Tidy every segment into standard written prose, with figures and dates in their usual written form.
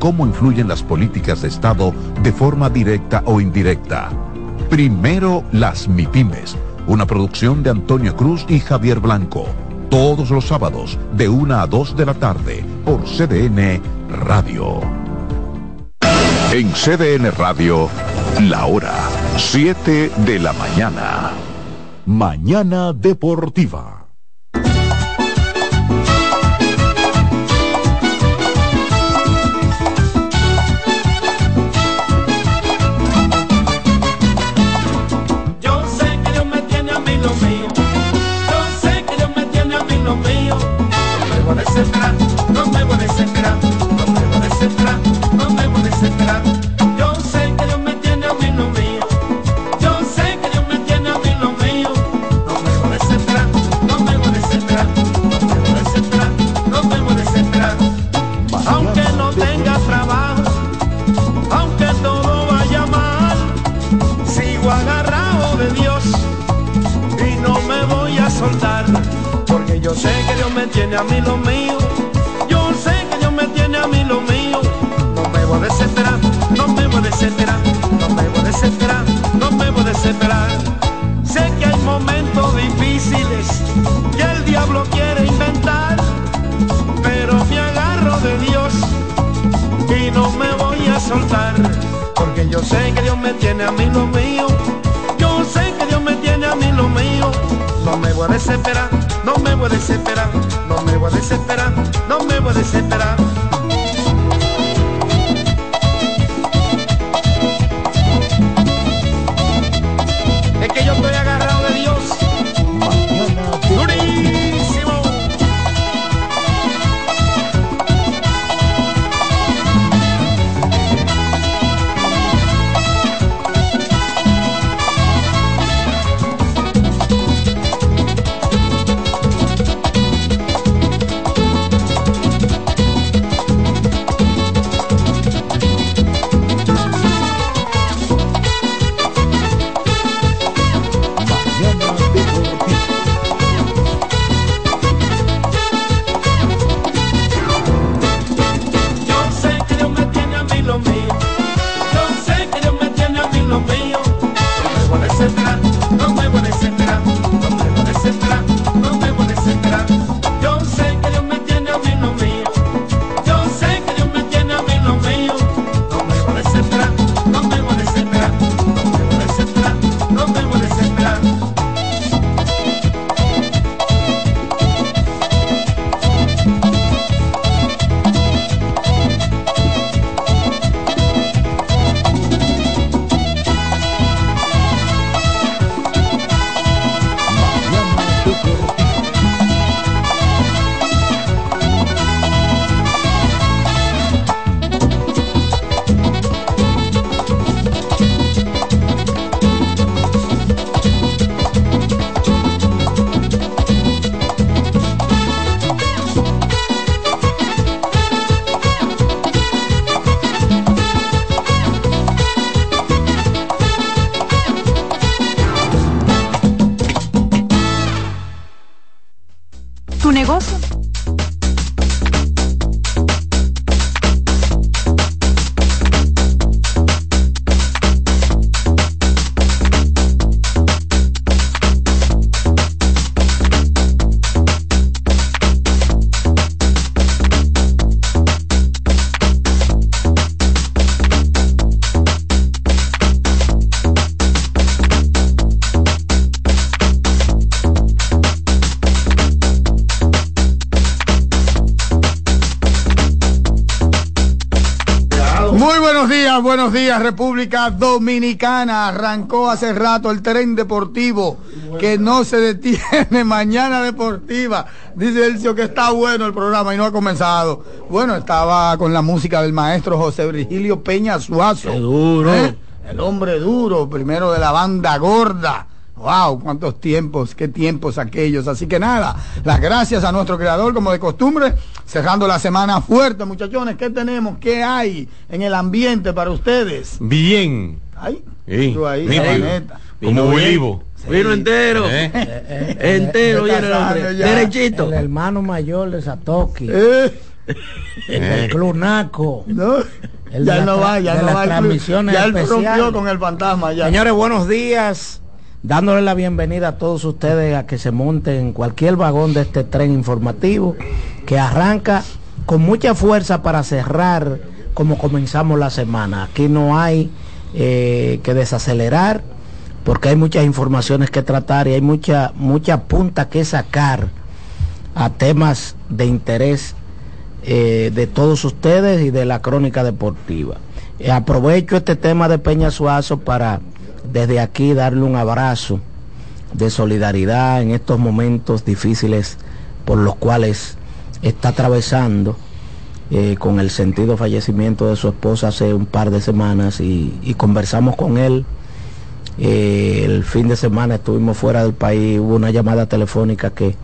cómo influyen las políticas de Estado de forma directa o indirecta. Primero las MIPYMES, una producción de Antonio Cruz y Javier Blanco. Todos los sábados de 1 a 2 de la tarde por CDN Radio. En CDN Radio, la hora 7 de la mañana. Mañana Deportiva. No me voy a desesperar, no me voy a desesperar, no me voy a desesperar. Yo sé que Dios me tiene a mí lo mío. Yo sé que Dios me tiene a mí lo mío. No me voy a desesperar, no me voy a desesperar, no me voy a desesperar, no me voy a desesperar. Aunque no tenga trabajo, aunque todo vaya mal, sigo agarrado de Dios y no me voy a soltar. Porque yo sé que Dios me tiene a mí lo mío. Yo sé que Dios me tiene a mí lo mío. No me voy a desesperar, no me voy a desesperar, no me voy a desesperar, no me voy a desesperar. Sé que hay momentos difíciles que el diablo quiere inventar, pero me agarro de Dios y no me voy a soltar. Porque yo sé que Dios me tiene a mí lo mío. Yo sé que Dios me tiene a mí lo mío. No me voy a desesperar, no me voy a desesperar, no me voy a desesperar, no me voy a desesperar. Es que yo estoy agarrado de Dios. Durísimo. Tu negocio. Buenos días, República Dominicana. Arrancó hace rato el tren deportivo que no se detiene. Mañana Deportiva. Dice Elcio que está bueno el programa y no ha comenzado. Bueno, estaba con la música del maestro José Virgilio Peña Suazo. ¡Qué duro! El hombre duro, primero de la banda gorda. ¡Wow! ¡Cuántos tiempos! ¡Qué tiempos aquellos! Así que nada, las gracias a nuestro creador, como de costumbre, cerrando la semana fuerte, muchachones. ¿Qué tenemos? ¿Qué hay en el ambiente para ustedes? Bien. ¿Ay? Sí. Tú ahí, Sí, planeta. Como vivo. Sí. Vino entero. Entero, Está viene el hombre. sano ya. Derechito. El hermano mayor de Satoshi. El Club Naco. ¿No? El Ya de él no va, ya de no las va. transmisiones Ya él rompió especiales. con el fantasma ya. Señores, buenos días. Dándole la bienvenida a todos ustedes a que se monten en cualquier vagón de este tren informativo que arranca con mucha fuerza para cerrar como comenzamos la semana. Aquí no hay que desacelerar porque hay muchas informaciones que tratar y hay mucha punta que sacar a temas de interés de todos ustedes y de la crónica deportiva. Aprovecho este tema de Peña Suazo para desde aquí darle un abrazo de solidaridad en estos momentos difíciles por los cuales está atravesando con el sentido fallecimiento de su esposa hace un par de semanas y conversamos con él. El fin de semana estuvimos fuera del país, hubo una llamada telefónica que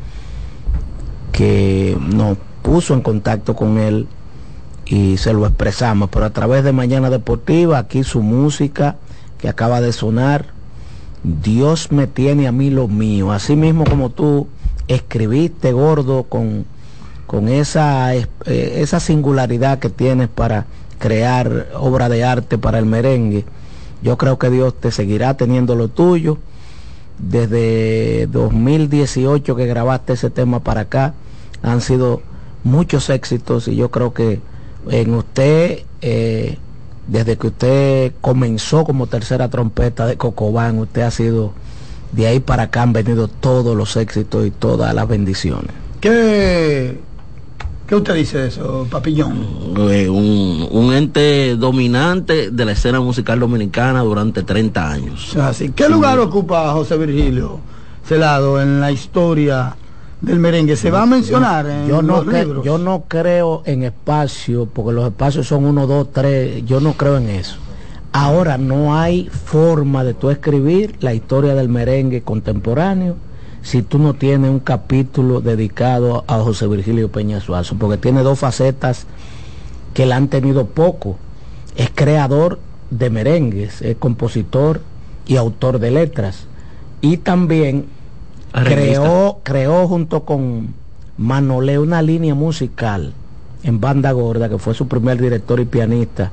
nos puso en contacto con él y se lo expresamos, pero a través de Mañana Deportiva, aquí su música que acaba de sonar, Dios me tiene a mí lo mío, así mismo como tú escribiste, Gordo, con esa singularidad que tienes para crear obra de arte para el merengue. Yo creo que Dios te seguirá teniendo lo tuyo. Desde 2018 que grabaste ese tema para acá, han sido muchos éxitos y yo creo que en usted, desde que usted comenzó como tercera trompeta de Cocobán, usted ha sido, de ahí para acá han venido todos los éxitos y todas las bendiciones. ¿Qué usted dice de eso, Papillón? Un ente dominante de la escena musical dominicana durante 30 años. Así, ¿qué lugar ocupa José Virgilio Celado en la historia del merengue? ¿Se va a mencionar en los libros? Yo no creo en espacio, porque los espacios son 1, 2, 3, yo no creo en eso. Ahora no hay forma de tú escribir la historia del merengue contemporáneo si tú no tienes un capítulo dedicado a José Virgilio Peña Suazo, porque tiene dos facetas que la han tenido poco. Es creador de merengues, es compositor y autor de letras, y también creó junto con Manolé una línea musical en Banda Gorda, que fue su primer director y pianista,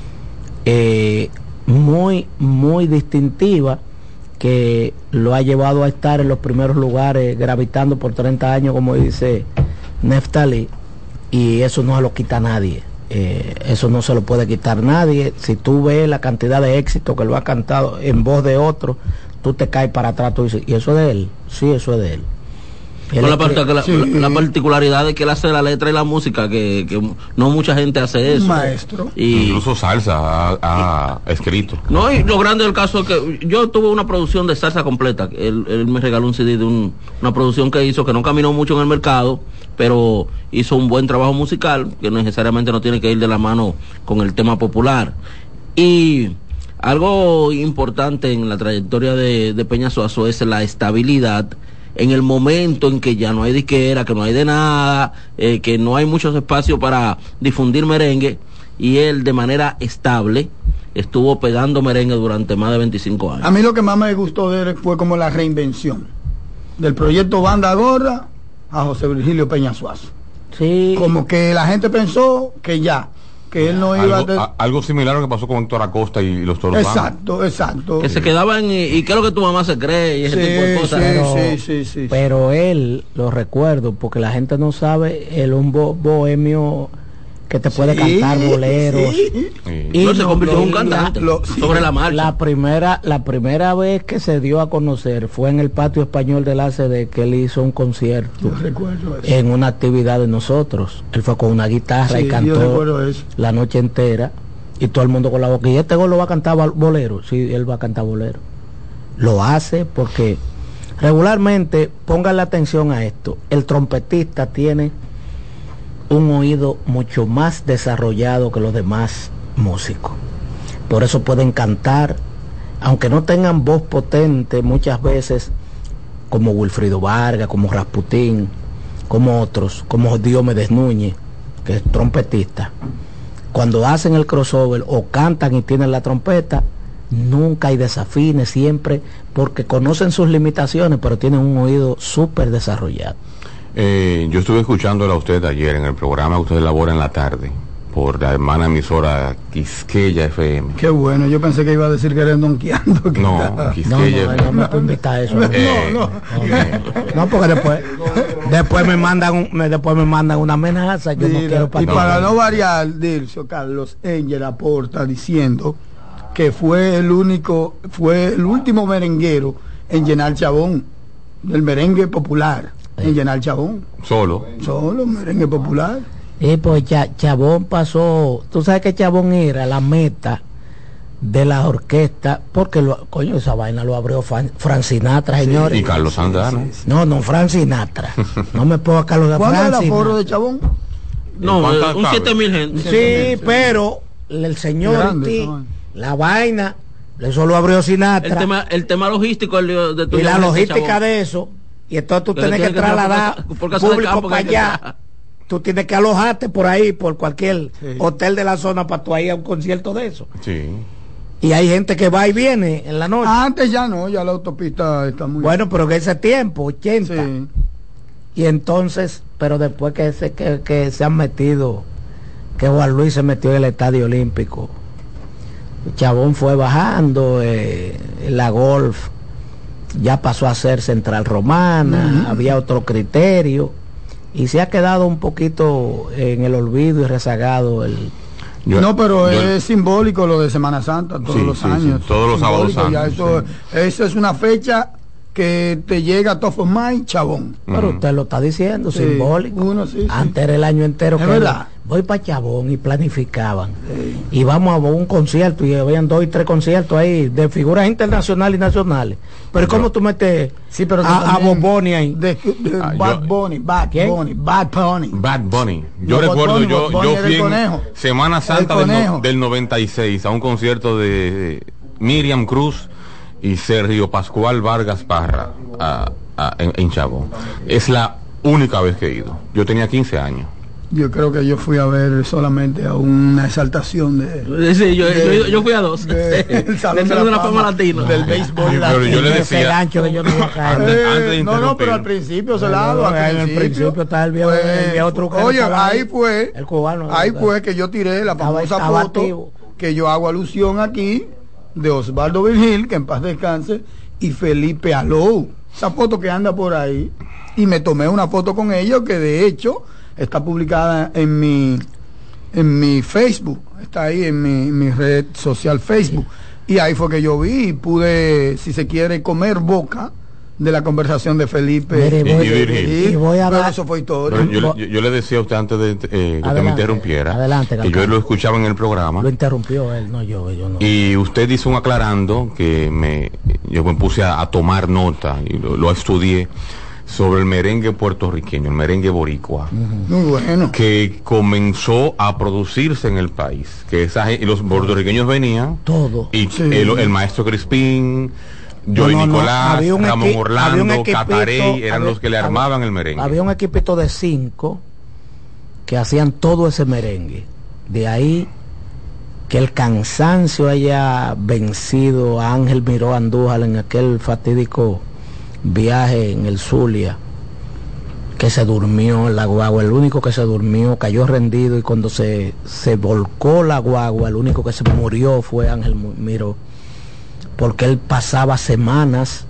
muy distintiva, que lo ha llevado a estar en los primeros lugares, gravitando por 30 años, como dice Neftali, y eso no se lo quita nadie. Eso no se lo puede quitar nadie. Si tú ves la cantidad de éxito que lo ha cantado en voz de otro, tú te caes para atrás, tú dices, ¿y eso es de él? Sí, eso es de él. Con la particularidad de que él hace la letra y la música, que no mucha gente hace eso. Maestro. Y incluso salsa ha escrito. no, y lo grande del caso es que yo tuve una producción de salsa completa. Él me regaló un CD de una producción que hizo, que no caminó mucho en el mercado, pero hizo un buen trabajo musical, que necesariamente no tiene que ir de la mano con el tema popular. Y algo importante en la trayectoria de Peña Suazo es la estabilidad en el momento en que ya no hay disquera, que no hay de nada, que no hay muchos espacios para difundir merengue, y él de manera estable estuvo pegando merengue durante más de 25 años. A mí lo que más me gustó de él fue como la reinvención del proyecto Banda Gorda a José Virgilio Peña Suazo. Sí. Como que la gente pensó que él no iba algo similar a lo que pasó con Héctor Acosta y los Toros. Exacto. Que se quedaban y qué es lo que tu mamá se cree y ese tipo de cosas. Sí. Pero él, lo recuerdo, porque la gente no sabe, él es un bohemio que te puede cantar boleros. Y no se convirtió en un cantante sobre la marcha. La primera vez que se dio a conocer fue en el patio español del ACD, que él hizo un concierto. Yo recuerdo eso. En una actividad de nosotros. Él fue con una guitarra y cantó la noche entera, y todo el mundo con la boca. Y este gol va a cantar bolero. Sí, él va a cantar bolero. Lo hace porque regularmente, pónganle atención a esto, el trompetista tiene un oído mucho más desarrollado que los demás músicos. Por eso pueden cantar, aunque no tengan voz potente muchas veces, como Wilfrido Vargas, como Rasputín, como otros, como Diomedes Núñez, que es trompetista. Cuando hacen el crossover o cantan y tienen la trompeta, nunca hay desafines, siempre, porque conocen sus limitaciones, pero tienen un oído súper desarrollado. Yo estuve escuchándola a usted ayer en el programa que usted elabora en la tarde por la hermana emisora Quisqueya FM. Qué bueno, yo pensé que iba a decir que era donkeando. No, No, Quisqueya no, FM. no me puedo invitar a eso. No. No, porque después me mandan una amenaza. Yo no Mira, quiero y participar. para no variar, Dircio, Carlos Engel aporta diciendo que fue el último merenguero en llenar Chabón, del merengue popular, en llenar Chabón. Solo. Solo merengue popular. Y pues Chabón pasó, tú sabes que Chabón era la meta de la orquesta, porque coño, esa vaina lo abrió Frank Sinatra, señores. Y Carlos Santana. No, Frank Sinatra. No me puedo Carlos de ¿Cuándo Frank era el aforo Sinatra. de Chabón? No, ¿Cuántas un cabe? 7.000 gente. Sí, pero el señor Grande, esa vaina. la vaina, eso lo abrió Sinatra. El tema logístico de tu Y la gente, logística Chabón. de eso, y entonces tú Que le tienes que tienen que entrar trasladar por casa de público campo, que para hay que allá. entrar. Tú tienes que alojarte por ahí, por cualquier Sí. hotel de la zona para tú ir a un concierto de eso. Sí. Y hay gente que va y viene en la noche. Antes ya no, ya la autopista está muy... Bueno, pero en ese tiempo, 80. sí. Y entonces, pero después que se han metido, que Juan Luis se metió en el Estadio Olímpico, Chabón fue bajando, la Golf ya pasó a ser Central Romana, había otro criterio, y se ha quedado un poquito en el olvido y rezagado No, pero es simbólico lo de Semana Santa todos Sí, los sí, años. sí, todos los sábados Simbólico, ya santos, eso es una fecha que te llega top of mind, Chabón. Pero usted lo está diciendo, Sí, simbólico. uno sí, sí. Antes era el año entero Es que verdad. voy para Chabón y planificaban. Y vamos a un concierto y habían 2 y 3 conciertos ahí de figuras internacionales y nacionales. Pero ¿cómo tú metes Sí, pero a también Bob Bunny ahí? Bad Bunny. ¿Quién? Bad Bunny. Bad Bunny. Yo No, Bad recuerdo, Bunny, yo Bad Bunny era fui el en conejo. Semana Santa El conejo. del 96 a un concierto de Miriam Cruz y Sergio Pascual Vargas Parra en Chabón. Es la única vez que he ido. Yo tenía 15 años. Yo creo que yo fui a ver solamente a una exaltación de... Sí, yo fui a 2. del Salón Del Salón de la Fama Latino. Del béisbol Sí, pero latino. yo le Ese decía- gancho que yo no voy a caer. Antes de No, pero al interrumpir. principio se la daba. En el principio está el viejo- el viejo truquero Oye, estaba ahí ahí. fue, El cubano, ahí ¿verdad? fue que yo tiré la famosa Estaba foto activo. que yo hago alusión aquí de Osvaldo Virgil, que en paz descanse, y Felipe Alou. Esa foto que anda por ahí. Y me tomé una foto con ellos que de hecho está publicada en mi Facebook. Está ahí en mi red social Facebook. Y ahí fue que yo vi y pude, si se quiere, comer boca de la conversación de Felipe. Mire, Y Virgil. y voy a pero dar- eso fue historia. Pero yo le decía a usted antes de que te me Adelante, interrumpiera adelante, que yo Calcán. lo escuchaba en el programa Lo interrumpió él, no yo no. y usted hizo un aclarando que yo me puse a tomar nota y lo estudié sobre el merengue puertorriqueño, el merengue boricua, Muy bueno. que comenzó a producirse en el país, que los puertorriqueños venían Todo. y Sí. el maestro Crispín, Joey No, Nicolás, había un Ramón había un Orlando, equipito, Catarey, eran los que le armaban el merengue. Había un equipito de 5 que hacían todo ese merengue. De ahí que el cansancio haya vencido a Ángel Miró Andújar en aquel fatídico viaje en el Zulia, que se durmió en la guagua, el único que se durmió, cayó rendido, y cuando se volcó la guagua, el único que se murió fue Ángel Miró, porque él pasaba semanas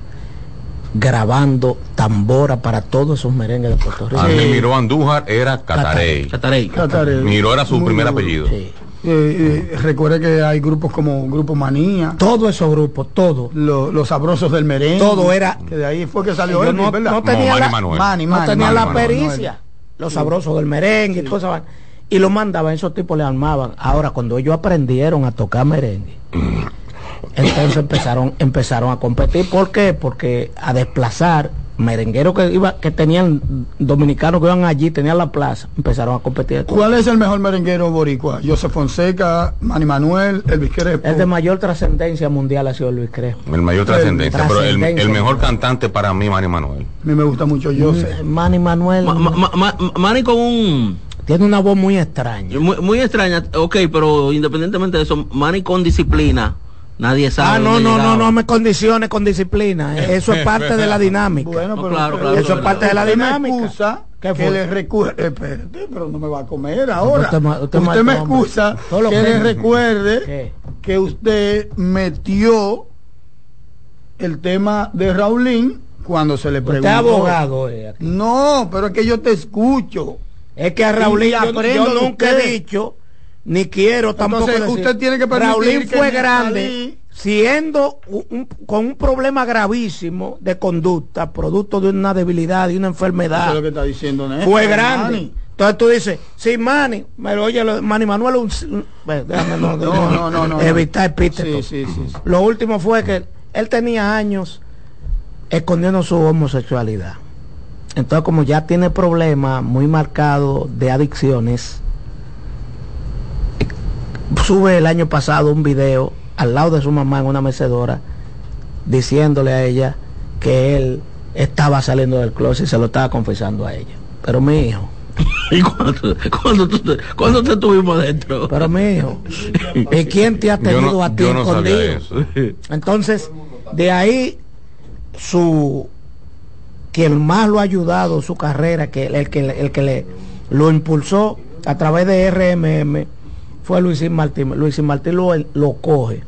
grabando tambora para todos esos merengues de Puerto Rico. Ángel Miró Andújar era Catarey. Catarey. Catarey. Miró era su Muy primer bueno. apellido. Sí. Recuerde que hay grupos como Grupo Manía, Todos esos grupos, todo. los sabrosos del merengue. Todo era- Que de ahí fue que salió Ellos Elvis, no, ¿verdad? no tenía Manny la, Manuel. no tenía la Manuel. pericia, los sabrosos del merengue y toda esa vaina. Y lo mandaban, esos tipos le armaban. Ahora, cuando ellos aprendieron a tocar merengue, entonces empezaron a competir. ¿Por qué? Porque a desplazar merengueros que tenían dominicanos que iban allí, tenían la plaza, empezaron a competir. ¿Cuál es el mejor merenguero boricua? José Fonseca, Manny Manuel, Elvis Crespo. El de mayor trascendencia mundial ha sido Luis Crespo. El mayor trascendencia, pero Trascendencia. el mejor cantante para mí, Manny Manuel. A mí me gusta mucho José. Manny Manuel Manny con un... tiene una voz muy extraña. Muy extraña, ok, pero independientemente de eso, Manny con disciplina, nadie sabe. Ah, no, dónde no, llegaba. no, no me condicione con disciplina. Eso es parte de la dinámica. Bueno, No, pero, claro, pero claro, eso es parte de la usted me dinámica. excusa ¿Qué que fue? le recuerde, espérate, pero no me va a comer ahora. Usted Usted me mató, hombre. excusa Todo lo que que- le recuerde ¿Qué? que usted metió el tema de Raulín cuando se le preguntó. Usted es abogado. Aquí. No, pero es que yo te escucho. Es que a Raulín Y yo aprendo de nunca usted. he dicho, ni quiero tampoco Entonces, decir. usted tiene que permitir Raulín que fue Nestalí- grande, siendo con un problema gravísimo de conducta, producto de una debilidad y una Eso enfermedad. es lo que está diciendo Néstor. Fue grande. Manny. Entonces tú dices, sí, Manny, pero oye, Manny Manuel, bueno, déjame No. evitar epítetos. Sí. Lo último fue que él tenía años escondiendo su homosexualidad. Entonces, como ya tiene problemas muy marcados de adicciones, sube el año pasado un video al lado de su mamá en una mecedora diciéndole a ella que él estaba saliendo del closet y se lo estaba confesando a ella. Pero mi hijo, ¿Y cuándo te tuvimos adentro? pero mi hijo, ¿y quién te ha tenido a ti yo no sabía escondido? eso. Entonces, de ahí quien más lo ha ayudado su carrera, que el que le lo impulsó a través de RMM fue Luisín Martín. Luisín Martín lo coge,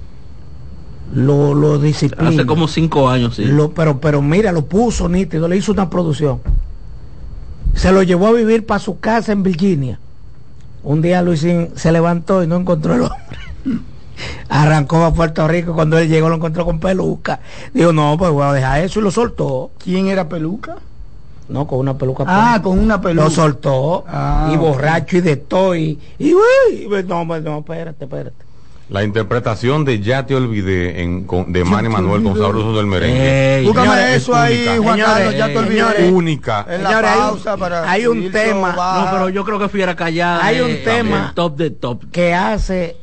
lo disciplina. Hace como 5 años, sí. Pero mira, lo puso nítido, le hizo una producción. Se lo llevó a vivir para su casa en Virginia. Un día Luisín se levantó y no encontró el hombre. Arrancó a Puerto Rico, cuando él llegó lo encontró con peluca. Dijo, no, pues voy a dejar eso, y lo soltó. ¿Quién era Peluca? No, con una peluca. Con una peluca. Lo soltó, y ok. borracho y de todo. No, espérate. La interpretación de Ya te olvidé de Manny Manuel con Sabroso del Merengue. Ey, Búscame señores, eso ahí, única. Juan Señores, Carlos, ya te olvidé. señores, Única. En la Señores, pausa para hay un irse tema. o baja. No, pero yo creo que Fiera Callada Hay un es tema el top de top. que hace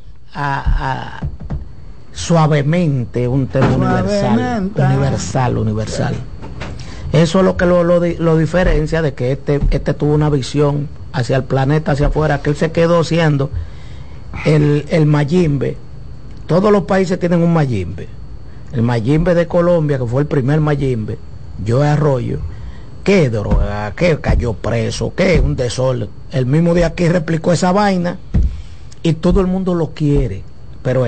suavemente un tema Suavemente. universal. Eso es lo que lo diferencia de que este tuvo una visión hacia el planeta, hacia afuera, que él se quedó siendo el Mayimbe. Todos los países tienen un Mayimbe. El Mayimbe de Colombia, que fue el primer Mayimbe, Joe Arroyo, que droga, que cayó preso, que un desorden. El mismo de aquí replicó esa vaina y todo el mundo lo quiere, pero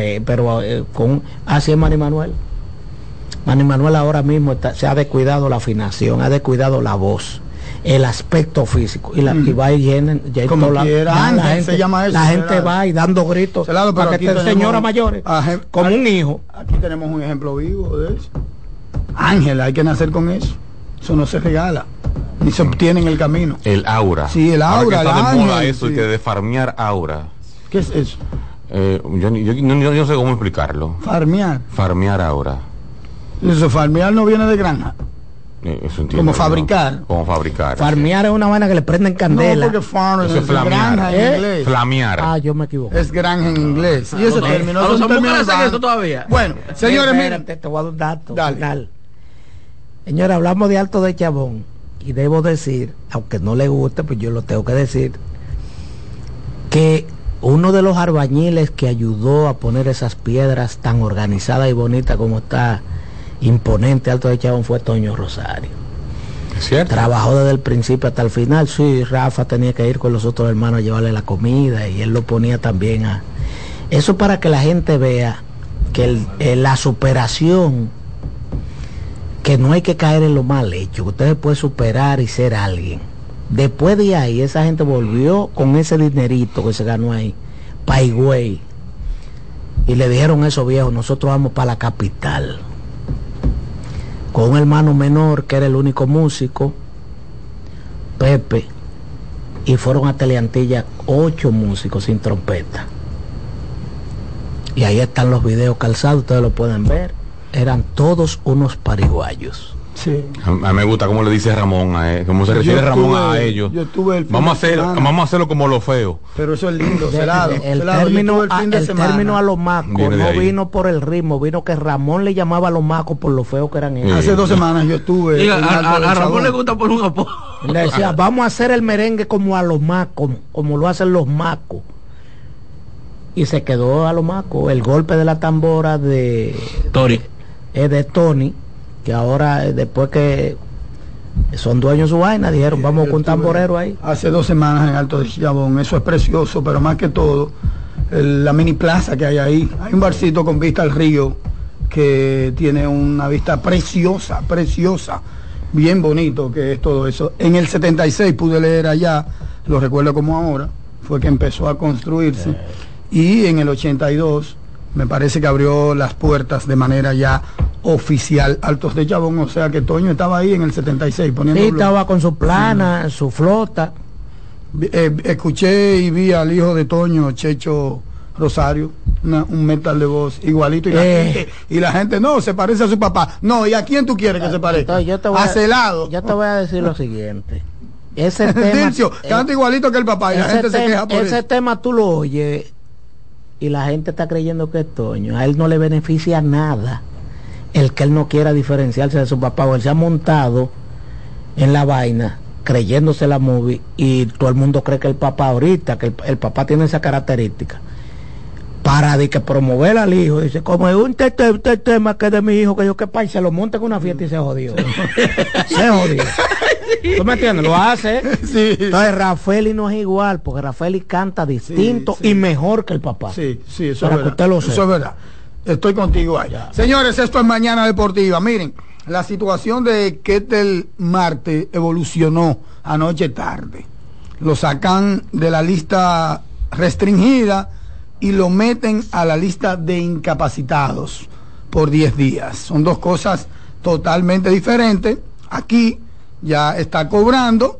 así es Manny Manuel. Manny Manuel ahora mismo se ha descuidado la afinación, ha descuidado la voz, el aspecto físico, y va y viene Como quiera, Ángel, se llama eso, la gente Celado. va y dando gritos Celado, pero para aquí que te tenemos señoras mayores como un hijo. Aquí tenemos un ejemplo vivo de eso. Ángel, hay que nacer con eso. Eso no se regala, ni se obtiene en el camino. El aura. Sí, el Ahora aura, que está el de moda ángel, eso, sí. y que de farmear aura. ¿Qué es eso? Yo no sé cómo explicarlo. Farmear. Farmear aura. Eso, farmear no viene de granja. Eso entiendo, Como ¿no? fabricar. Como fabricar. Farmear es una vaina que le prenden candela. No, porque farm Eso es es granja flamear. en inglés. Flamear. Yo me equivoco. Es granja en inglés. Y ese término ¿A es los un término hamburgueses hacen urbano. eso todavía? Bueno, señores, Espérate, miren. te voy a dar un dato. Dale. final. Señores, hablamos de Alto de Chabón y debo decir, aunque no le guste, pues yo lo tengo que decir, que uno de los albañiles que ayudó a poner esas piedras tan organizadas y bonitas como está imponente Alto de Chabón fue Toño Rosario. ¿Es cierto? Trabajó desde el principio hasta el final. Sí, Rafa tenía que ir con los otros hermanos a llevarle la comida y él lo ponía también a... Eso para que la gente vea que la superación, que no hay que caer en lo mal hecho, que usted se puede superar y ser alguien. Después de ahí, esa gente volvió con ese dinerito que se ganó ahí, pa' Higüey, y le dijeron a esos viejos, nosotros vamos para la capital, con un hermano menor que era el único músico, Pepe, y fueron a Teleantilla 8 músicos sin trompeta. Y ahí están los videos calzados, ustedes lo pueden ver. Eran todos unos pariguayos. Sí. A mí me gusta cómo le dice Ramón, cómo se refiere Ramón a ellos. Yo tuve el fin Vamos de semana. a hacerlo como lo feo. Pero eso es lindo, Celado. El Celado, yo término, tuve el fin de semana. término a los macos Viene de no ahí. vino por el ritmo, vino que Ramón le llamaba a los macos por lo feo que eran ellos. Hace 2 semanas yo estuve. Diga, en Alto del a Ramón Chabón. le gusta poner un apodo. Le decía, vamos a hacer el merengue como a los macos, como lo hacen los macos. Y se quedó a los macos. El golpe de la tambora de Tori. Tony, que ahora después que son dueños de su vaina, dijeron vamos con un tamborero ahí. Hace 2 semanas en Alto de Chabón, eso es precioso, pero más que todo, la mini plaza que hay ahí, hay un barcito con vista al río que tiene una vista preciosa, bien bonito que es todo eso. En el 76 pude leer allá, lo recuerdo como ahora, fue que empezó a construirse, y en el 82 me parece que abrió las puertas de manera ya oficial Altos de Chabón, o sea que Toño estaba ahí en el 76 poniendo Sí, estaba con su plana, su flota. Escuché y vi al hijo de Toño, Checho Rosario, un metal de voz igualito, y la gente no, se parece a su papá. No, ¿y a quién tú quieres que se parezca? A Celado. Yo te voy a decir lo siguiente. Ese tema Dircio, canta igualito que el papá y la gente se queja por ese eso. tema tú lo oyes y la gente está creyendo que es Toño. A él no le beneficia nada el que él no quiera diferenciarse de su papá, o él se ha montado en la vaina creyéndose la movie, y todo el mundo cree que el papá ahorita, que el papá tiene esa característica para de que promover al hijo, dice, como es un tema que es de mi hijo, que yo que pasa, se lo monta en una fiesta y se jodió. Se jodió. ¿Tú me entiendes? Lo hace. Sí. Entonces Rafaeli no es igual, porque Rafaeli canta distinto y mejor que el papá. Sí, eso para es que verdad. usted lo sepa. Eso es verdad. Estoy contigo ahí. Señores, esto es Mañana Deportiva. Miren, la situación de Ketel Marte evolucionó anoche tarde. Lo sacan de la lista restringida y lo meten a la lista de incapacitados por 10 días. Son dos cosas totalmente diferentes. Aquí ya está cobrando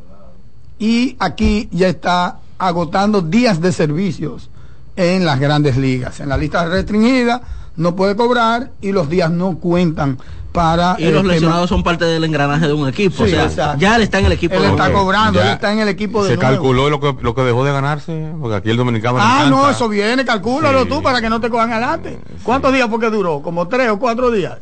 y aquí ya está agotando días de servicios en las grandes ligas. En la lista restringida no puede cobrar y los días no cuentan para... Y los lesionados son parte del engranaje de un equipo. Sí, o sea, exacto. ya él está en el equipo. Él está cobrando, Ya él está en el equipo de se nuevo. calculó lo que dejó de ganarse, porque aquí el dominicano le Ah, encanta. no, eso viene, calcúlalo Sí. tú para que no te cojan adelante. ¿Cuántos días fue que duró? ¿Como 3 o 4 días?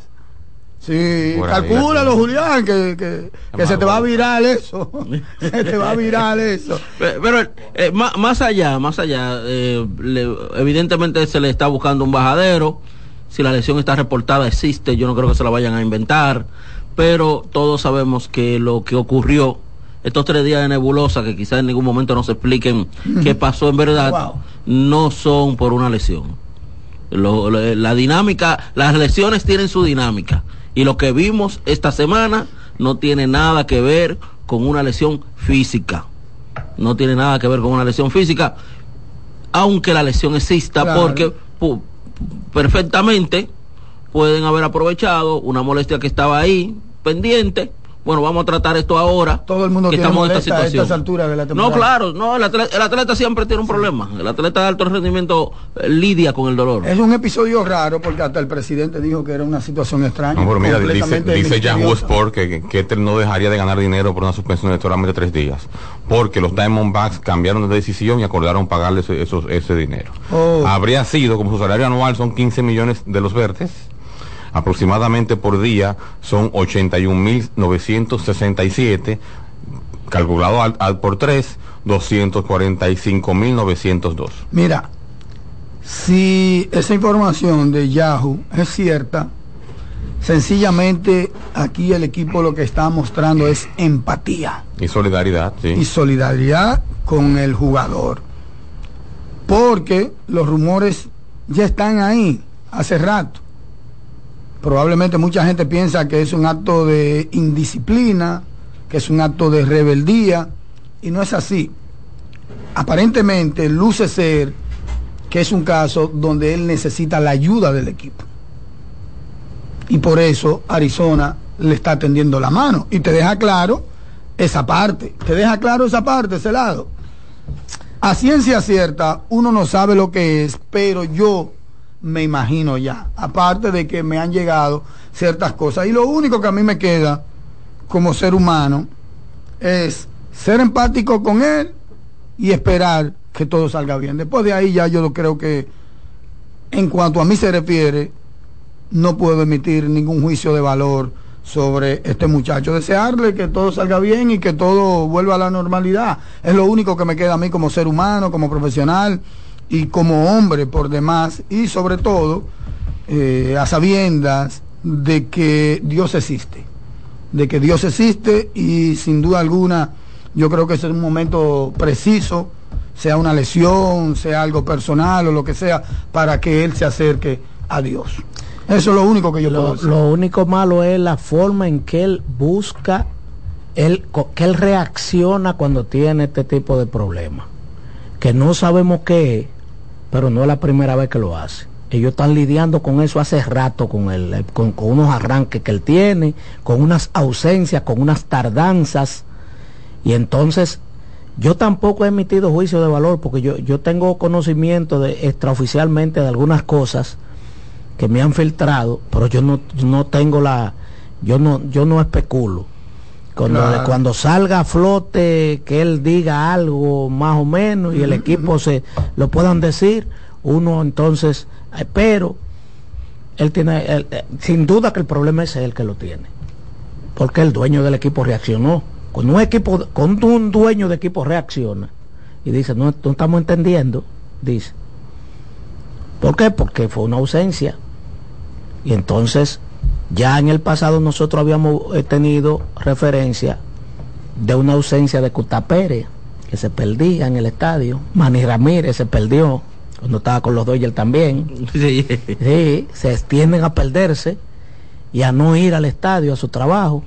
Sí, Por ahí, calcúlalo, sí. Julián, que se te va a virar eso. Se te va a virar eso. Pero más allá, evidentemente se le está buscando un bajadero. Si la lesión está reportada, existe, yo no creo que se la vayan a inventar, pero todos sabemos que lo que ocurrió estos 3 días de nebulosa, que quizás en ningún momento nos expliquen qué pasó en verdad, Wow. no son por una lesión. La dinámica, las lesiones tienen su dinámica, y lo que vimos esta semana no tiene nada que ver con una lesión física. No tiene nada que ver con una lesión física, aunque la lesión exista, Claro. porque perfectamente pueden haber aprovechado una molestia que estaba ahí pendiente. Bueno, vamos a tratar esto ahora. Todo el mundo que tiene estamos en esta molesta a situación. estas alturas de la temporada. No, claro, no, el atleta siempre tiene un problema. El atleta de alto rendimiento lidia con el dolor. Es un episodio raro porque hasta el presidente dijo que era una situación extraña. No, pero mira, completamente dice Yahoo misteriosa. Sport que Ketel no dejaría de ganar dinero por una suspensión de solamente 3 días, porque los Diamondbacks cambiaron de decisión y acordaron pagarle ese dinero. Oh. Habría sido, como su salario anual son 15 millones de los verdes, aproximadamente por día son 81.967, calculado por 3, 245.902. Mira, si esa información de Yahoo es cierta, sencillamente aquí el equipo lo que está mostrando es empatía Y solidaridad, sí. y solidaridad con el jugador, porque los rumores ya están ahí hace rato. Probablemente mucha gente piensa que es un acto de indisciplina, que es un acto de rebeldía, y no es así. Aparentemente luce ser que es un caso donde él necesita la ayuda del equipo. Y por eso Arizona le está tendiendo la mano. Y te deja claro esa parte. Ese lado. A ciencia cierta, uno no sabe lo que es, pero yo me imagino ya. Aparte de que me han llegado ciertas cosas. Y lo único que a mí me queda como ser humano es ser empático con él y esperar que todo salga bien. Después de ahí ya yo creo que, en cuanto a mí se refiere, no puedo emitir ningún juicio de valor sobre este muchacho. Desearle que todo salga bien y que todo vuelva a la normalidad. Es lo único que me queda a mí como ser humano, como profesional y como hombre por demás, y sobre todo a sabiendas de que Dios existe. de que Dios existe y sin duda alguna yo creo que ese es un momento preciso, sea una lesión, sea algo personal o lo que sea, para que él se acerque a Dios. Eso es lo único que yo puedo decir. Lo único malo es la forma en que él busca, que él reacciona cuando tiene este tipo de problemas. Que no sabemos qué es, pero no es la primera vez que lo hace. Ellos están lidiando con eso hace rato, con unos arranques que él tiene, con unas ausencias, con unas tardanzas. Y entonces, yo tampoco he emitido juicio de valor, porque yo tengo conocimiento extraoficialmente de algunas cosas que me han filtrado, pero yo no tengo yo no especulo. Cuando salga a flote, que él diga algo más o menos y el equipo se lo puedan decir, uno entonces, pero él tiene, sin duda que el problema es él que lo tiene, porque el dueño del equipo reaccionó. Cuando un dueño de equipo reacciona y dice, no estamos entendiendo, dice, ¿por qué? Porque fue una ausencia. Y entonces, ya en el pasado nosotros habíamos tenido referencia de una ausencia de Cutá Pérez, que se perdía en el estadio. Manny Ramírez se perdió cuando estaba con los Dodgers también. Sí, se tienden a perderse y a no ir al estadio, a su trabajo.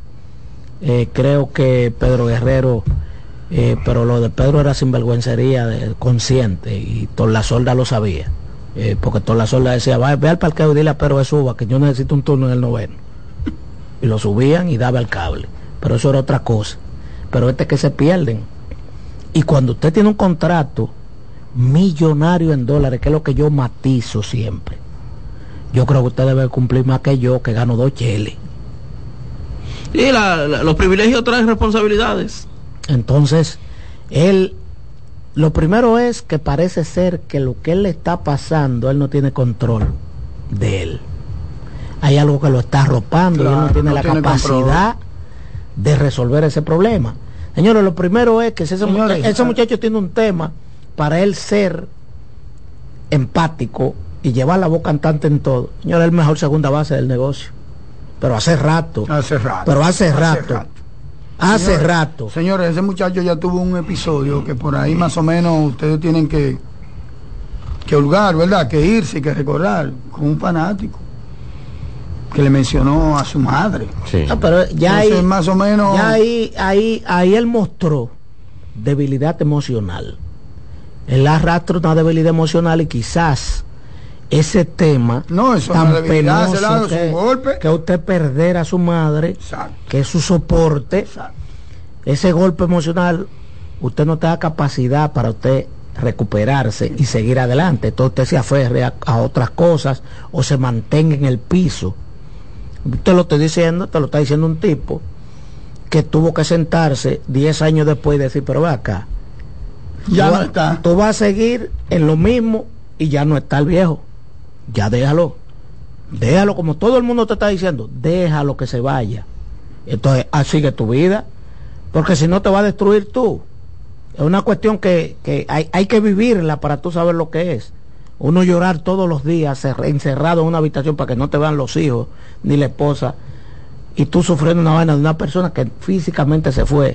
Creo que Pedro Guerrero, pero lo de Pedro era sinvergüencería consciente, y Torlasolda lo sabía, porque Torlasolda decía, ve al parqueo y dile a Pedro que suba, que yo necesito un turno en el 9º, y lo subían y daba el cable, pero eso era otra cosa. Pero que se pierden, y cuando usted tiene un contrato millonario en dólares, que es lo que yo matizo siempre, yo creo que usted debe cumplir más que yo, que gano 2 cheles. Y los privilegios traen responsabilidades. Entonces, lo primero es que parece ser que lo que él le está pasando, él no tiene control de él. Hay algo que lo está arropando, claro, y él no tiene la capacidad de resolver ese problema. Señores, lo primero es que ese muchacho tiene un tema para él ser empático y llevar la voz cantante en todo. Señores, es el mejor segunda base del negocio. Pero hace rato. Señores, ese muchacho ya tuvo un episodio que por ahí más o menos ustedes tienen que hurgar, ¿verdad? Que irse y que recordar, con un fanático que le mencionó a su madre. Sí. No, pero ya entonces, ahí, más o menos. Ya ahí él mostró debilidad emocional. Él arrastra una debilidad emocional, y quizás ese tema tan penoso que usted perder a su madre, exacto, que es su soporte, exacto, ese golpe emocional, usted no tenga capacidad para usted recuperarse y seguir adelante. Entonces usted se aferre a otras cosas o se mantenga en el piso. Te lo estoy diciendo, te lo está diciendo un tipo que tuvo que sentarse 10 años después y decir, pero ve acá, ya no está. Tú vas a seguir en lo mismo y ya no está el viejo. Ya déjalo como todo el mundo te está diciendo, déjalo que se vaya. Entonces sigue tu vida, porque si no te va a destruir tú. Es una cuestión que hay que vivirla para tú saber lo que es. Uno llorar todos los días encerrado en una habitación para que no te vean los hijos ni la esposa, y tú sufriendo una vaina de una persona que físicamente se fue.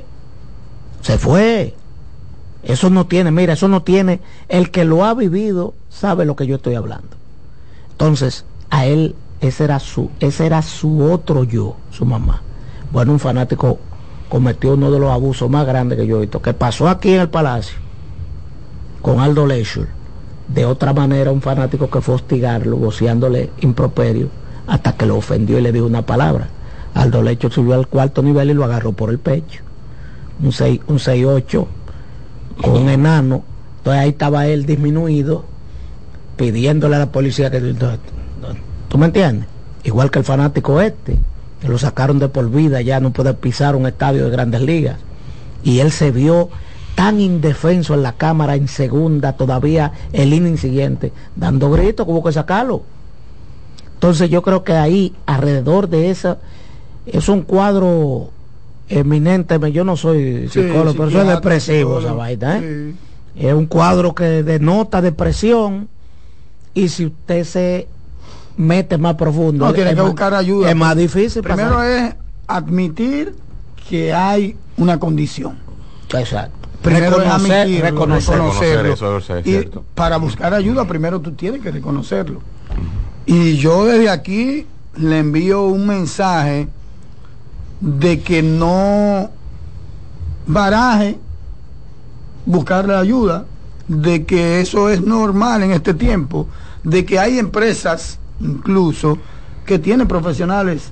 Eso no tiene, el que lo ha vivido sabe lo que yo estoy hablando. Entonces, a él, ese era su otro yo, su mamá. Bueno, un fanático cometió uno de los abusos más grandes que yo he visto, que pasó aquí en el Palacio con Aldo Leisure. De otra manera, un fanático que fue a hostigarlo, voceándole improperio, hasta que lo ofendió y le dijo una palabra. Aldo Leisure subió al 4º nivel y lo agarró por el pecho. Un 6'8", con un enano. Entonces ahí estaba él disminuido, pidiéndole a la policía que... ¿Tú me entiendes? Igual que el fanático que lo sacaron de por vida, ya no puede pisar un estadio de Grandes Ligas. Y él se vio tan indefenso en la cámara, en segunda, todavía el inning siguiente, dando gritos, como que sacarlo. Entonces yo creo que ahí, alrededor de esa, es un cuadro eminente. Yo no soy psicólogo, pero soy depresivo, esa vaina, ¿eh? Sí. Es un cuadro que denota depresión. Y si usted se mete más profundo, tiene que buscar ayuda. Es más difícil. Primero es admitir que hay una condición. Exacto. Primero es admitirlo, reconocerlo, reconocerlo. eso es Y cierto. para buscar ayuda, primero tú tienes que reconocerlo. Y yo desde aquí le envío un mensaje de que no baraje buscar la ayuda, de que eso es normal en este tiempo, de que hay empresas incluso que tienen profesionales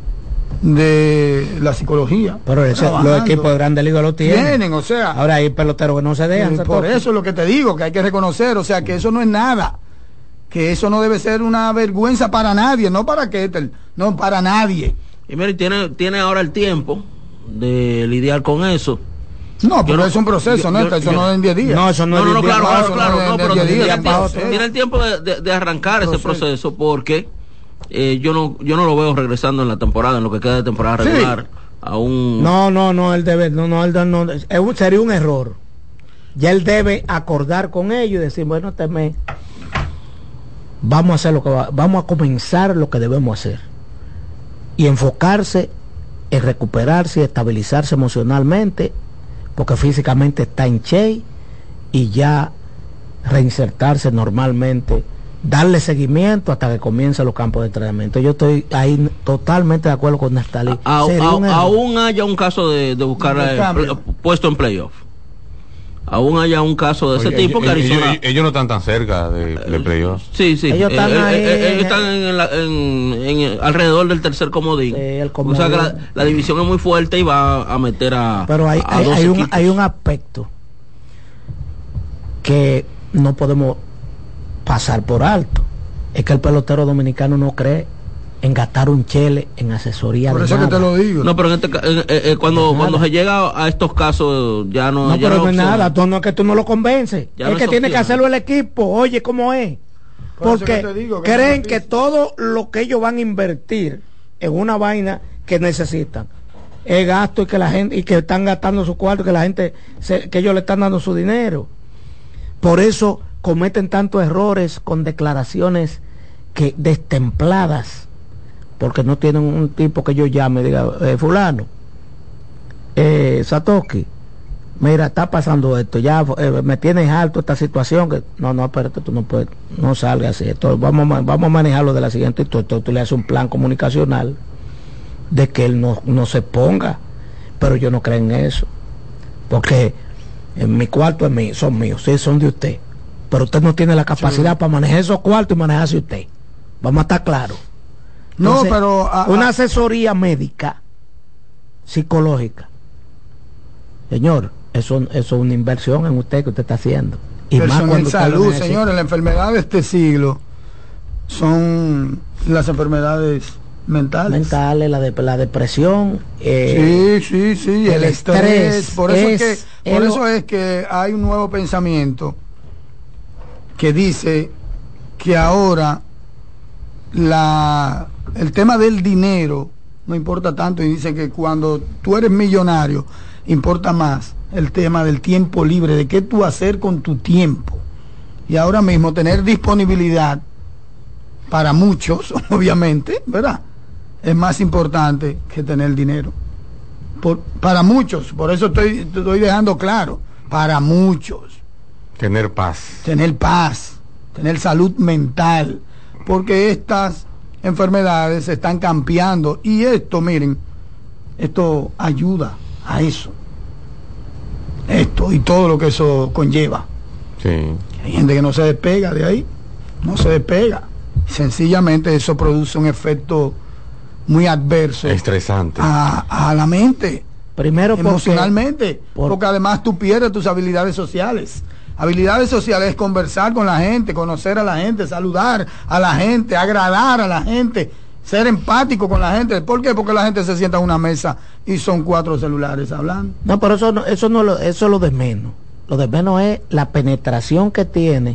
de la psicología. Pero los equipos de Grandes Ligas lo tienen. O sea, Ahora hay peloteros que no se dejan. por eso es lo que te digo, que hay que reconocer, o sea, que eso no es nada, que eso no debe ser una vergüenza para nadie, no para Ketel, no para nadie. Y mire, tiene ahora el tiempo de lidiar con eso. No, pero es un proceso, ¿no? Eso no es en 10 días. No, eso no es No, de un día claro, para claro, otro. claro, no, pero de 10 tiene días el para tiempo- otro. tiene el tiempo de arrancar ese proceso, porque yo no lo veo regresando en la temporada, en lo que queda de temporada Sí. regular, aún. No, él debe, sería un error. Ya él debe acordar con ellos y decir, bueno, este mes vamos a hacer vamos a comenzar lo que debemos hacer. Y enfocarse en recuperarse y estabilizarse emocionalmente, porque físicamente está en shape, y ya reinsertarse normalmente, darle seguimiento hasta que comiencen los campos de entrenamiento. Yo estoy ahí totalmente de acuerdo con Nestalí. Sería un error. Aún haya un caso de buscar De cambio. puesto en playoff. Aún haya un caso de ese Oye, tipo que Arizona. ellos no están tan cerca de playoffs. Sí, sí. Ellos están ahí están alrededor del tercer comodín. El O sea que comodín. la división es muy fuerte y va a meter a. Pero a dos equipos. hay un aspecto que no podemos pasar por alto. Es que el pelotero dominicano no cree en gastar un chele en asesoría. Por de eso que nada. te lo digo. No, pero cuando se llega a estos casos ya no. No, ya pero no es opción. nada, no es que tú no lo convences. Ya Es no que es tiene que opción. hacerlo el equipo. Oye, ¿cómo es? Por eso Porque que te digo que creen no que es- todo lo que ellos van a invertir en una vaina que necesitan es gasto, y que la gente, y que están gastando su cuarto, que la gente que ellos le están dando su dinero. Por eso cometen tantos errores con declaraciones que destempladas, porque no tienen un tipo que yo llame y diga, fulano, Satoshi, mira, está pasando esto, ya me tienes alto esta situación, que no, espérate, tú no puedes, no salgas así, esto, vamos a manejarlo de la siguiente, tú le haces un plan comunicacional de que él no se ponga, pero yo no creo en eso, porque en mi cuarto es mío, son míos, sí, son de usted, pero usted no tiene la capacidad para manejar esos cuartos y manejarse usted, vamos a estar claros. No, Entonces, pero una asesoría médica, psicológica, señor, eso es una inversión en usted que usted está haciendo. Y más en cuando usted lo salud, necesita. señores, la enfermedad de este siglo son las enfermedades mentales. Mentales, la depresión, Sí, el estrés. Por eso es es que hay un nuevo pensamiento que dice que ahora el tema del dinero no importa tanto, y dice que cuando tú eres millonario importa más el tema del tiempo libre, de qué tú hacer con tu tiempo. Y ahora mismo tener disponibilidad para muchos, obviamente, ¿verdad? Es más importante que tener dinero. Para muchos, por eso estoy dejando claro, para muchos. Tener paz. Tener paz, tener salud mental, porque estas enfermedades se están cambiando, y esto, miren, esto ayuda a eso. Esto y todo lo que eso conlleva. Sí. Hay gente que no se despega de ahí, no se despega. Sencillamente eso produce un efecto muy adverso Estresante. a la mente, primero porque, emocionalmente, porque además tú pierdes tus habilidades sociales. Habilidades sociales es conversar con la gente, conocer a la gente, saludar a la gente, agradar a la gente, ser empático con la gente. ¿Por qué? Porque la gente se sienta en una mesa y son 4 celulares hablando. no, pero eso es lo de menos. Lo de menos es la penetración que tiene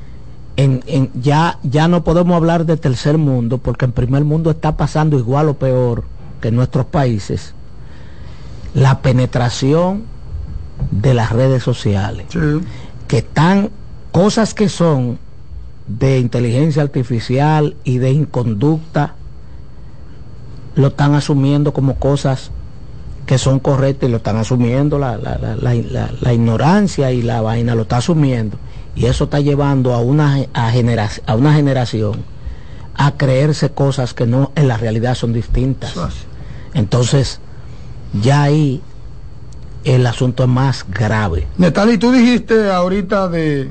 ya no podemos hablar de tercer mundo, porque en primer mundo está pasando igual o peor que en nuestros países. La penetración de las redes sociales, Sí. que están cosas que son de inteligencia artificial y de inconducta lo están asumiendo como cosas que son correctas y lo están asumiendo, la ignorancia y la vaina lo está asumiendo, y eso está llevando a una generación a creerse cosas que no en la realidad son distintas. Entonces ya ahí el asunto es más grave. Netali, tú dijiste ahorita de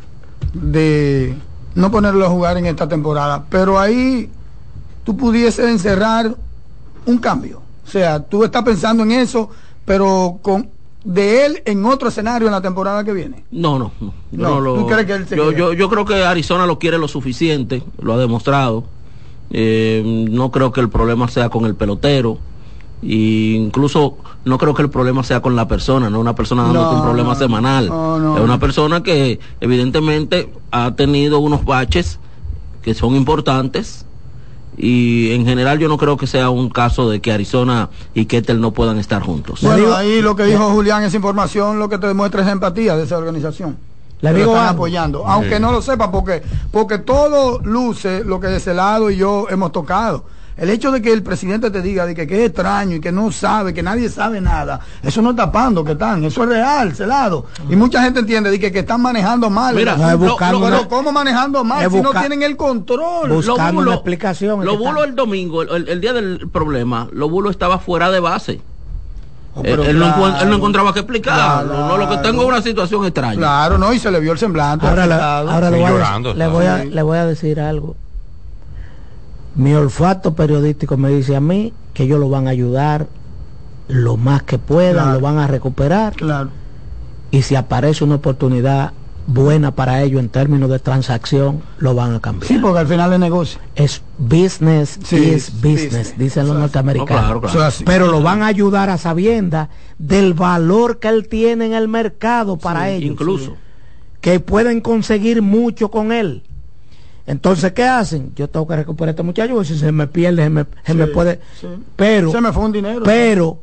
no ponerlo a jugar en esta temporada, pero ahí tú pudieses encerrar un cambio. O sea, tú estás pensando en eso, pero de él en otro escenario en la temporada que viene. No. ¿Tú crees que él se yo creo que Arizona lo quiere lo suficiente, lo ha demostrado. No creo que el problema sea con el pelotero. Y incluso no creo que el problema sea con la persona, no una persona dándote un problema semanal. Es una persona que evidentemente ha tenido unos baches que son importantes, y en general yo no creo que sea un caso de que Arizona y Ketel no puedan estar juntos. Bueno, ahí lo que dijo Julián, esa información lo que te demuestra es empatía de esa organización. Le digo, están apoyando, aunque no lo sepa, porque todo luce lo que de ese lado y yo hemos tocado. El hecho de que el presidente te diga de que es extraño y que no sabe, que nadie sabe nada, eso no es tapando que están, eso es real, celado. Y mucha gente entiende de que están manejando mal. Mira, pero ¿cómo manejando mal si no tienen el control? Buscando una explicación. Lobulo el domingo, el día del problema, Lobulo estaba fuera de base. Él no encontraba qué explicar. No, lo que tengo es una situación extraña. Claro, no, y se le vio el semblante. Ahora le voy a decir algo. Mi olfato periodístico me dice a mí que ellos lo van a ayudar lo más que puedan, lo van a recuperar. Y si aparece una oportunidad buena para ellos en términos de transacción, lo van a cambiar. Sí, porque al final es negocio. Es business, business, dicen los norteamericanos. Claro. Pero lo van a ayudar a sabiendas del valor que él tiene en el mercado para ellos. Incluso. Que pueden conseguir mucho con él. Entonces, ¿qué hacen? Yo tengo que recuperar a este muchacho, porque si se me pierde, se me puede... Pero... Se me fue un dinero. Pero...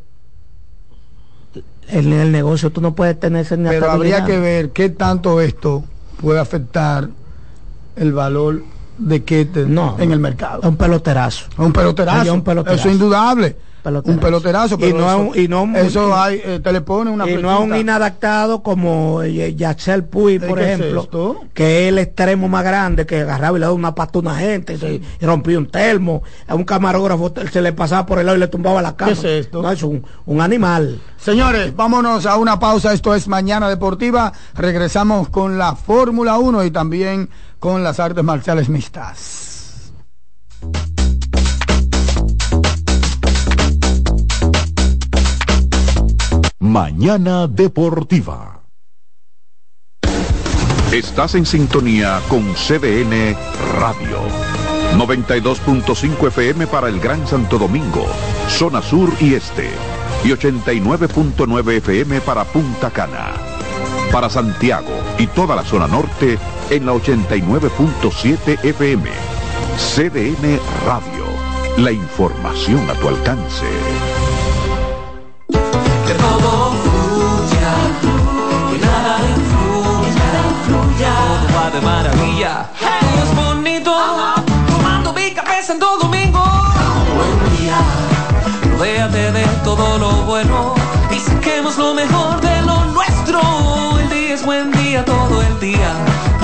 En el negocio tú no puedes tener esa inestabilidad. Pero habría que ver qué tanto esto puede afectar el valor de Ketel en el mercado. Un peloterazo. Un peloterazo. Eso es indudable. Un peloterazo, pero eso hay, te le pone una y no es un inadaptado como Yaxel Puig, por ejemplo, que es el extremo más grande, que agarraba y le daba una pata a una gente y rompía un termo. A un camarógrafo se le pasaba por el lado y le tumbaba la cama. ¿Qué es esto? No, es un animal. Señores, vámonos a una pausa. Esto es Mañana Deportiva. Regresamos con la Fórmula 1 y también con las artes marciales mixtas. Mañana Deportiva. Estás en sintonía con CDN Radio. 92.5 FM para el Gran Santo Domingo, zona sur y este. Y 89.9 FM para Punta Cana. Para Santiago y toda la zona norte en la 89.7 FM. CDN Radio. La información a tu alcance. Que todo fluya, que nada influya, todo va de maravilla. Hey, es bonito, tomando mi cabeza en todo domingo. Buen día, rodéate de todo lo bueno y saquemos lo mejor de lo nuestro. El día es buen día, todo el día.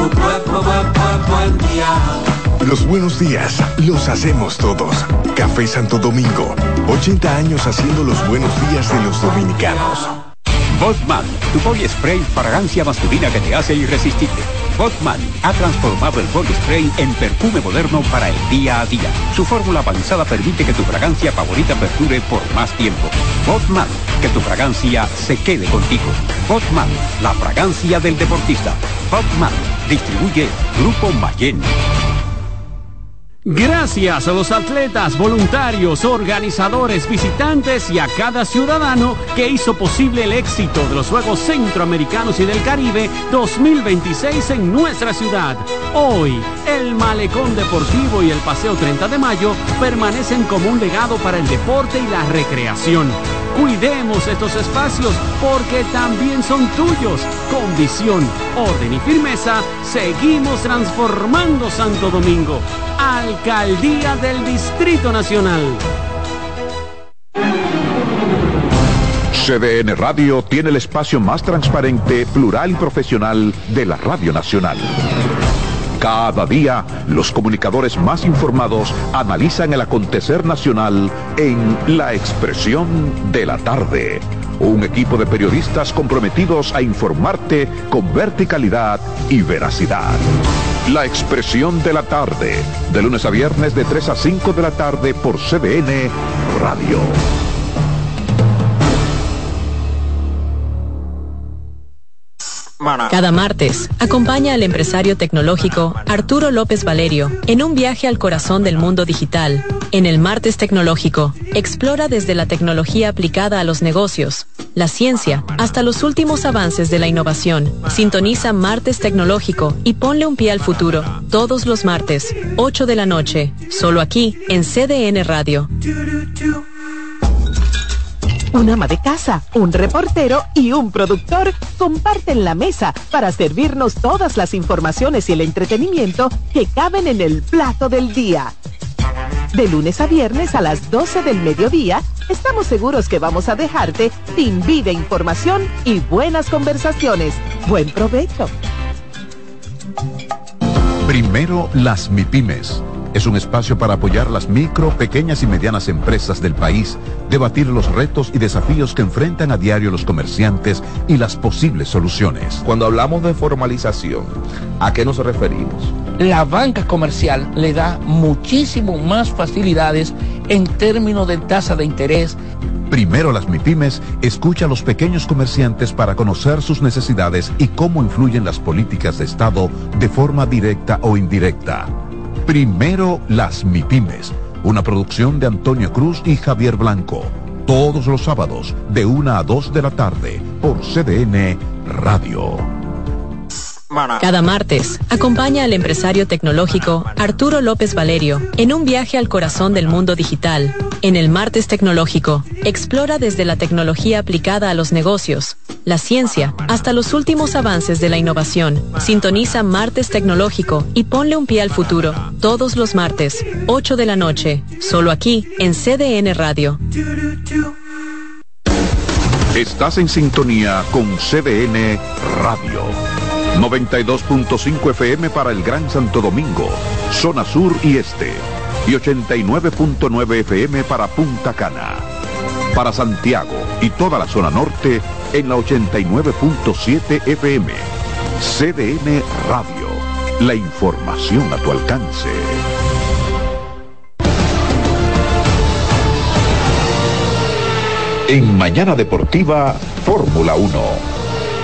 Buen día. Los buenos días los hacemos todos. Café Santo Domingo, 80 años haciendo los buenos días de los dominicanos. Botman, tu body spray, fragancia masculina que te hace irresistible. Botman ha transformado el body spray en perfume moderno para el día a día. Su fórmula avanzada permite que tu fragancia favorita perdure por más tiempo. Botman, que tu fragancia se quede contigo. Botman, la fragancia del deportista. Botman, distribuye Grupo Mayen. Gracias a los atletas, voluntarios, organizadores, visitantes y a cada ciudadano que hizo posible el éxito de los Juegos Centroamericanos y del Caribe 2026 en nuestra ciudad. Hoy, el Malecón Deportivo y el Paseo 30 de Mayo permanecen como un legado para el deporte y la recreación. Cuidemos estos espacios porque también son tuyos. Con visión, orden y firmeza, seguimos transformando Santo Domingo. Alcaldía del Distrito Nacional. CDN Radio tiene el espacio más transparente, plural y profesional de la Radio Nacional. Cada día, los comunicadores más informados analizan el acontecer nacional en La Expresión de la Tarde. Un equipo de periodistas comprometidos a informarte con verticalidad y veracidad. La Expresión de la Tarde, de lunes a viernes de 3 a 5 de la tarde por CDN Radio. Cada martes, acompaña al empresario tecnológico Arturo López Valerio en un viaje al corazón del mundo digital. En el Martes Tecnológico, explora desde la tecnología aplicada a los negocios, la ciencia, hasta los últimos avances de la innovación. Sintoniza Martes Tecnológico y ponle un pie al futuro. Todos los martes, 8 de la noche, solo aquí en CDN Radio. Un ama de casa, un reportero y un productor comparten la mesa para servirnos todas las informaciones y el entretenimiento que caben en el plato del día. De lunes a viernes a las 12 del mediodía, estamos seguros que vamos a dejarte sin vida, información y buenas conversaciones. Buen provecho. Primero las MIPYMES. Es un espacio para apoyar las micro, pequeñas y medianas empresas del país, debatir los retos y desafíos que enfrentan a diario los comerciantes y las posibles soluciones. Cuando hablamos de formalización, ¿a qué nos referimos? La banca comercial le da muchísimo más facilidades en términos de tasa de interés. Primero las MIPYMES escucha a los pequeños comerciantes para conocer sus necesidades y cómo influyen las políticas de Estado de forma directa o indirecta. Primero las MIPYMES, una producción de Antonio Cruz y Javier Blanco. Todos los sábados de 1 a 2 de la tarde por CDN Radio. Cada martes, acompaña al empresario tecnológico Arturo López Valerio en un viaje al corazón del mundo digital. En el Martes Tecnológico, explora desde la tecnología aplicada a los negocios, la ciencia, hasta los últimos avances de la innovación. Sintoniza Martes Tecnológico y ponle un pie al futuro. Todos los martes, 8 de la noche, solo aquí en CDN Radio. Estás en sintonía con CDN Radio. 92.5 FM para el Gran Santo Domingo, zona sur y este, y 89.9 FM para Punta Cana. Para Santiago y toda la zona norte en la 89.7 FM. CDN Radio, la información a tu alcance. En Mañana Deportiva, Fórmula 1.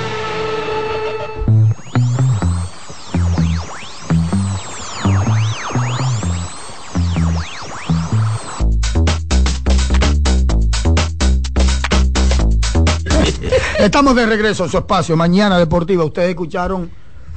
Estamos de regreso a su espacio, Mañana Deportiva. Ustedes escucharon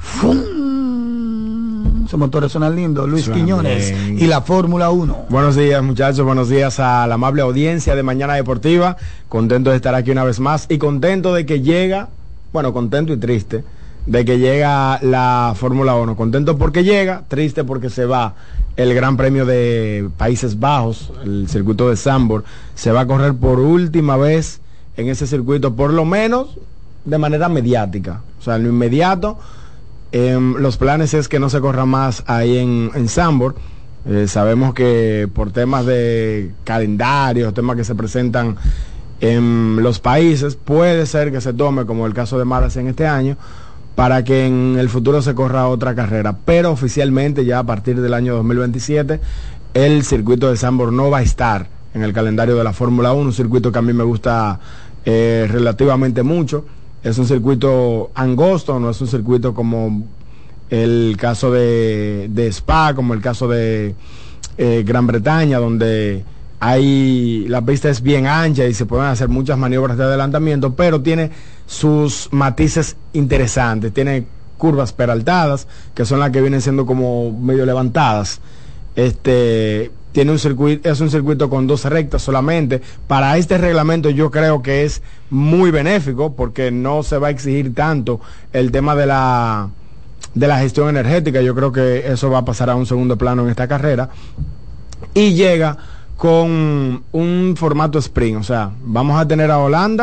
esos motores suenan lindos, Luis Quiñones y la Fórmula 1. Buenos días, muchachos, buenos días a la amable audiencia de Mañana Deportiva. Contento de estar aquí una vez más y contento de que llega, bueno, contento y triste de que llega la Fórmula 1. Contento porque llega, triste porque se va el Gran Premio de Países Bajos, el circuito de Zandvoort. Se va a correr por última vez en ese circuito, por lo menos de manera mediática. O sea, en lo inmediato, los planes es que no se corra más ahí en Zandvoort. Sabemos que por temas de calendario, temas que se presentan en los países, puede ser que se tome, como el caso de Malasia en este año, para que en el futuro se corra otra carrera. Pero oficialmente ya a partir del año 2027, el circuito de Zandvoort no va a estar en el calendario de la Fórmula 1, un circuito que a mí me gusta relativamente mucho. Es un circuito angosto, no es un circuito como el caso de Spa, como el caso de Gran Bretaña, donde la pista es bien ancha y se pueden hacer muchas maniobras de adelantamiento, pero tiene sus matices interesantes. Tiene curvas peraltadas, que son las que vienen siendo como medio levantadas. Tiene un circuito, es un circuito con 2 rectas solamente. Para este reglamento yo creo que es muy benéfico, porque no se va a exigir tanto el tema de la gestión energética. Yo creo que eso va a pasar a un segundo plano en esta carrera. Y llega con un formato sprint, o sea, vamos a tener a Holanda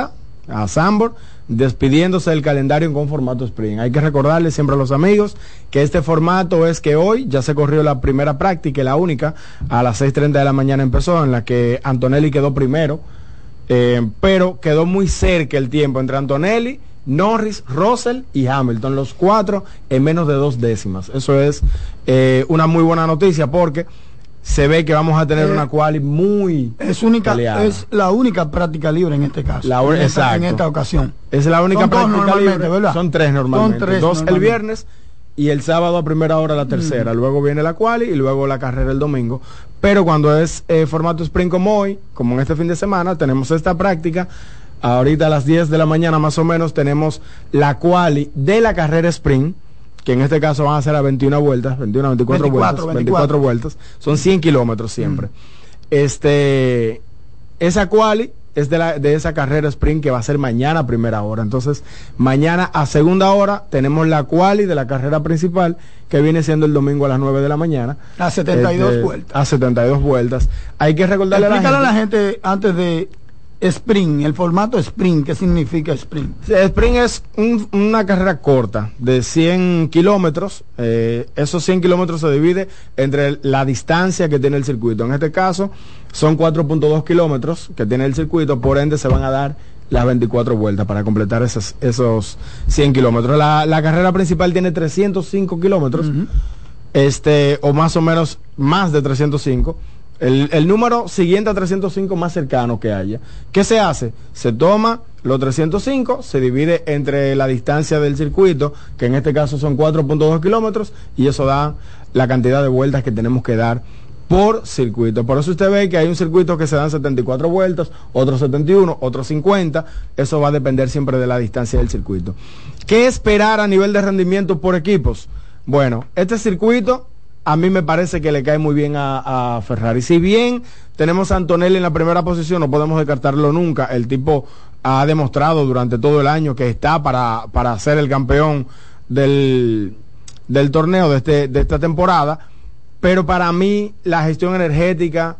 a Zandvoort, despidiéndose del calendario con formato sprint. Hay que recordarles siempre a los amigos que este formato es que hoy ya se corrió la primera práctica, y la única, a las 6:30 de la mañana empezó, en la que Antonelli quedó primero, pero quedó muy cerca el tiempo entre Antonelli, Norris, Russell y Hamilton, los 4 en menos de 2 décimas. Eso es una muy buena noticia, porque se ve que vamos a tener una quali muy peleada. Es la única práctica libre en este caso. En esta ocasión. Es la única práctica libre, ¿verdad? Son 3 normalmente. Son 3 2 normalmente. el viernes y el sábado a primera hora la tercera. Luego viene la quali y luego la carrera el domingo. Pero cuando es formato sprint como hoy, como en este fin de semana, tenemos esta práctica. Ahorita a las 10 de la mañana más o menos tenemos la quali de la carrera sprint, que en este caso van a ser a 21 vueltas, 24 vueltas, son 100 kilómetros siempre. Esa quali es de esa carrera sprint que va a ser mañana a primera hora. Entonces, mañana a segunda hora tenemos la quali de la carrera principal, que viene siendo el domingo a las 9 de la mañana. A 72 vueltas. A 72 vueltas. Hay que recordarle a la gente antes de sprint, el formato sprint, ¿qué significa sprint? Sprint es una carrera corta de 100 kilómetros. Esos 100 kilómetros se divide entre la distancia que tiene el circuito. En este caso son 4.2 kilómetros que tiene el circuito, por ende se van a dar las 24 vueltas para completar esos 100 kilómetros. La carrera principal tiene 305 kilómetros, o más o menos más de 305. El número siguiente a 305 más cercano que haya. ¿Qué se hace? Se toma los 305, se divide entre la distancia del circuito, que en este caso son 4.2 kilómetros, y eso da la cantidad de vueltas que tenemos que dar por circuito. Por eso usted ve que hay un circuito que se dan 74 vueltas, otros 71, otros 50. Eso va a depender siempre de la distancia del circuito. ¿Qué esperar a nivel de rendimiento por equipos? Bueno, este circuito a mí me parece que le cae muy bien a Ferrari. Si bien tenemos a Antonelli en la primera posición, no podemos descartarlo nunca. El tipo ha demostrado durante todo el año que está para ser el campeón del torneo de esta temporada. Pero para mí la gestión energética,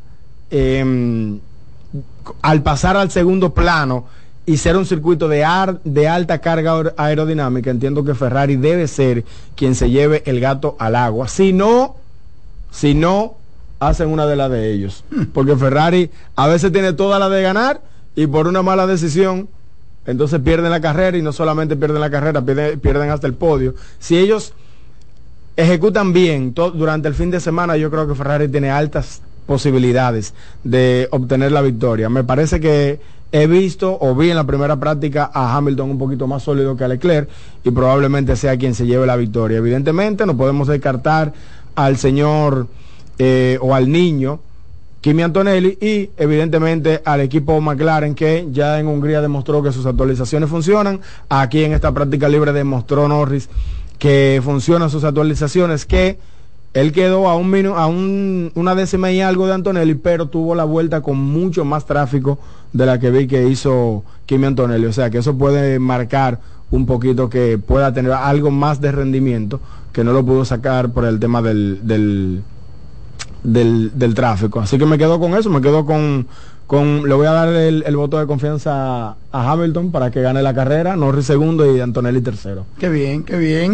al pasar al segundo plano y ser un circuito de alta carga aerodinámica, entiendo que Ferrari debe ser quien se lleve el gato al agua. Si no, hacen una de las de ellos. Porque Ferrari a veces tiene toda la de ganar y por una mala decisión, entonces pierden la carrera, y no solamente pierden la carrera, pierden hasta el podio. Si ellos ejecutan bien durante el fin de semana, yo creo que Ferrari tiene altas posibilidades de obtener la victoria. Me parece que vi en la primera práctica a Hamilton un poquito más sólido que a Leclerc, y probablemente sea quien se lleve la victoria. Evidentemente no podemos descartar al señor o al niño Kimi Antonelli, y evidentemente al equipo McLaren, que ya en Hungría demostró que sus actualizaciones funcionan. Aquí en esta práctica libre demostró Norris que funcionan sus actualizaciones, que él quedó a una décima y algo de Antonelli, pero tuvo la vuelta con mucho más tráfico de la que vi que hizo Kimi Antonelli. O sea que eso puede marcar un poquito que pueda tener algo más de rendimiento, que no lo pudo sacar por el tema del tráfico. Así que me quedo con eso, le voy a dar el voto de confianza a Hamilton para que gane la carrera, Norris segundo y Antonelli tercero. Qué bien.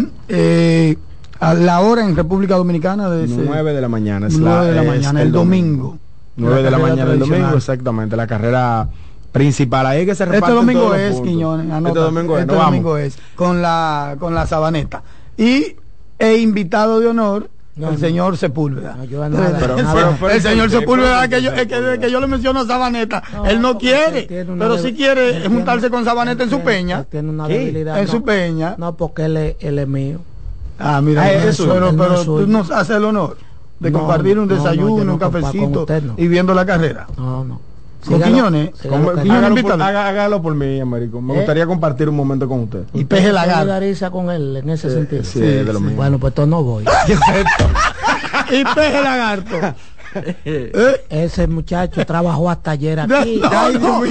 A la hora en República Dominicana de 9 de la mañana. 9 de la mañana, el domingo. 9 de la mañana el domingo, exactamente, la carrera principal. Ahí que se reparten. Este domingo es, Quiñones, este domingo es con la Sabaneta. E invitado de honor, el señor Sepúlveda. El señor Sepúlveda, que yo le menciono a Sabaneta, él no quiere, pero sí quiere juntarse con Sabaneta en su peña. Tiene una debilidad. En su peña. No, porque él es mío. Mira, pero tú nos haces el honor de compartir un desayuno, un cafecito y viendo la carrera. No. Con Quiñones. Hágalo por mí, Américo. Me gustaría compartir un momento con usted. Y Peje Lagarto. Solidariza con él en ese sentido. Sí, de lo mismo. Bueno, pues entonces no voy. Y Peje Lagarto. Ese muchacho trabajó hasta ayer aquí. No.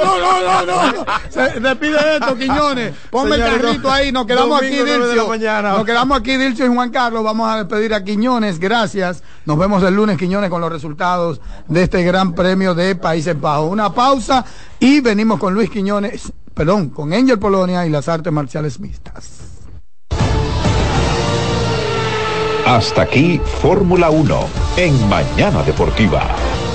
Se despide esto, Quiñones. Ponme el carrito ahí. Nos quedamos aquí, Dilcio y Juan Carlos. Vamos a despedir a Quiñones. Gracias. Nos vemos el lunes, Quiñones, con los resultados de este gran premio de Países Bajos. Una pausa y venimos con Luis Quiñones con Angel Polonia y las artes marciales mixtas. Hasta aquí Fórmula 1 en Mañana Deportiva.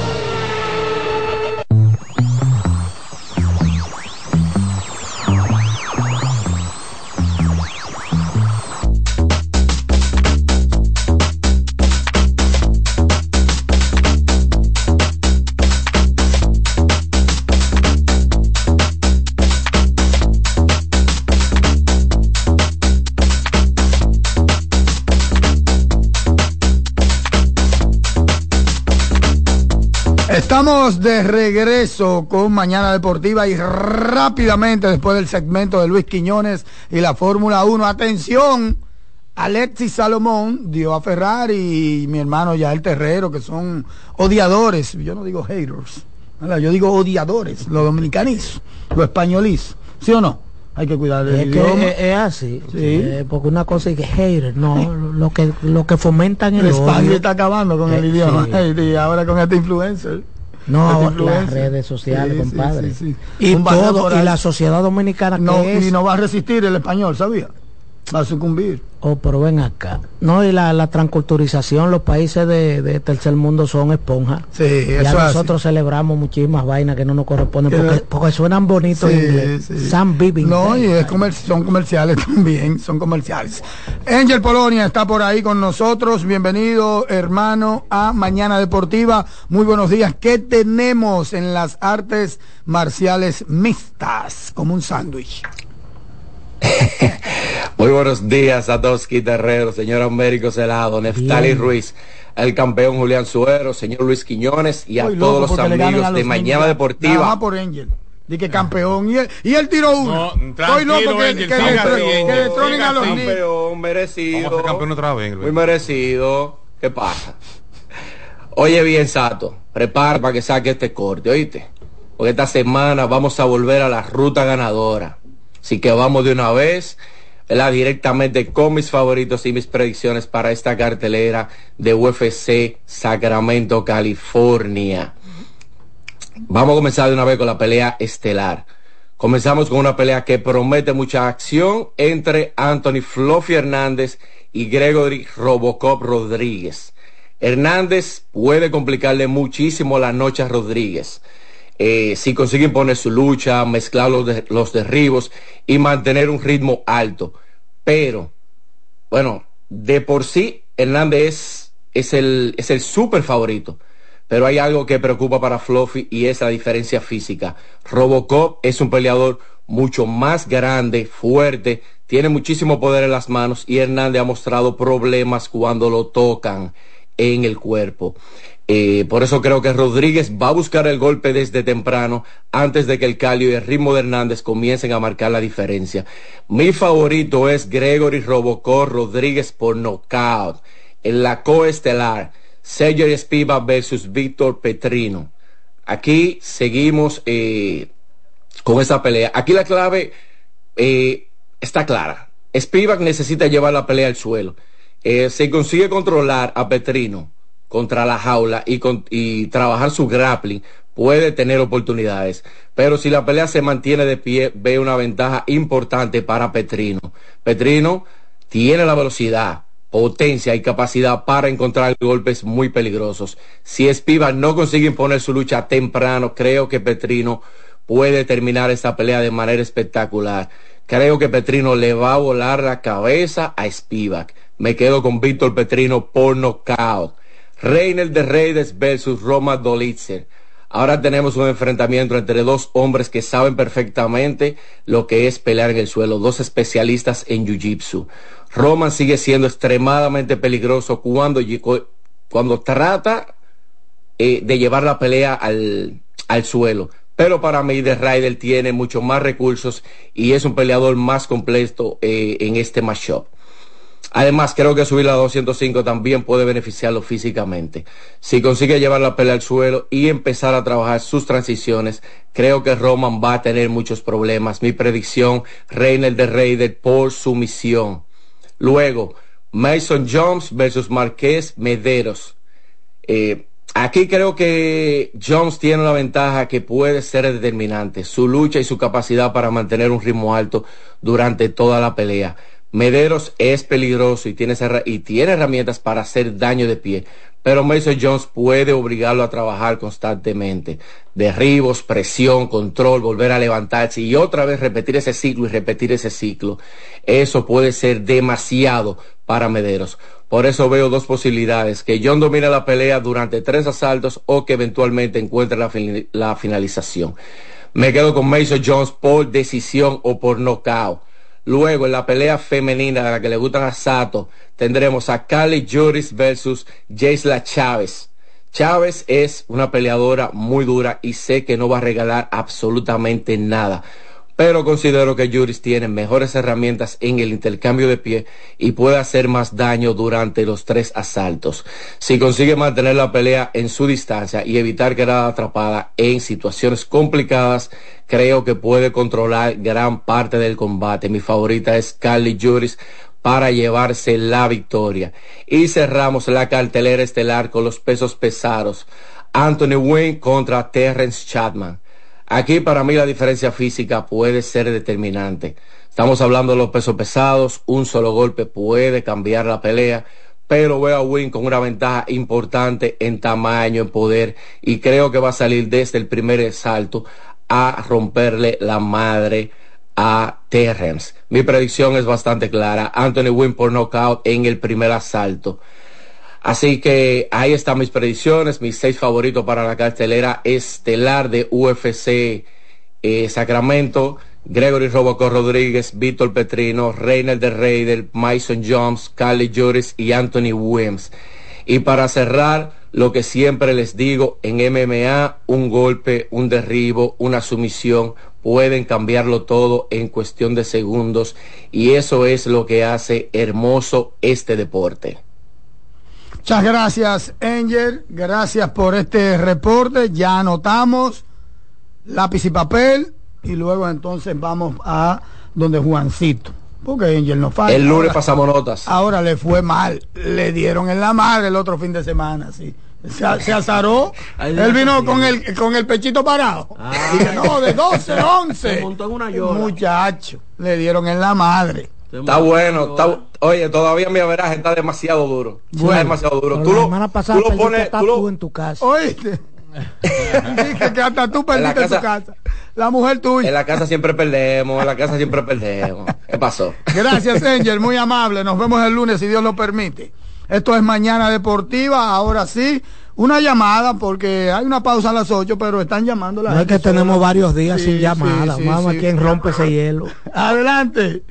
Estamos de regreso con Mañana Deportiva y rápidamente después del segmento de Luis Quiñones y la Fórmula 1, atención, Alexis Salomón dio a Ferrari y mi hermano Yael Terrero, que son odiadores, yo no digo haters, ¿verdad? Yo digo odiadores, lo dominicanizo, lo españolizo, ¿sí o no? Hay que cuidar el idioma. Es así, sí. Porque una cosa es que hater, no, lo que fomentan el España odio. está acabando con el idioma, sí. Y ahora con este influencer. No, las redes sociales, sí, compadre. sí. Y todo, y la sociedad dominicana no, que es... y no va a resistir el español, ¿sabía? Va a sucumbir. Oh, pero ven acá. No, y la transculturización, los países de tercer mundo son esponjas. Sí, ya eso nosotros celebramos muchísimas vainas que no nos corresponden porque suenan bonitos en inglés. Sí. Sam Bibbing. No, y es son comerciales también, son comerciales. Angel Polonia está por ahí con nosotros. Bienvenido, hermano, a Mañana Deportiva. Muy buenos días. ¿Qué tenemos en las artes marciales mixtas? Como un sándwich. Muy buenos días a Toski Terrero, señor Américo Celado, Neftali Ruiz, el campeón Julián Suero, señor Luis Quiñones y a todos los amigos de Mañana Deportiva. Nada más por Angel. Dije campeón y él tiró uno. Estoy loco que destronen a los niños. Campeón merecido. Vamos a ser campeón otra vez. Muy merecido. ¿Qué pasa? Oye bien, Sato, prepara para que saque este corte, ¿oíste? Porque esta semana vamos a volver a la ruta ganadora. Así que vamos de una vez, ¿verdad? Directamente con mis favoritos y mis predicciones para esta cartelera de UFC Sacramento, California. Vamos a comenzar de una vez con la pelea estelar. Comenzamos con una pelea que promete mucha acción entre Anthony Fluffy Hernández y Gregory Robocop Rodríguez. Hernández puede complicarle muchísimo la noche a Rodríguez. Si consigue imponer su lucha, mezclar los derribos y mantener un ritmo alto. Pero, bueno, de por sí Hernández es el súper favorito. Pero hay algo que preocupa para Fluffy y es la diferencia física. Robocop es un peleador mucho más grande, fuerte, tiene muchísimo poder en las manos y Hernández ha mostrado problemas cuando lo tocan en el cuerpo. Por eso creo que Rodríguez va a buscar el golpe desde temprano antes de que el calio y el ritmo de Hernández comiencen a marcar la diferencia. Mi favorito es Gregory Robocop Rodríguez por nocaut. En la coestelar, Sergey Spivak versus Víctor Petrino. Aquí seguimos con esa pelea. Aquí la clave está clara. Spivak necesita llevar la pelea al suelo. Si consigue controlar a Petrino contra la jaula y trabajar su grappling, puede tener oportunidades. Pero si la pelea se mantiene de pie, ve una ventaja importante para Petrino. Petrino tiene la velocidad, potencia y capacidad para encontrar golpes muy peligrosos. Si Spivak no consigue imponer su lucha temprano, creo que Petrino puede terminar esta pelea de manera espectacular. Creo que Petrino le va a volar la cabeza a Spivak. Me quedo con Víctor Petrino por nocaut. Reiner de Reyes versus Roma Dolitzer. Ahora tenemos un enfrentamiento entre dos hombres que saben perfectamente lo que es pelear en el suelo, dos especialistas en Jiu-Jitsu. Roman sigue siendo extremadamente peligroso cuando trata de llevar la pelea al suelo. Pero para mí de Ryder tiene mucho más recursos y es un peleador más completo en este matchup. Además, creo que subir a 205 también puede beneficiarlo físicamente. Si consigue llevar la pelea al suelo y empezar a trabajar sus transiciones, creo que Roman va a tener muchos problemas. Mi predicción, Reiner de Reyder por sumisión. Luego, Mason Jones versus Marqués Mederos. Aquí creo que Jones tiene una ventaja que puede ser determinante, su lucha y su capacidad para mantener un ritmo alto durante toda la pelea. Medeiros es peligroso y tiene herramientas para hacer daño de pie, pero Mason Jones puede obligarlo a trabajar constantemente. Derribos, presión, control, volver a levantarse y otra vez repetir ese ciclo y repetir ese ciclo. Eso puede ser demasiado para Medeiros. Por eso veo dos posibilidades: que John domine la pelea durante 3 asaltos o que eventualmente encuentre la finalización. Me quedo con Mason Jones por decisión o por nocaut. Luego, en la pelea femenina de la que le gustan a Sato, tendremos a Carly Juris versus Gisela Chávez. Chávez es una peleadora muy dura y sé que no va a regalar absolutamente nada, pero considero que Juris tiene mejores herramientas en el intercambio de pie y puede hacer más daño durante los 3 asaltos. Si consigue mantener la pelea en su distancia y evitar quedar atrapada en situaciones complicadas, creo que puede controlar gran parte del combate. Mi favorita es Carly Juris para llevarse la victoria. Y cerramos la cartelera estelar con los pesos pesados. Anthony Wynn contra Terrence Chapman. Aquí para mí la diferencia física puede ser determinante. Estamos hablando de los pesos pesados, un solo golpe puede cambiar la pelea, pero veo a Wynn con una ventaja importante en tamaño, en poder, y creo que va a salir desde el primer asalto a romperle la madre a Terrence. Mi predicción es bastante clara: Anthony Wynn por knockout en el primer asalto. Así que ahí están mis predicciones, mis 6 favoritos para la cartelera estelar de UFC Sacramento: Gregory Robocop Rodríguez, Víctor Petrino, Reiner de Raider, Mason Jones, Carly Juris y Anthony Williams. Y para cerrar, lo que siempre les digo, en MMA, un golpe, un derribo, una sumisión pueden cambiarlo todo en cuestión de segundos, y eso es lo que hace hermoso este deporte. Muchas gracias, Angel. Gracias por este reporte. Ya anotamos, lápiz y papel, y luego entonces vamos a donde Juancito, porque Angel no falla. El lunes pasamos notas. Ahora le fue mal, le dieron en la madre el otro fin de semana, sí. Se azaró. Él vino con el pechito parado. Dije, no, de 12-11. Se montó en una llora. Muchacho, le dieron en la madre. Está bueno, oye, todavía mi averaje está demasiado duro. Bueno, está demasiado duro. La semana pasada tú lo pones tú en tu casa. ¿Oíste? Dije que hasta tú perdiste en tu casa. La mujer tuya. En la casa siempre perdemos, ¿Qué pasó? Gracias, Angel, muy amable. Nos vemos el lunes si Dios lo permite. Esto es Mañana Deportiva. Ahora sí, una llamada, porque hay una pausa a las 8, pero están llamando la gente. Es que tenemos varios días sin llamada. Vamos a quien rompe ese hielo. Adelante.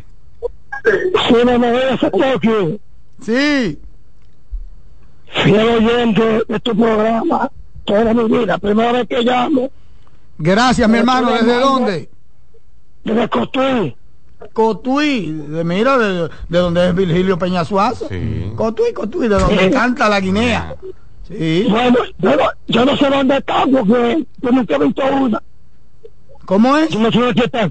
Sí. Fiel oyente de tu programa toda mi vida, primera vez que llamo. Gracias, mi hermano. ¿Desde dónde? Desde Cotuí. Cotuí, mira, de donde es Virgilio Peñasuazo. Sí. Cotuí, de donde canta la Guinea. Sí. Bueno, yo no sé dónde está, porque yo nunca he visto una. ¿Cómo es? Yo no sé dónde está.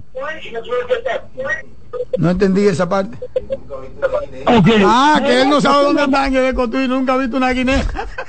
No entendí esa parte. Okay. Ah, que él no sabe dónde están, que de Cotuí nunca ha visto una Guinea.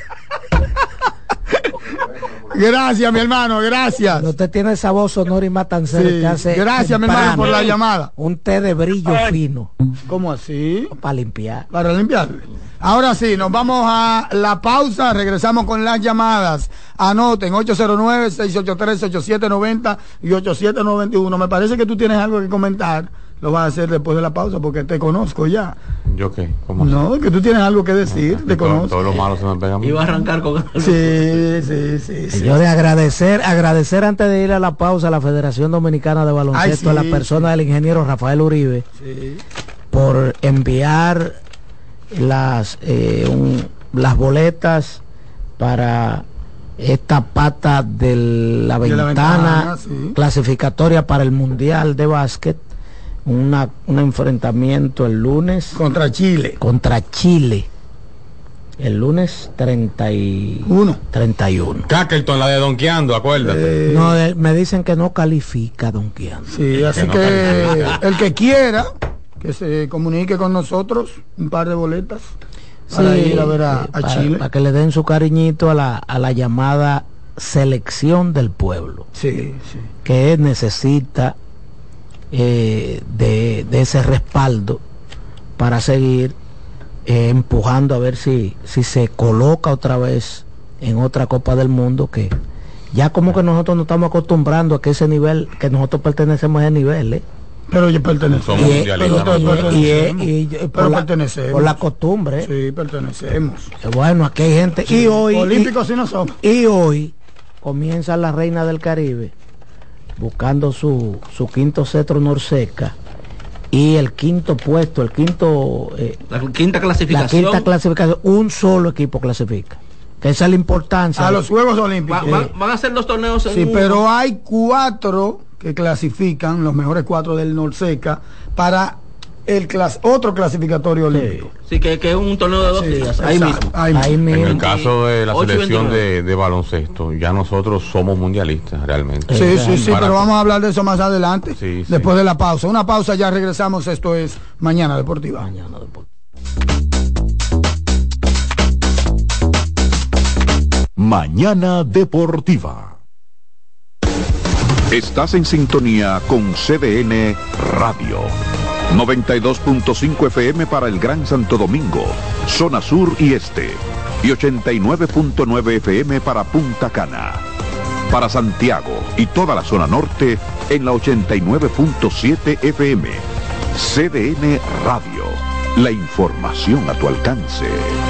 Gracias, mi hermano, gracias. Usted tiene esa voz sonora y matancera que hace. Gracias, mi hermano, por la llamada. Un té de brillo fino. ¿Cómo así? Para limpiar. Para limpiar. Ahora sí, nos vamos a la pausa, regresamos con las llamadas. Anoten 809-683-8790 y 8791. Me parece que tú tienes algo que comentar. Lo vas a hacer después de la pausa porque te conozco ya. ¿Yo qué? ¿Cómo así? No, que tú tienes algo que decir, te conozco. Todo lo malo se me pega a mí. Iba a arrancar con... Sí. Yo de agradecer antes de ir a la pausa a la Federación Dominicana de Baloncesto, a la persona del ingeniero Rafael Uribe, por enviar las boletas para esta pata de la ventana clasificatoria para el Mundial de Básquet. Un enfrentamiento el lunes contra Chile. El lunes 31. Cackleton, la de donkeando, acuérdate. No, me dicen que no califica donkeando. Sí, así que el que quiera que se comunique con nosotros, un par de boletas. para ir a ver a Chile. Para que le den su cariñito a la llamada selección del pueblo. Sí. Que necesita de ese respaldo para seguir empujando a ver si se coloca otra vez en otra Copa del Mundo, que ya como que nosotros nos estamos acostumbrando a que ese nivel, que nosotros pertenecemos a ese nivel, Pero ya pertenecemos. Pertenecemos. Por la costumbre. Sí, pertenecemos. Bueno, aquí hay gente. Sí, y hoy. Olímpicos sí no somos. Y hoy comienza la Reina del Caribe buscando su quinto cetro Norseca. Y el quinto puesto, la quinta clasificación. La quinta clasificación, un solo equipo clasifica. Que esa es la importancia. A los Juegos Olímpicos. Van a ser los torneos en pero hay 4 que clasifican, los mejores 4 del Norseca, para otro clasificatorio olímpico. Sí, que es un torneo de 2 días. Ahí mismo. En el caso de la selección de baloncesto, ya nosotros somos mundialistas realmente. Sí, pero vamos a hablar de eso más adelante, después de la pausa. Una pausa, ya regresamos. Esto es Mañana Deportiva. Mañana Deportiva. Estás en sintonía con CDN Radio. 92.5 FM para el Gran Santo Domingo, zona sur y este. Y 89.9 FM para Punta Cana. Para Santiago y toda la zona norte en la 89.7 FM. CDN Radio. La información a tu alcance.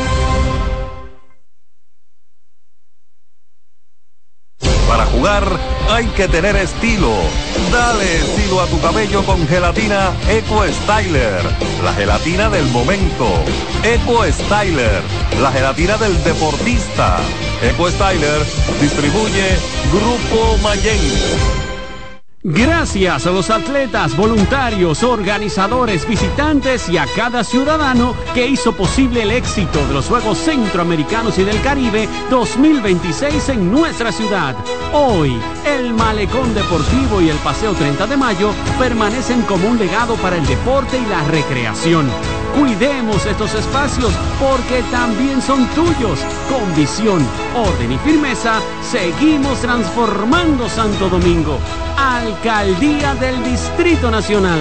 Para jugar hay que tener estilo. Dale estilo a tu cabello con gelatina Eco Styler, la gelatina del momento. Eco Styler, la gelatina del deportista. Eco Styler distribuye Grupo Mayen. Gracias a los atletas, voluntarios, organizadores, visitantes y a cada ciudadano que hizo posible el éxito de los Juegos Centroamericanos y del Caribe 2026 en nuestra ciudad. Hoy, el Malecón Deportivo y el Paseo 30 de Mayo permanecen como un legado para el deporte y la recreación. Cuidemos estos espacios porque también son tuyos. Con visión, orden y firmeza, seguimos transformando Santo Domingo. Alcaldía del Distrito Nacional.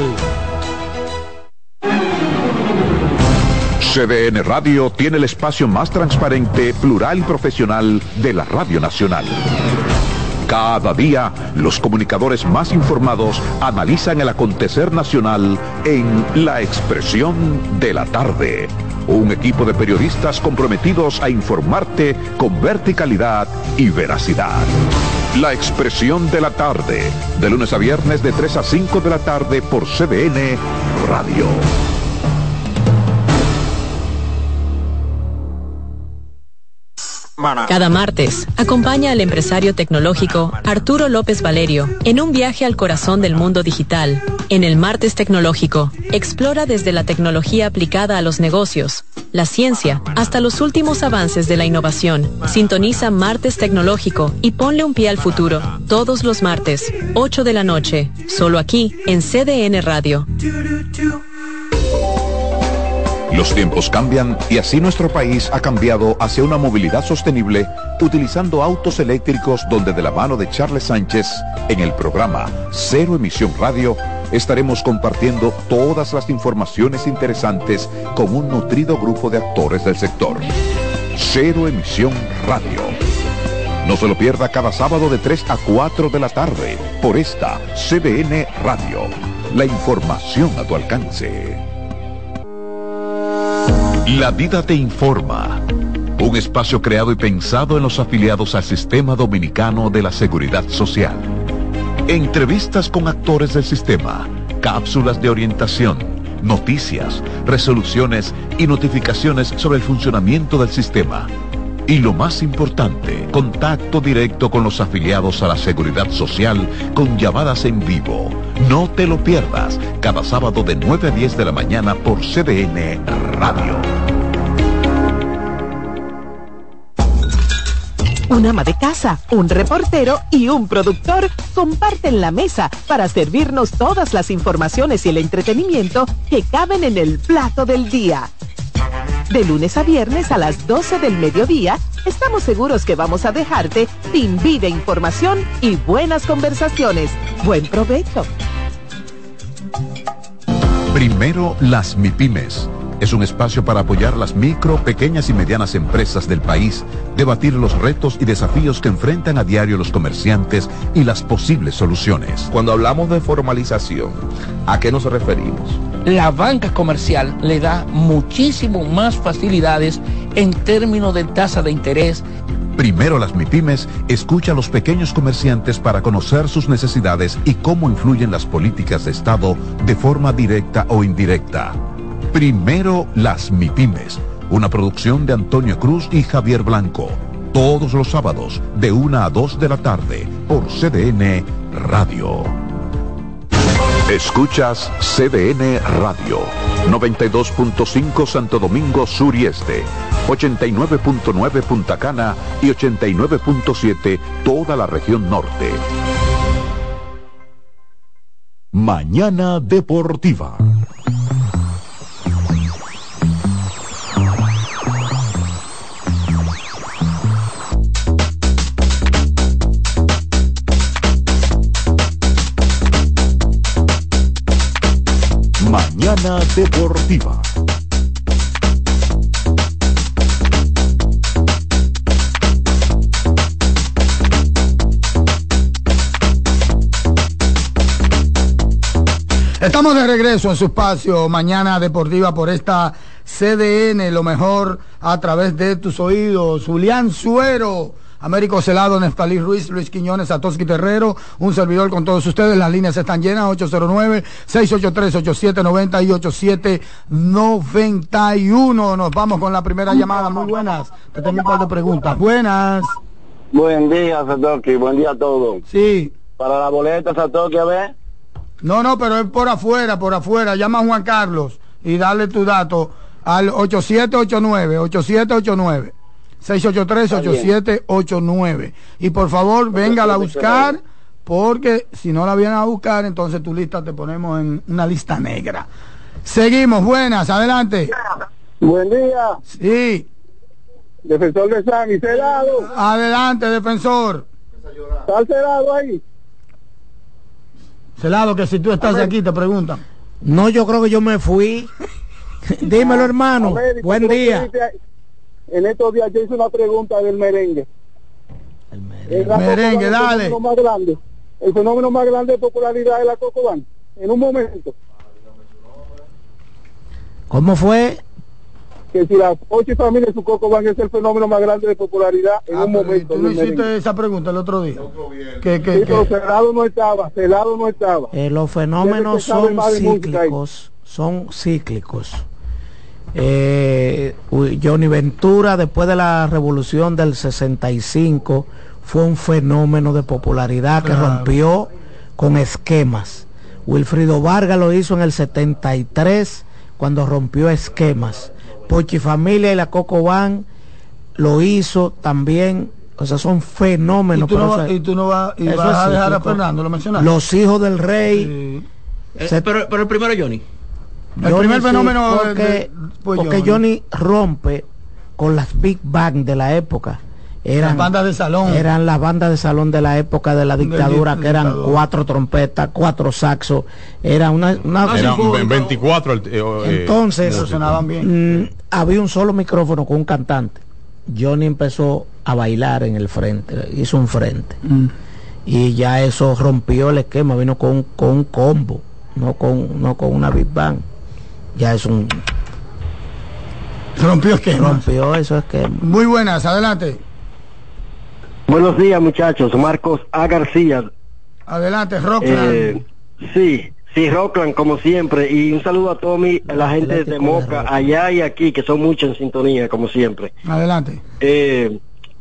CDN Radio tiene el espacio más transparente, plural y profesional de la Radio Nacional. Cada día, los comunicadores más informados analizan el acontecer nacional en La Expresión de la Tarde. Un equipo de periodistas comprometidos a informarte con verticalidad y veracidad. La Expresión de la Tarde, de lunes a viernes de 3 a 5 de la tarde por CDN Radio. Cada martes, acompaña al empresario tecnológico Arturo López Valerio en un viaje al corazón del mundo digital. En el Martes Tecnológico, explora desde la tecnología aplicada a los negocios, la ciencia, hasta los últimos avances de la innovación. Sintoniza Martes Tecnológico y ponle un pie al futuro. Todos los martes, 8 de la noche, solo aquí en CDN Radio. Los tiempos cambian y así nuestro país ha cambiado hacia una movilidad sostenible utilizando autos eléctricos, donde de la mano de Charles Sánchez en el programa Cero Emisión Radio estaremos compartiendo todas las informaciones interesantes con un nutrido grupo de actores del sector. Cero Emisión Radio. No se lo pierda cada sábado de 3 a 4 de la tarde por esta CDN Radio. La información a tu alcance. La Vida te informa, un espacio creado y pensado en los afiliados al Sistema Dominicano de la Seguridad Social. Entrevistas con actores del sistema, cápsulas de orientación, noticias, resoluciones y notificaciones sobre el funcionamiento del sistema. Y lo más importante, contacto directo con los afiliados a la Seguridad Social con llamadas en vivo. No te lo pierdas, cada sábado de 9 a 10 de la mañana por CDN Radio. Un ama de casa, un reportero y un productor comparten la mesa para servirnos todas las informaciones y el entretenimiento que caben en el plato del día. De lunes a viernes a las 12 del mediodía, estamos seguros que vamos a dejarte sin vida, información y buenas conversaciones. Buen provecho. Primero las MIPYMES. Es un espacio para apoyar las micro, pequeñas y medianas empresas del país, debatir los retos y desafíos que enfrentan a diario los comerciantes y las posibles soluciones. Cuando hablamos de formalización, ¿a qué nos referimos? La banca comercial le da muchísimo más facilidades en términos de tasa de interés. Primero las MIPYMES escucha a los pequeños comerciantes para conocer sus necesidades y cómo influyen las políticas de Estado de forma directa o indirecta. Primero las MIPYMES, una producción de Antonio Cruz y Javier Blanco. Todos los sábados de 1 a 2 de la tarde por CDN Radio. Escuchas CDN Radio, 92.5 Santo Domingo Sur y Este, 89.9 Punta Cana y 89.7 toda la región norte. Mañana Deportiva. Mañana Deportiva. Estamos de regreso en su espacio Mañana Deportiva por esta CDN, lo mejor a través de tus oídos. Julián Suero, Américo Celado, Neftalí Ruiz, Luis Quiñones, Satoshi Terrero, un servidor con todos ustedes. Las líneas están llenas, 809-683-8790 y 8791. Nos vamos con la primera llamada. Muy buenas. Te tengo un par de preguntas. Buenas. Buen día, Satoshi. Buen día a todos. Sí. Para la boleta, Satoshi, a ver. No, pero es por afuera. Llama a Juan Carlos y dale tu dato al 8789. 683-8789. Y por favor, véngala a buscar, porque si no la vienen a buscar, entonces tu lista te ponemos en una lista negra. Seguimos, buenas, adelante. Buen día. Sí. Defensor de San y Celado. Adelante, defensor. ¿Está Celado ahí? Celado, que si tú estás aquí, te preguntan. No, yo creo que yo me fui. Dímelo, hermano. Buen día. En estos días yo hice una pregunta del merengue. El merengue, dale. El fenómeno más grande de popularidad de la Cocobán. En un momento. ¿Cómo fue? Que si las 8 familias de su Cocobán es el fenómeno más grande de popularidad en un momento. ¿Tú no hiciste esa pregunta el otro día? Pero Celado no estaba. Los fenómenos son cíclicos. Johnny Ventura, después de la revolución del 65, fue un fenómeno de popularidad que rompió con esquemas. Wilfrido Vargas lo hizo en el 73 cuando rompió esquemas. Pochi Familia y la Cocobán lo hizo también. O sea, son fenómenos. ¿Y tú no vas a dejar a Fernando? ¿Lo mencionaste? Los hijos del rey. Sí. Pero el primero Johnny. El primer fenómeno porque Johnny rompe con las Big Bang de la época. Las bandas de salón. Eran las bandas de salón de la época de la dictadura, que eran 4 trompetas, 4 saxos. Era eran 24. Entonces, sonaban bien. Había un solo micrófono con un cantante. Johnny empezó a bailar en el frente, hizo un frente. Y ya eso rompió el esquema, vino con un combo, no con una Big Bang. Ya es un... Rompió eso esquema. Muy buenas, adelante. Buenos días, muchachos. Marcos A. García. Adelante, Rockland. Sí, Rockland, como siempre. Y un saludo a toda la gente de Moca, allá y aquí, que son muchos en sintonía, como siempre. Adelante. Qué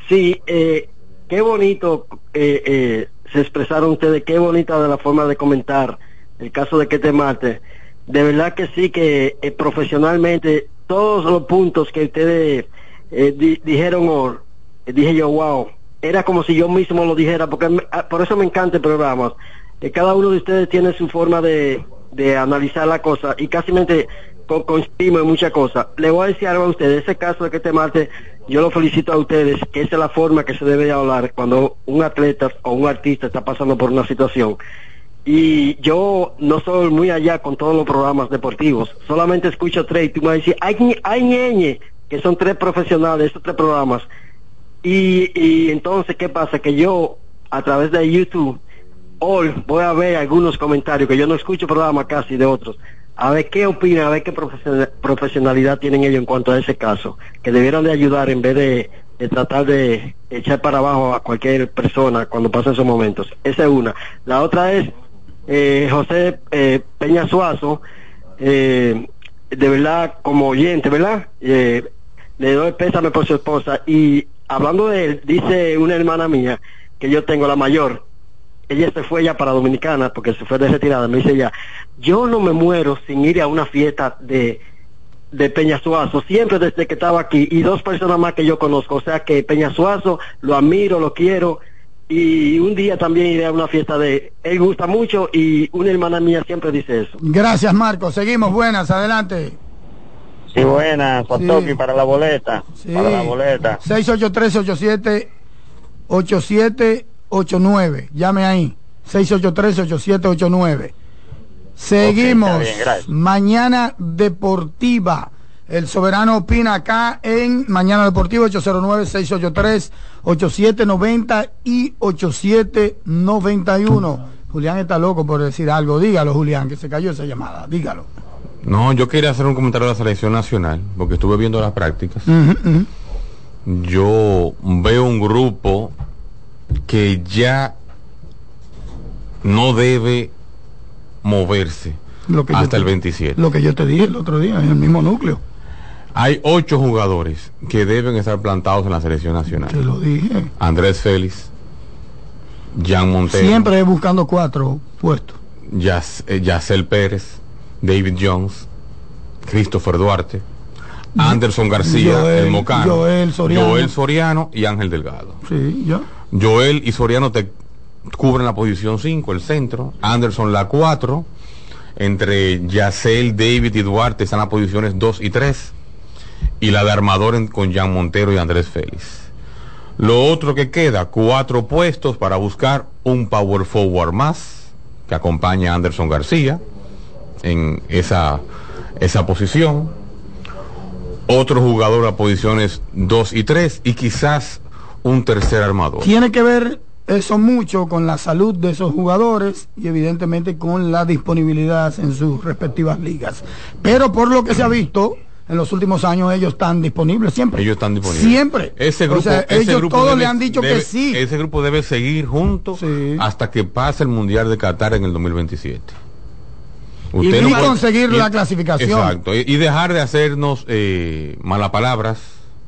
bonito se expresaron ustedes, qué bonita de la forma de comentar el caso de Quete Marte. De verdad que sí, que profesionalmente todos los puntos que ustedes dijeron, dije yo, wow, era como si yo mismo lo dijera, porque por eso me encanta el programa, que cada uno de ustedes tiene su forma de analizar la cosa, y casi coincidimos en muchas cosas. Le voy a decir algo a ustedes. Ese caso de que este martes, yo lo felicito a ustedes, que esa es la forma que se debe de hablar cuando un atleta o un artista está pasando por una situación. Y yo no soy muy allá con todos los programas deportivos, solamente escucho 3 y tú me vas a decir, hay ñeñe, que son 3 profesionales, esos 3 programas. Y entonces, ¿qué pasa? Que yo, a través de YouTube, hoy voy a ver algunos comentarios, que yo no escucho programas casi de otros, a ver qué opinan, a ver qué profesionalidad tienen ellos en cuanto a ese caso, que debieran de ayudar en vez de tratar de echar para abajo a cualquier persona cuando pasan esos momentos. Esa es una. La otra es José Peña Suazo, de verdad, como oyente, ¿verdad? Le doy pésame por su esposa. Y hablando de él, dice una hermana mía, que yo tengo, la mayor, ella se fue ya para Dominicana, porque se fue de retirada, me dice ella, yo no me muero sin ir a una fiesta de Peña Suazo, siempre desde que estaba aquí, y 2 personas más que yo conozco, o sea que Peña Suazo, lo admiro, lo quiero, y un día también iré a una fiesta de él, gusta mucho, y una hermana mía siempre dice eso. Gracias, Marco. Seguimos, buenas, adelante. Sí, buenas, Sotoki, para la boleta. Sí. Para la boleta. 683-87-89. Llame ahí. 683-8789. Seguimos. Okay, está bien, gracias. Mañana Deportiva. El Soberano opina acá en Mañana Deportiva, 809-683-8790 y 8791. Julián está loco por decir algo. Dígalo, Julián, que se cayó esa llamada. Dígalo. No, yo quería hacer un comentario de la selección nacional, porque estuve viendo las prácticas. Yo veo un grupo que ya no debe moverse hasta el 27. Lo que yo te dije el otro día, en el mismo núcleo. Hay 8 jugadores que deben estar plantados en la selección nacional. Te lo dije. Andrés Félix, Jan Montero. Siempre buscando 4 puestos. Yacel Pérez, David Jones, Christopher Duarte, Anderson García, el Mocano, Joel Soriano y Ángel Delgado. Sí, ya. Joel y Soriano te cubren la posición 5, el centro. Anderson la 4. Entre Yacel, David y Duarte están las posiciones 2 y 3. Y la de armador con Jan Montero y Andrés Félix. Lo otro que queda, 4 puestos para buscar un power forward más que acompaña a Anderson García en esa posición. Otro jugador a posiciones 2 y 3 y quizás un tercer armador. Tiene que ver eso mucho con la salud de esos jugadores y evidentemente con la disponibilidad en sus respectivas ligas. Pero por lo que se ha visto en los últimos años, ellos están disponibles siempre. Ellos están disponibles. Siempre. Ese grupo, ellos todos le han dicho que sí. Ese grupo debe seguir juntos hasta que pase el Mundial de Qatar en el 2027. Usted y conseguir la clasificación. Exacto. Y dejar de hacernos malapalabras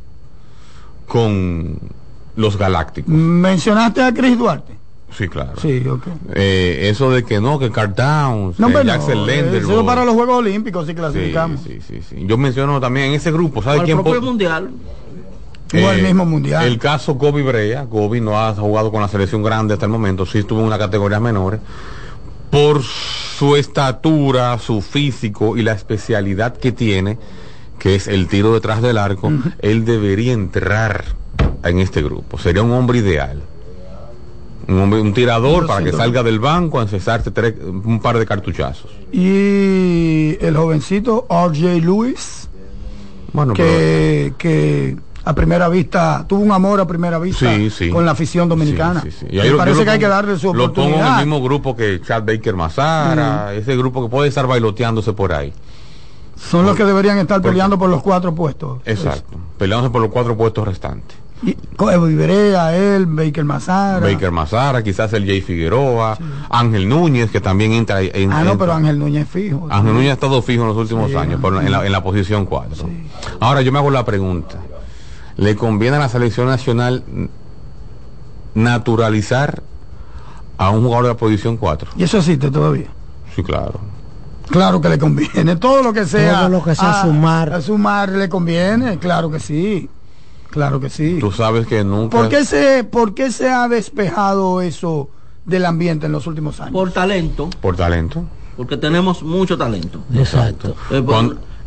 con los galácticos. ¿Mencionaste a Chris Duarte? Sí, claro. Sí, okay. Eso de que no, que Carl Towns, Jackson Lender. Eso para los Juegos Olímpicos si clasificamos. Sí. Yo menciono también en ese grupo, ¿sabe quién? El propio Mundial. O el mismo Mundial. El caso Kobe Brea. Kobe no ha jugado con la selección grande hasta el momento, sí estuvo en una categoría menores. Por su estatura, su físico y la especialidad que tiene, que es el tiro detrás del arco, él debería entrar en este grupo. Sería un hombre ideal. Un tirador para que salga del banco a cesarse un par de cartuchazos. Y el jovencito R.J. Lewis, bueno, que a primera vista tuvo un amor a primera vista con la afición dominicana. Y ahí parece que hay que darle su oportunidad. Lo pongo en el mismo grupo que Chad Baker Mazara, ese grupo que puede estar bailoteándose por ahí. Son los que deberían estar peleando por los 4 puestos. Exacto, peleándose por los 4 puestos restantes. Brea, él, Baker Mazara, quizás el Jay Figueroa, Ángel Núñez, que también entra en. Pero Ángel Núñez fijo. Ángel Núñez ha estado fijo en los últimos años, en la posición 4. Ahora yo me hago la pregunta: ¿le conviene a la selección nacional naturalizar a un jugador de la posición 4? ¿Y eso existe todavía? Sí, claro. Claro que le conviene, todo lo que sea sumar le conviene, claro que sí. Claro que sí. Tú sabes que nunca. ¿Por qué se ha despejado eso del ambiente en los últimos años? Por talento. Por talento. Porque tenemos mucho talento. Exacto.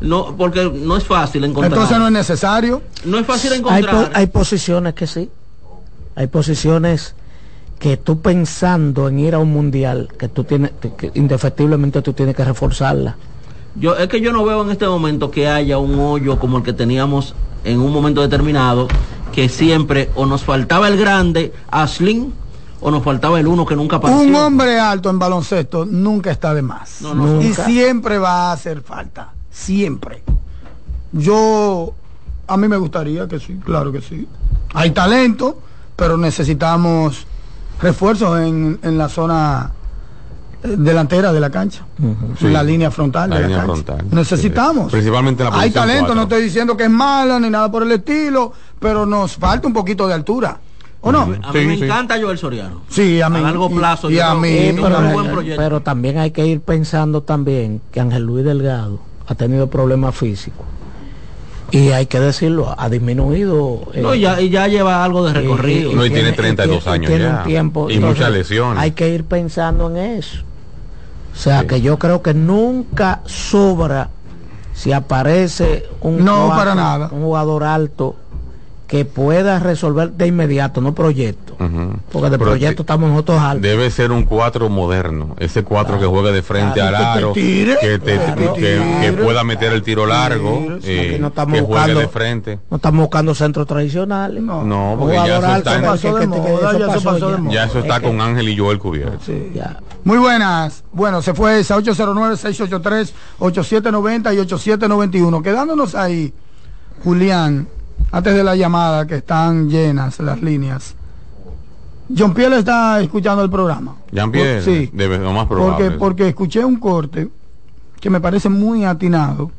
No, porque no es fácil encontrar. Entonces no es necesario. No es fácil encontrar. Hay posiciones que sí. Hay posiciones que tú pensando en ir a un mundial, que tú tienes, que indefectiblemente tú tienes que reforzarla. Es que yo no veo en este momento que haya un hoyo como el que teníamos en un momento determinado, que siempre o nos faltaba el grande, Ashlin, o nos faltaba el uno que nunca apareció. Un hombre alto en baloncesto nunca está de más. No, y siempre va a hacer falta. Siempre. A mí me gustaría que sí, claro que sí. Hay talento, pero necesitamos refuerzos en la zona delantera de la cancha, Sí. en la línea frontal La de línea la cancha. frontal. Necesitamos. Sí. Principalmente en la Hay posición talento, 4. no estoy diciendo que es mala ni nada por el estilo, pero nos falta un poquito de altura. ¿O no? A mí me encanta Joel Soriano. Sí, a mí. A largo plazo. Y yo a creo mí. que es un buen proyecto. Pero también hay que ir pensando también que Ángel Luis Delgado ha tenido problemas físicos. Y hay que decirlo, ha disminuido. No, ya lleva algo de recorrido. No, y tiene 32 años tiene ya. un tiempo. Y Entonces, muchas lesiones. Hay que ir pensando en eso. O sea, que yo creo que nunca sobra si aparece un para nada. Un jugador alto que pueda resolver de inmediato, no proyecto. Porque de Pero proyecto estamos nosotros altos. Debe ser un 4 moderno, ese 4 que juegue de frente al aro, que pueda meter el tiro largo, no estamos que juegue buscando, de frente. No estamos buscando centros tradicionales. No, porque ya eso está, ya eso está con Ángel y Joel cubierto. Muy buenas. Bueno, se fue esa 809-683-8790 y 8791. Quedándonos ahí, Julián, antes de la llamada, que están llenas las líneas. John Pierre está escuchando el programa. John Pierre, sí, lo más probable. Porque escuché un corte que me parece muy atinado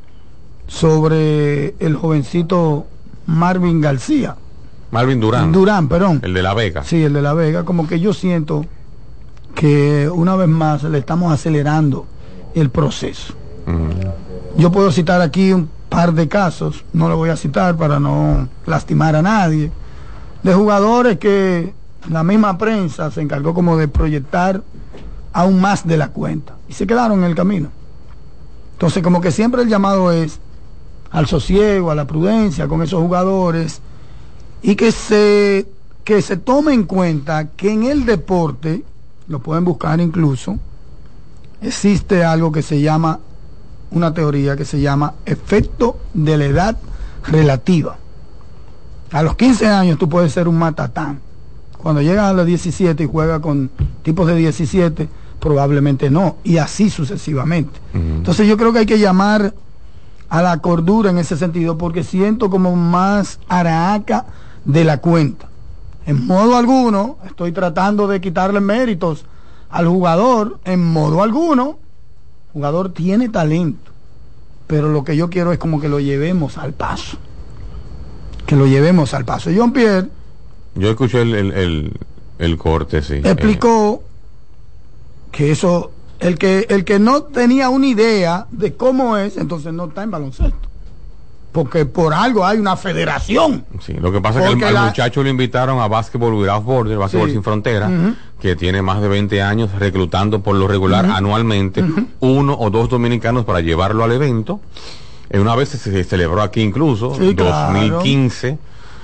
sobre el jovencito Marvin García. Marvin Durán. Durán, perdón. El de La Vega. Sí, el de La Vega. Como que yo siento que una vez más le estamos acelerando el proceso. Yo puedo citar aquí un par de casos, no lo voy a citar para no lastimar a nadie, de jugadores que la misma prensa se encargó como de proyectar aún más de la cuenta y se quedaron en el camino. Entonces como que siempre el llamado es al sosiego, a la prudencia con esos jugadores, y que se tome en cuenta que en el deporte, lo pueden buscar incluso, existe algo que se llama, una teoría que se llama efecto de la edad relativa. A los 15 años tú puedes ser un matatán. Cuando llegas a los 17 y juegas con tipos de 17, probablemente no, y así sucesivamente. Entonces yo creo que hay que llamar a la cordura en ese sentido, porque siento como más araca de la cuenta. En modo alguno estoy tratando de quitarle méritos al jugador, en modo alguno. El jugador tiene talento, pero lo que yo quiero es como que lo llevemos al paso. Que lo llevemos al paso. John Pierre, yo escuché el corte, sí. Explicó que eso, el que no tenía una idea de cómo es, entonces no está en baloncesto. Porque por algo hay una federación. Sí, lo que pasa es que al muchacho lo invitaron a Basketball Without Borders, Basketball Sin Frontera, que tiene más de 20 años reclutando por lo regular anualmente 1 o 2 dominicanos para llevarlo al evento. Una vez se celebró aquí incluso, 2015,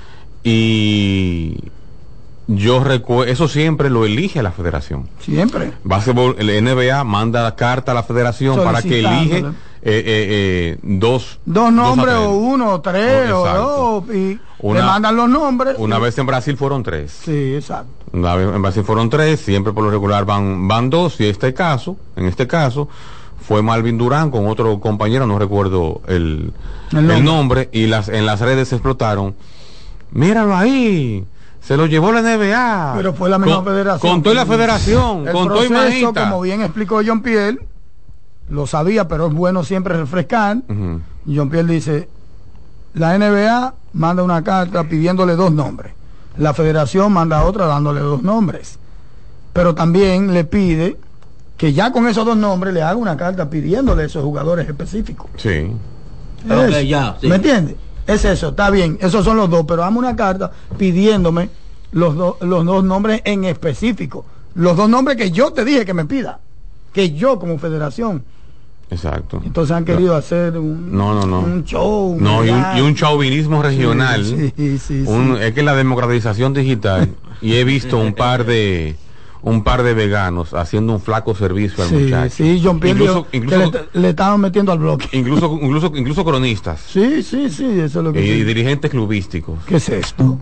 y yo recuerdo, eso siempre lo elige la federación. Siempre. Básquetbol, el NBA manda carta a la federación para que elige dos nombres, o 1 o 3 o 2, y le mandan los nombres. Una vez en Brasil fueron 3. Sí, exacto. Una vez en Brasil fueron 3, siempre por lo regular van 2, y en este caso fue Marvin Durán con otro compañero, no recuerdo el nombre, y en las redes explotaron. Míralo ahí, se lo llevó la NBA. Pero fue la misma federación. Con toda la federación, el con todo proceso, como bien explicó John Pierre, lo sabía, pero es bueno siempre refrescar. John Pierre dice, la NBA manda una carta pidiéndole 2 nombres. La federación manda otra dándole 2 nombres. Pero también le pide que ya con esos 2 nombres le haga una carta pidiéndole esos jugadores específicos. Sí. Okay, ya, sí. ¿Me entiendes? Es eso, está bien, esos son los 2, pero dame una carta pidiéndome los dos nombres en específico. Los 2 nombres que yo te dije que me pida, que yo como federación Exacto. Entonces han querido hacer un show. No, y un chauvinismo regional. Sí. Es que la democratización digital, y he visto un par de veganos haciendo un flaco servicio al muchacho. Sí, John Pierre le estaban metiendo al bloque. Incluso cronistas. Sí, eso es lo que y dirigentes clubísticos. ¿Qué es esto?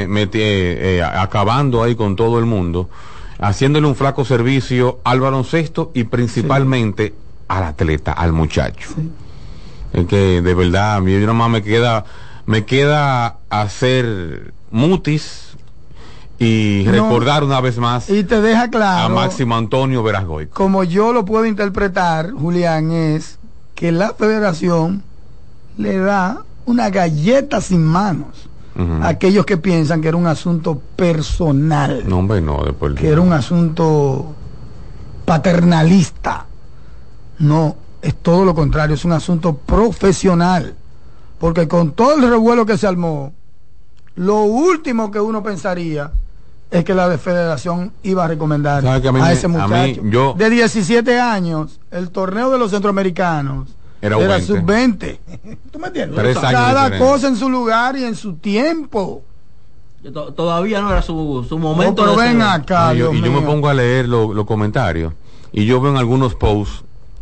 Acabando ahí con todo el mundo, haciéndole un flaco servicio al baloncesto y principalmente al atleta, al muchacho. Es que de verdad, a mí nomás me queda hacer mutis y recordar una vez más y te deja claro a Máximo Antonio Verasgoico. Como yo lo puedo interpretar, Julián, es que la federación le da una galleta sin manos a aquellos que piensan que era un asunto personal. No, hombre, no, después que era un asunto paternalista. No, es todo lo contrario, es un asunto profesional. Porque con todo el revuelo que se armó, lo último que uno pensaría es que la federación iba a recomendar a ese muchacho de 17 años. El torneo de los centroamericanos era sub-20. ¿Tú me entiendes? Cada cosa en su lugar y en su tiempo. Todavía no era su momento. Pero ven acá. Yo me pongo a leer los comentarios y yo veo en algunos posts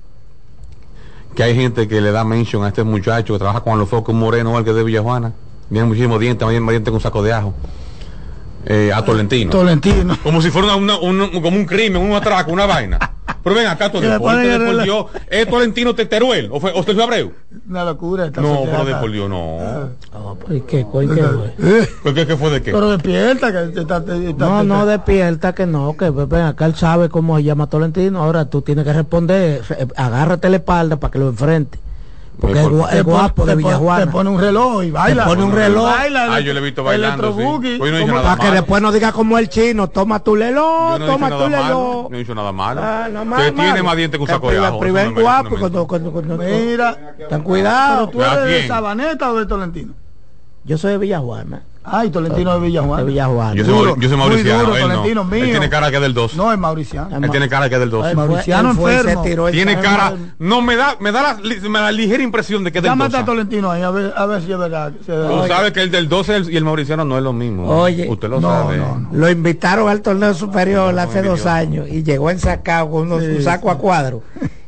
que hay gente que le da mention a este muchacho que trabaja con los focos moreno, al que de Villajuana. Tiene muchísimos dientes, más dientes con un saco de ajo. A Tolentino. Como si fuera como un crimen, un atraco, una vaina. Pero ven acá, ¿es Tolentino Teteruel o usted fue Abreu? Una locura. No, pero de por Dios, no. ¿Qué fue de qué? Pero despierta no despierta que no, que ven acá, él sabe cómo se llama Tolentino. Ahora tú tienes que responder, agárrate la espalda para que lo enfrente. Porque es guapo de Villajuana. Te pone un reloj y baila. Yo le he visto bailando. Para que después no diga como el chino, toma tu reloj, toma tu reloj. No hizo nada malo. Usted tiene más dientes que un saco de ajo. Guapo, mira, ten cuidado. ¿Tú eres de Sabaneta o de Tolentino? Yo soy de Villajuana. Ay, Tolentino de Villajuana. Yo soy mauriciano. Duro, Tolentino mío. Él tiene cara que es del 2. No, es mauriciano. Él tiene cara que es del 2. Mauriciano enfermo. Tiene cara. No, me da la ligera impresión de que es del 2. Llámate a Tolentino ahí, a ver si es verdad. Tú sabes que el del 12 y el mauriciano no es lo mismo. Oye, usted lo sabe. No. Lo invitaron al torneo superior hace 2 años y llegó ensacado con un saco a cuadro.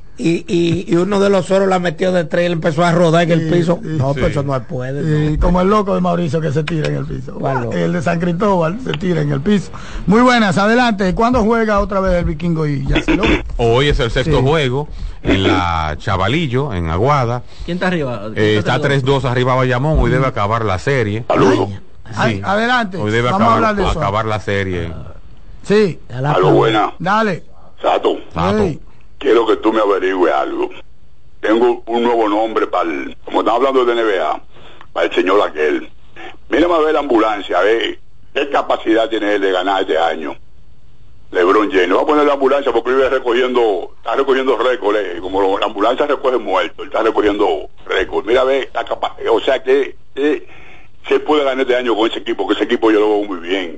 Y uno de los oros la metió de 3 y él empezó a rodar en el piso. Pero eso no puede. Como el loco de Mauricio que se tira en el piso. El de San Cristóbal se tira en el piso. Muy buenas, adelante. ¿Cuándo juega otra vez el Vikingo y Yaceló? Hoy es el sexto juego en la Chavalillo, en Aguada. ¿Quién está arriba? Está 3-2 arriba Bayamón. Hoy debe acabar la serie. Sí. Adelante. Hoy debe acabar la serie. Sí. Aló, buena. Dale. Sato. Quiero que tú me averigües algo. Tengo un nuevo nombre como estamos hablando de NBA, para el señor aquel. Mírame a ver la ambulancia, a ver qué capacidad tiene él de ganar este año. LeBron James. No va a poner la ambulancia porque está recogiendo récords. Como la ambulancia recoge muertos, él está recogiendo récords. Mira a ver la capacidad, o sea que se puede ganar este año con ese equipo, que ese equipo yo lo veo muy bien,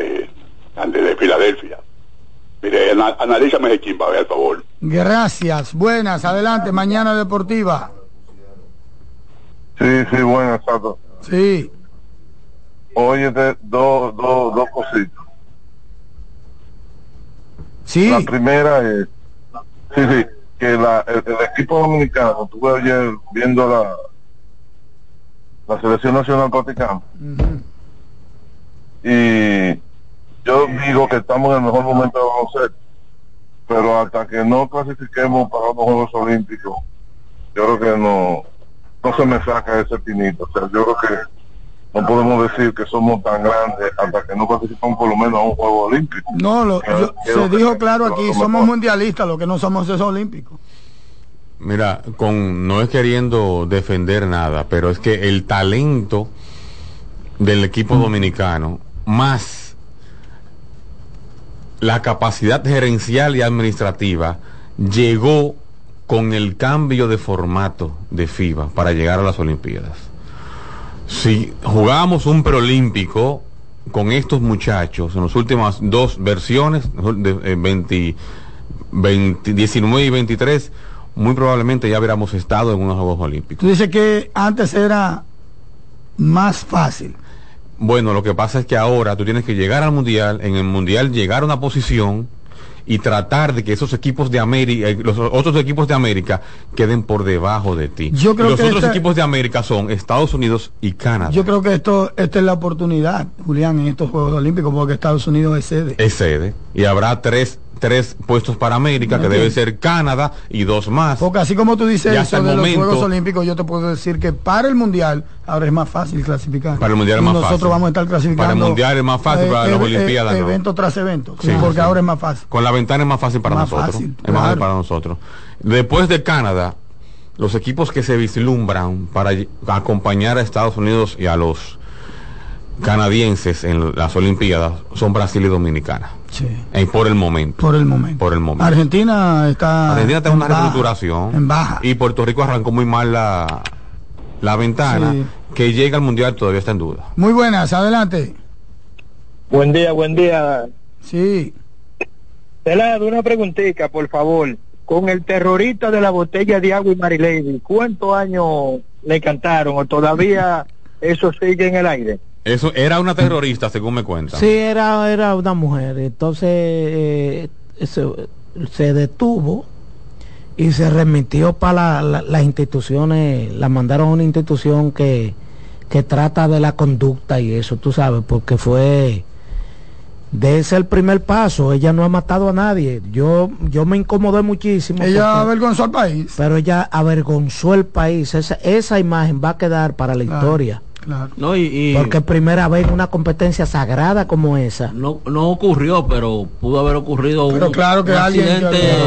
de Filadelfia. Mire, analízame ese equipo, a ver, por favor. Gracias, buenas, adelante, Mañana Deportiva. Sí, buenas, Sato. Sí. Oye, dos cositas. Sí. La primera es, que el equipo dominicano, estuve ayer viendo la selección nacional practicando. Y yo digo que estamos en el mejor momento de baloncesto, pero hasta que no clasifiquemos para los Juegos Olímpicos, yo creo que no se me saca ese pinito. O sea, yo creo que no podemos decir que somos tan grandes hasta que no clasificamos por lo menos a un Juego Olímpico. No, se dijo claro aquí, somos mundialistas, lo que no somos es olímpicos. Mira, no es queriendo defender nada, pero es que el talento del equipo dominicano, más la capacidad gerencial y administrativa, llegó con el cambio de formato de FIBA para llegar a las Olimpiadas. Si jugábamos un preolímpico con estos muchachos en las últimas 2 versiones, de 19 y 23, muy probablemente ya hubiéramos estado en unos Juegos Olímpicos. Tú dices que antes era más fácil. Bueno, lo que pasa es que ahora tú tienes que llegar al Mundial, en el Mundial llegar a una posición y tratar de que esos equipos de América, los otros equipos de América queden por debajo de ti. Yo creo los que otros equipos de América son Estados Unidos y Canadá. Yo creo que esta es la oportunidad, Julián, en estos Juegos Olímpicos, porque Estados Unidos es sede. Es sede. Y habrá tres puestos para América, que debe ser Canadá y 2 más. Porque así como tú dices ya eso de los Juegos Olímpicos, yo te puedo decir que para el Mundial ahora es más fácil clasificar. Para el Mundial es más fácil. Nosotros vamos a estar clasificando. Para el Mundial es más fácil, para las Olimpiadas no. Evento tras evento, sí, porque sí. ahora es más fácil. Con la ventana es más fácil para nosotros. Fácil, es más fácil para nosotros. Después de Canadá, los equipos que se vislumbran para acompañar a Estados Unidos y a los canadienses en las Olimpiadas son Brasil y Dominicana. Sí. Por el momento. Argentina está en una reestructuración en baja. Y Puerto Rico arrancó muy mal la ventana. Sí. Que llega al Mundial todavía está en duda. Muy buenas, adelante. Buen día. Sí. Pelado, una preguntita, por favor. Con el terrorista de la botella de agua y Marilady, ¿cuántos años le cantaron o todavía eso sigue en el aire? Eso era una terrorista, según me cuentan. Sí, era una mujer. Entonces se detuvo y se remitió para las instituciones, la mandaron a una institución que trata de la conducta y eso, tú sabes, porque fue de ese el primer paso. Ella no ha matado a nadie. Yo me incomodé muchísimo. Ella avergonzó al país. Pero ella avergonzó el país. Esa imagen va a quedar para la historia. Claro. No, porque primera vez en una competencia sagrada como esa. No ocurrió, pero pudo haber ocurrido claro que un alguien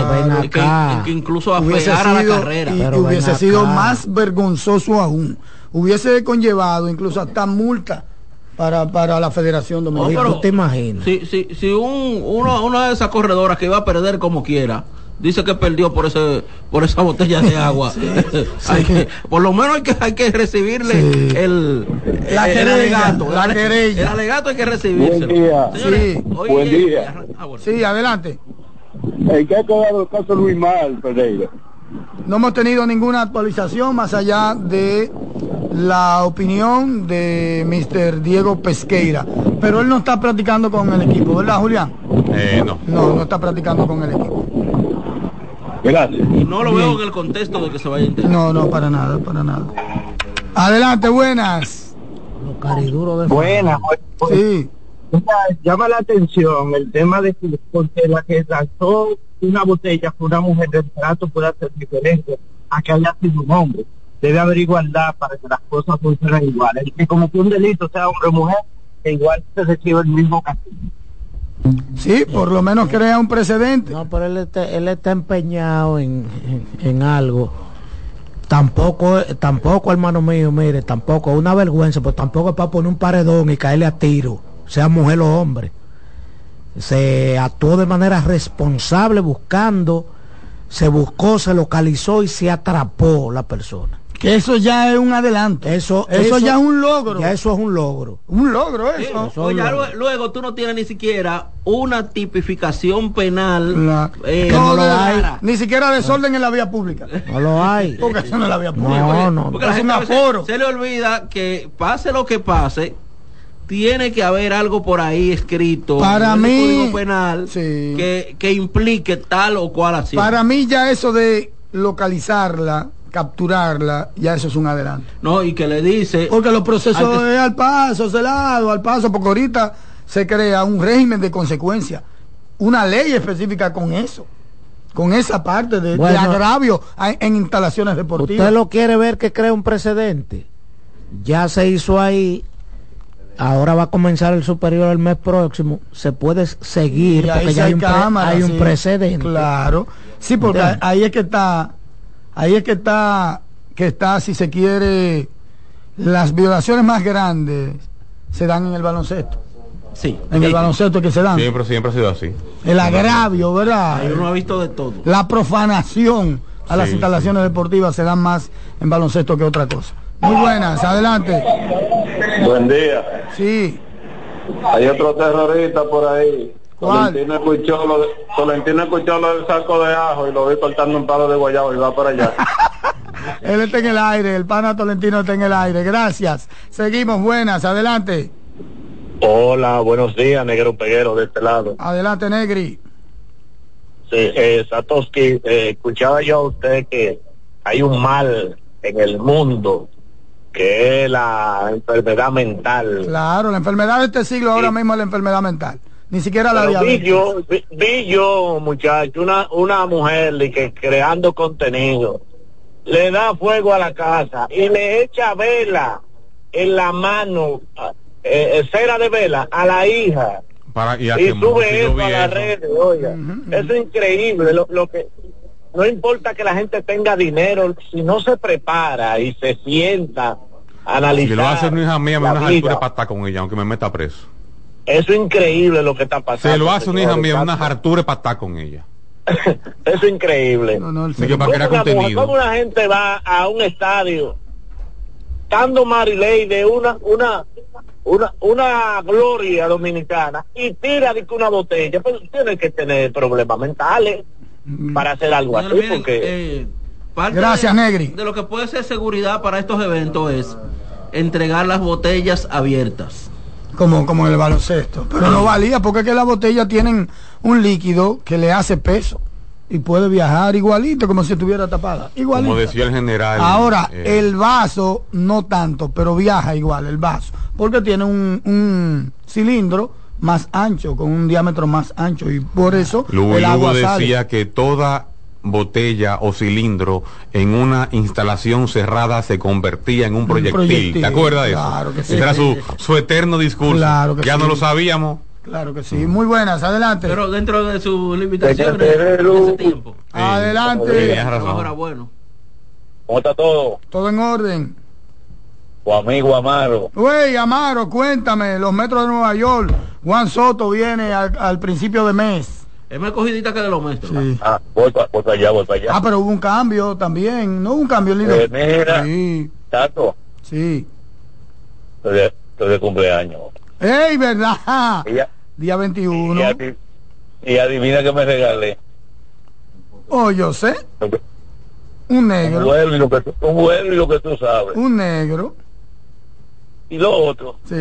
que incluso afectara la carrera. Y hubiese sido más vergonzoso aún. Hubiese conllevado incluso hasta multa para la Federación Dominicana. ¿Tú te imaginas? Si una de esas corredoras que iba a perder como quiera dice que perdió por esa botella de agua, por lo menos hay que recibirle el alegato. El alegato hay que recibírselo. Buen día. Señores, Buen día. Sí, adelante. ¿En qué ha quedado el caso Luis Mal, Pereira? No hemos tenido ninguna actualización más allá de la opinión de Mr. Diego Pesqueira, pero él no está practicando con el equipo, ¿verdad, Julián? No está practicando con el equipo. Gracias. Y no lo veo en el contexto de que se vaya a intentar. No, para nada. Adelante, buenas. Los cariduros de buenas. Sí. Llama la atención el tema de que porque la que lanzó una botella fue una mujer, del trato puede ser diferente a que haya sido un hombre. Debe haber igualdad para que las cosas funcionen igual. El que cometió un delito, sea hombre o mujer, que igual se recibe el mismo castigo. Sí, por lo menos crea un precedente. No, pero él está empeñado en algo. Tampoco, hermano mío, mire, tampoco, una vergüenza, pues tampoco es para poner un paredón y caerle a tiro, sea mujer o hombre. Se actuó de manera responsable se buscó, se localizó y se atrapó la persona. Que eso ya es un adelanto. Eso ya es un logro. Ya eso es un logro. Un logro eso. Sí, luego tú no tienes ni siquiera una tipificación penal. No lo hay. Ni siquiera desorden en la vía pública. No lo hay. Porque eso no es la vía pública. No. Porque es un aforo. Se le olvida que pase lo que pase, tiene que haber algo por ahí escrito para en mí, el Código Penal que implique tal o cual acción. Para mí ya eso de localizarla, capturarla, ya eso es un adelanto. No, y que le dice... Porque los procesos es al paso, porque ahorita se crea un régimen de consecuencia, una ley específica con eso, con esa parte de agravio en instalaciones deportivas. ¿Usted lo quiere ver que crea un precedente? Ya se hizo ahí. Ahora va a comenzar el superior el mes próximo. Se puede seguir porque ya hay un precedente. Claro. Sí, porque ahí es que está, si se quiere, las violaciones más grandes se dan en el baloncesto. Sí. En el baloncesto que se dan. Siempre ha sido así. El agravio, ¿verdad? Uno ha visto de todo. La profanación a las instalaciones deportivas se dan más en baloncesto que otra cosa. Muy buenas, adelante. Buen día. Sí. Hay otro terrorista por ahí. Tolentino escuchó lo del saco de ajo y lo vi cortando un palo de guayabo y va para allá. Él está en el aire, el pana Tolentino está en el aire. Gracias. Seguimos, buenas, adelante. Hola, buenos días, Negro Peguero, de este lado. Adelante, Negri. Sí, Satoshi, escuchaba yo a usted que hay un mal en el mundo que es la enfermedad mental. Claro, la enfermedad de este siglo ahora mismo es la enfermedad mental. Ni siquiera la diabetes. Vi yo, muchacho, una mujer de que creando contenido le da fuego a la casa y le echa vela en la mano, cera de vela a la hija y sube eso a las redes. Oiga, eso es increíble. Lo que no importa que la gente tenga dinero, si no se prepara y se sienta a analizar. Si lo hace una hija mía, me da una hartura de patada con ella, aunque me meta preso. Eso es increíble lo que está pasando. Se lo hace una hija mía, una hartura de patada con ella. Eso es increíble. ¿Cómo una gente va a un estadio dando Marilei de una gloria dominicana y tira de una botella? Pues tiene que tener problemas mentales para hacer algo así. Porque gracias, Negri. De lo que puede ser seguridad para estos eventos es entregar las botellas abiertas. Como en el baloncesto. Pero no valía, porque es que las botellas tienen un líquido que le hace peso y puede viajar igualito, como si estuviera tapada. Igualito. Como decía el general. Ahora, el vaso no tanto, pero viaja igual el vaso, porque tiene un cilindro más ancho, con un diámetro más ancho, y por eso el agua decía sale. Que toda botella o cilindro en una instalación cerrada se convertía en un proyectil. ¿Te acuerdas de eso? Claro que sí. Ese era su eterno discurso. Claro que ya sí. no lo sabíamos. Claro que sí. Muy buenas, adelante. Pero dentro de sus limitaciones de ese tiempo. Adelante. Ahora bueno. ¿Cómo está todo? Todo en orden. Tu amigo Amaro. Güey, Amaro, cuéntame, los metros de Nueva York. Juan Soto viene al principio de mes. Es más cogidita que de los metros. Sí. Voy para allá. Pero hubo un cambio también. No hubo un cambio, líder. Mira, sí. Tato. Sí. Estoy de cumpleaños. ¡Ey, verdad! Día 21. Y adivina que me regalé. Oh, yo sé. Un negro. Un vuelo y lo que tú sabes. Un negro. Y lo otro. Sí.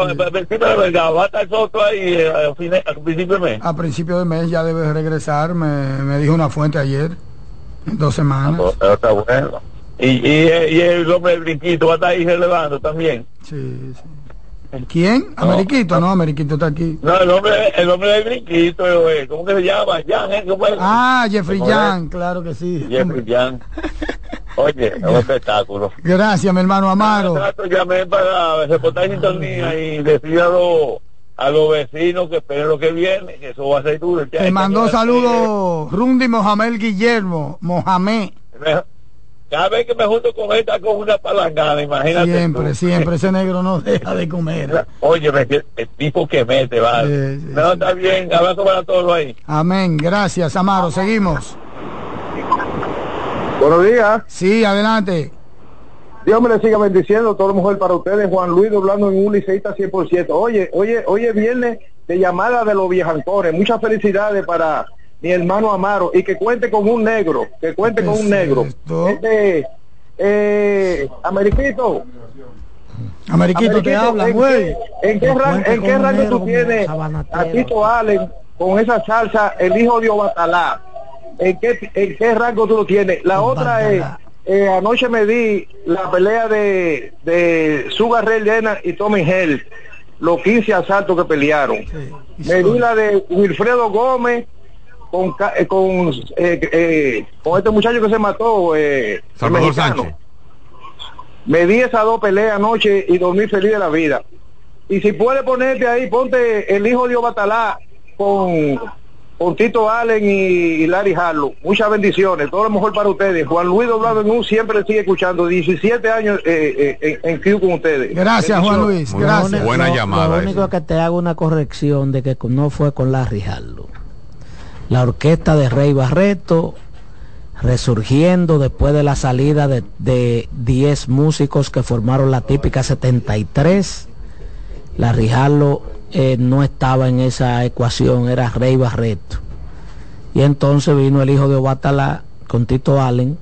¿Va a estar Soto ahí a principio de mes? A principio de mes ya debe regresar. Me dijo una fuente ayer. 2 semanas. Pero está bueno. Y el hombre del brinquito va a estar ahí relevando también. Sí. ¿Quién? Ameriquito, no, Ameriquito está aquí. No, el hombre del brinquito, ¿cómo que se llama? Jeffrey Jan, claro que sí. Jeffrey Jan. Oye, es un espectáculo. Gracias, mi hermano Amaro. Llamé para reportar sintonía y decir a los vecinos que esperen lo que viene, que eso va a ser duro. Te mandó saludos Rundi Mohamed Guillermo, Mohamed. Cada vez que me junto con esta con una palangana, imagínate. Siempre, ese negro no deja de comer. Oye, el tipo que mete, vale. Está bien, abrazo para todos ahí. Amén, gracias, Amaro, seguimos. Buenos días. Sí, adelante. Dios me le siga bendiciendo, todo lo mejor para ustedes. Juan Luis doblando en un liceísta 100%. Oye, viernes de llamada de los viejantores. Muchas felicidades para mi hermano Amaro, y que cuente con un negro, Ameriquito te habla, güey. ¿En qué rango tú tienes a Tito Allen con esa salsa, el hijo de Obatalá? ¿En qué rango tú lo tienes? La otra es, anoche me di la pelea de Sugar Ray Leonard y Tommy Hell, los 15 asaltos que pelearon. Me di la de Wilfredo Gómez con este muchacho que se mató, Salvador Sánchez. Me di esas 2 peleas anoche y dormí feliz de la vida. Y si puedes ponerte ahí, ponte el hijo de Obatalá con Tito Allen y Larry Harlow. Muchas bendiciones, todo lo mejor para ustedes. Juan Luis doblado en un siempre sigue escuchando, 17 años en Q con ustedes. Gracias, Juan Luis, gracias. Buena llamada. Lo único que te hago una corrección de que no fue con Larry Harlow. La orquesta de Rey Barreto, resurgiendo después de la salida de 10 músicos que formaron la típica 73. Larry Harlow no estaba en esa ecuación, era Rey Barreto. Y entonces vino el hijo de Obatalá con Tito Allen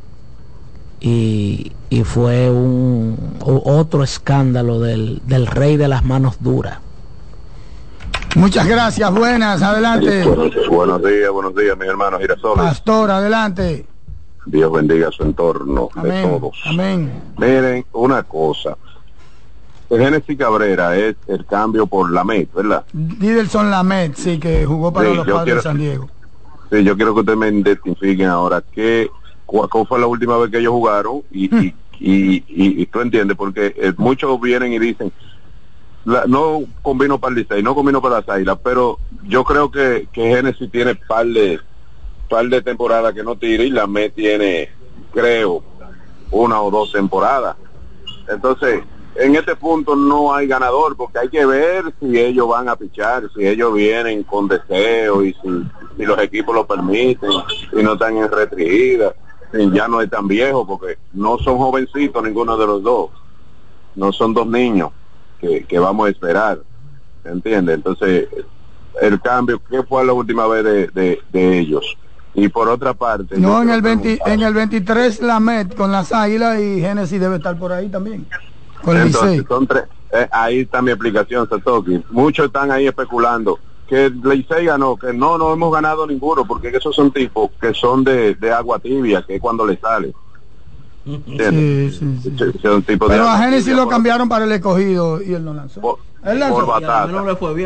y fue otro escándalo del rey de las manos duras. Muchas gracias, buenas, adelante. Buenos días, mis hermanos Girasoles. Pastor, adelante. Dios bendiga su entorno Amén, de todos. amén. Miren, una cosa. El Génesis Cabrera es el cambio por Lamet, ¿verdad? Didelson Lamet, sí, que jugó para los Padres de San Diego. Sí, yo quiero que ustedes me identifiquen ahora cuál fue la última vez que ellos jugaron y tú entiendes, porque muchos vienen y dicen no combino para el Licey, no combino para las Águilas, pero yo creo que Génesis tiene par de temporadas que no tira y Lamet tiene, creo, 1 o 2 temporadas. Entonces, en este punto no hay ganador, porque hay que ver si ellos van a pichar, si ellos vienen con deseo y si los equipos lo permiten, si no están en restringida, si ya no es tan viejo, porque no son jovencitos ninguno de los dos, no son 2 niños que vamos a esperar, ¿entiendes? Entonces, el cambio, ¿qué fue la última vez de ellos? Y por otra parte... No, en el 23 Lamet con las Águilas y Génesis debe estar por ahí también. Entonces, son 3, ahí está mi explicación, Satoki. Muchos están ahí especulando que el Licey ganó, que no hemos ganado ninguno, porque esos son tipos que son de agua tibia, que es cuando le sale. Sí. Son tipos pero de a Génesis tibia, lo cambiaron para el Escogido y él no lanzó. Él lanzó. Por batata. No le fue bien,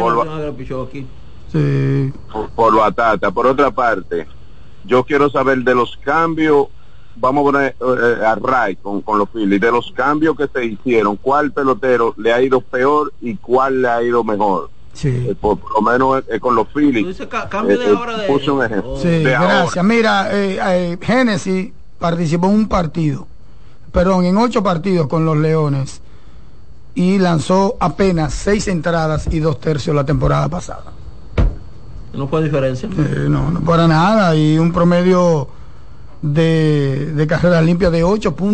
por batata. Por otra parte, yo quiero saber de los cambios. Vamos a poner a Ray con los Phillies, de los cambios que se hicieron, ¿cuál pelotero le ha ido peor y cuál le ha ido mejor? Sí. Por lo menos con los Phillies. Cambio de ahora de... Puse un ejemplo. Sí, gracias. Ahora. Mira, Génesis participó en en 8 partidos con los Leones y lanzó apenas 6 entradas y 2 tercios la temporada pasada. ¿No fue diferencia? No para nada, y un promedio de carreras limpias de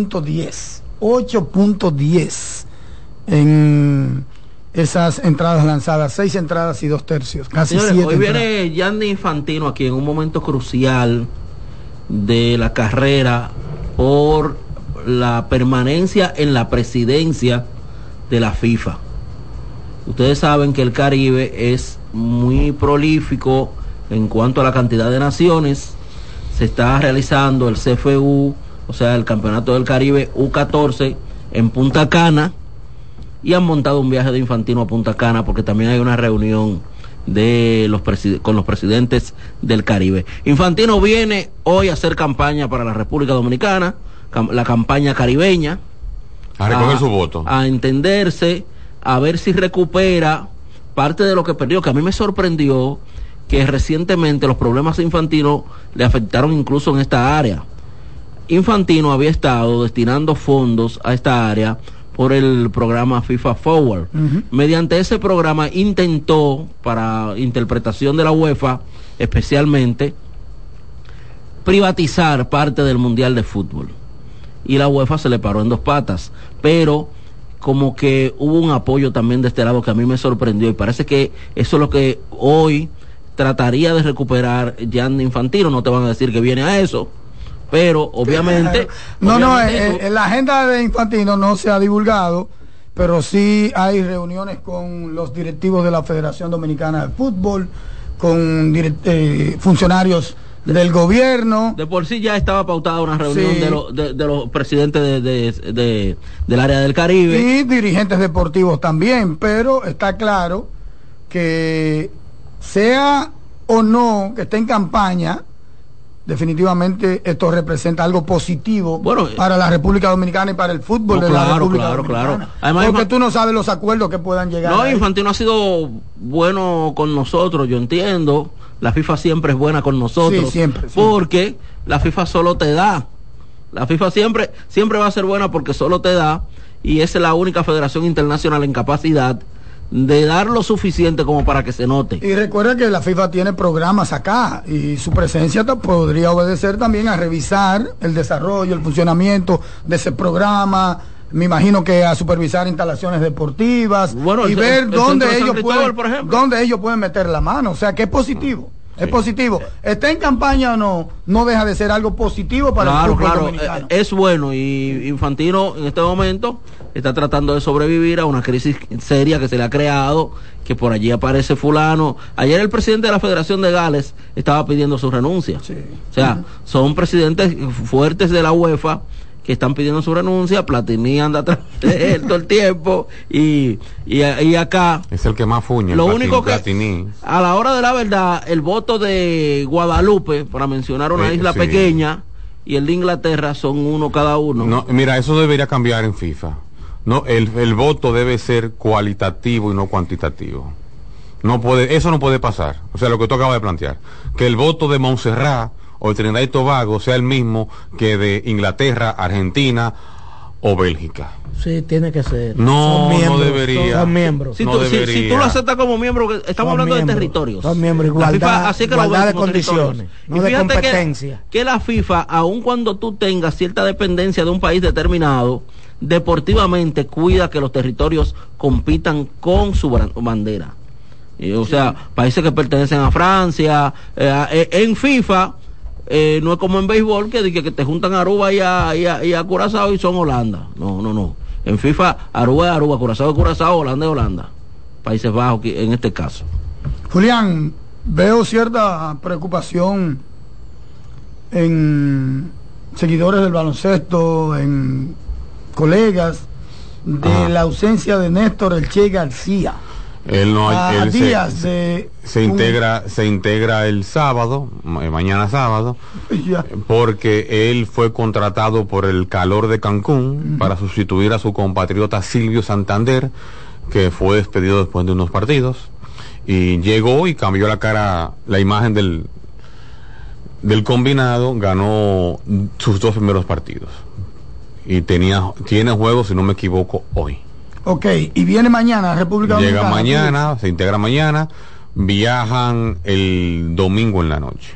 8.10 en esas entradas lanzadas, 6 entradas y 2 tercios, casi. Señores, 7 hoy entradas. viene Gianni Infantino aquí en un momento crucial de la carrera por la permanencia en la presidencia de la FIFA. Ustedes saben que el Caribe es muy prolífico en cuanto a la cantidad de naciones. Se está realizando el CFU, o sea, el Campeonato del Caribe U14 en Punta Cana, y han montado un viaje de Infantino a Punta Cana porque también hay una reunión con los presidentes del Caribe. Infantino viene hoy a hacer campaña para la República Dominicana, la campaña caribeña, a recoger su voto, a entenderse, a ver si recupera parte de lo que perdió, que a mí me sorprendió que recientemente los problemas de Infantino le afectaron incluso en esta área. Infantino había estado destinando fondos a esta área por el programa FIFA Forward. Mediante ese programa intentó, para interpretación de la UEFA especialmente, privatizar parte del Mundial de Fútbol. Y la UEFA se le paró en 2 patas. Pero como que hubo un apoyo también de este lado que a mí me sorprendió, y parece que eso es lo que hoy trataría de recuperar Gianni Infantino. No te van a decir que viene a eso, pero obviamente... en la agenda de Infantino no se ha divulgado, pero sí hay reuniones con los directivos de la Federación Dominicana de Fútbol, con funcionarios del gobierno. De por sí ya estaba pautada una reunión, sí, de los presidentes del área del Caribe. Y dirigentes deportivos también, pero está claro que sea o no que esté en campaña, definitivamente esto representa algo positivo para la República Dominicana y para el fútbol de la República Dominicana. Además, porque tú no sabes los acuerdos que puedan llegar. No, Infantino ha sido bueno con nosotros, yo entiendo. La FIFA siempre es buena con nosotros. Sí, siempre. Porque la FIFA solo te da. La FIFA siempre va a ser buena porque solo te da, y es la única federación internacional en capacidad de dar lo suficiente como para que se note. Y recuerda que la FIFA tiene programas acá y su presencia podría obedecer también a revisar el desarrollo, el funcionamiento de ese programa, me imagino que a supervisar instalaciones deportivas y ver dónde ellos pueden meter la mano, o sea que es positivo. Sí. Es positivo. Esté en campaña o no, no deja de ser algo positivo para el fútbol dominicano. Es bueno, y Infantino en este momento está tratando de sobrevivir a una crisis seria que se le ha creado, que por allí aparece fulano. Ayer el presidente de la Federación de Gales estaba pidiendo su renuncia. Sí. O sea, son presidentes fuertes de la UEFA que están pidiendo su renuncia. Platini anda atrás de él todo el tiempo y acá es el que más fuñe. Lo único que Platini, a la hora de la verdad, el voto de Guadalupe, para mencionar una isla pequeña, y el de Inglaterra son uno cada uno. No, mira, eso debería cambiar en FIFA. No, el voto debe ser cualitativo y no cuantitativo. Eso no puede pasar. O sea, lo que tú acabas de plantear, que el voto de Montserrat o de Trinidad y Tobago sea el mismo que de Inglaterra, Argentina o Bélgica. Sí, tiene que ser. No debería. Son miembros. Si tú lo aceptas como miembro, estamos hablando de territorios. Son miembros, igualdad de condiciones, no de competencia. Que la FIFA, aun cuando tú tengas cierta dependencia de un país determinado, deportivamente cuida que los territorios compitan con su bandera. O sea, países que pertenecen a Francia, en FIFA, no es como en béisbol que te juntan a Aruba y a Curazao y son Holanda. No. En FIFA, Aruba es Aruba, Curazao es Curazao, Holanda es Holanda. Países Bajos en este caso. Julián, veo cierta preocupación en seguidores del baloncesto, en colegas, de la ausencia de Néstor El Che García. Él se integra el sábado, mañana sábado, porque él fue contratado por el Calor de Cancún para sustituir a su compatriota Silvio Santander, que fue despedido después de unos partidos, y llegó y cambió la imagen del combinado, ganó sus 2 primeros partidos y tiene juegos, si no me equivoco, hoy. Ok, y viene mañana a República Dominicana. Llega mañana, se integra mañana, viajan el domingo en la noche.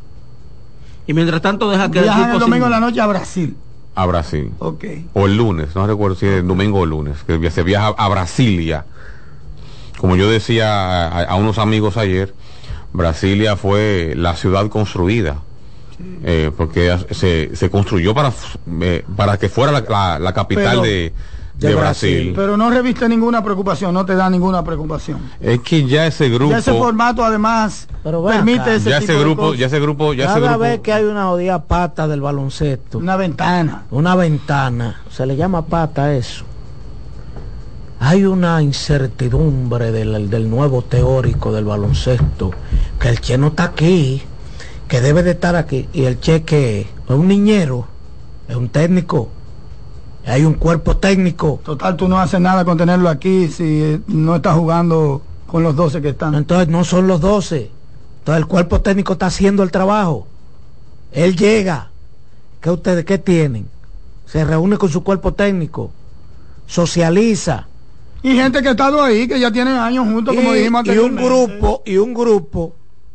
Y mientras tanto viajan el domingo en la noche a Brasil. A Brasil. Ok. O el lunes, no recuerdo si es el domingo o el lunes, que se viaja a Brasilia. Como yo decía a unos amigos ayer, Brasilia fue la ciudad construida. Porque se construyó para que fuera la capital de Brasil. Pero no reviste ninguna preocupación, no te da ninguna preocupación. Es que ya ese grupo, ya ese formato además permite ese ya tipo ese grupo, de ya ese grupo, cada vez que hay una jodida pata del baloncesto, una ventana, se le llama pata a eso. Hay una incertidumbre del nuevo teórico del baloncesto, que el Che no está aquí, que debe de estar aquí, y el Che que es un niñero, es un técnico. Hay un cuerpo técnico. Total, tú no haces nada con tenerlo aquí si no estás jugando con los 12 que están. Entonces no son los 12. Entonces el cuerpo técnico está haciendo el trabajo. Él llega. ¿Qué ustedes qué tienen? Se reúne con su cuerpo técnico. Socializa. Y gente que ha estado ahí, que ya tienen años juntos, como dijimos anteriormente. Y un grupo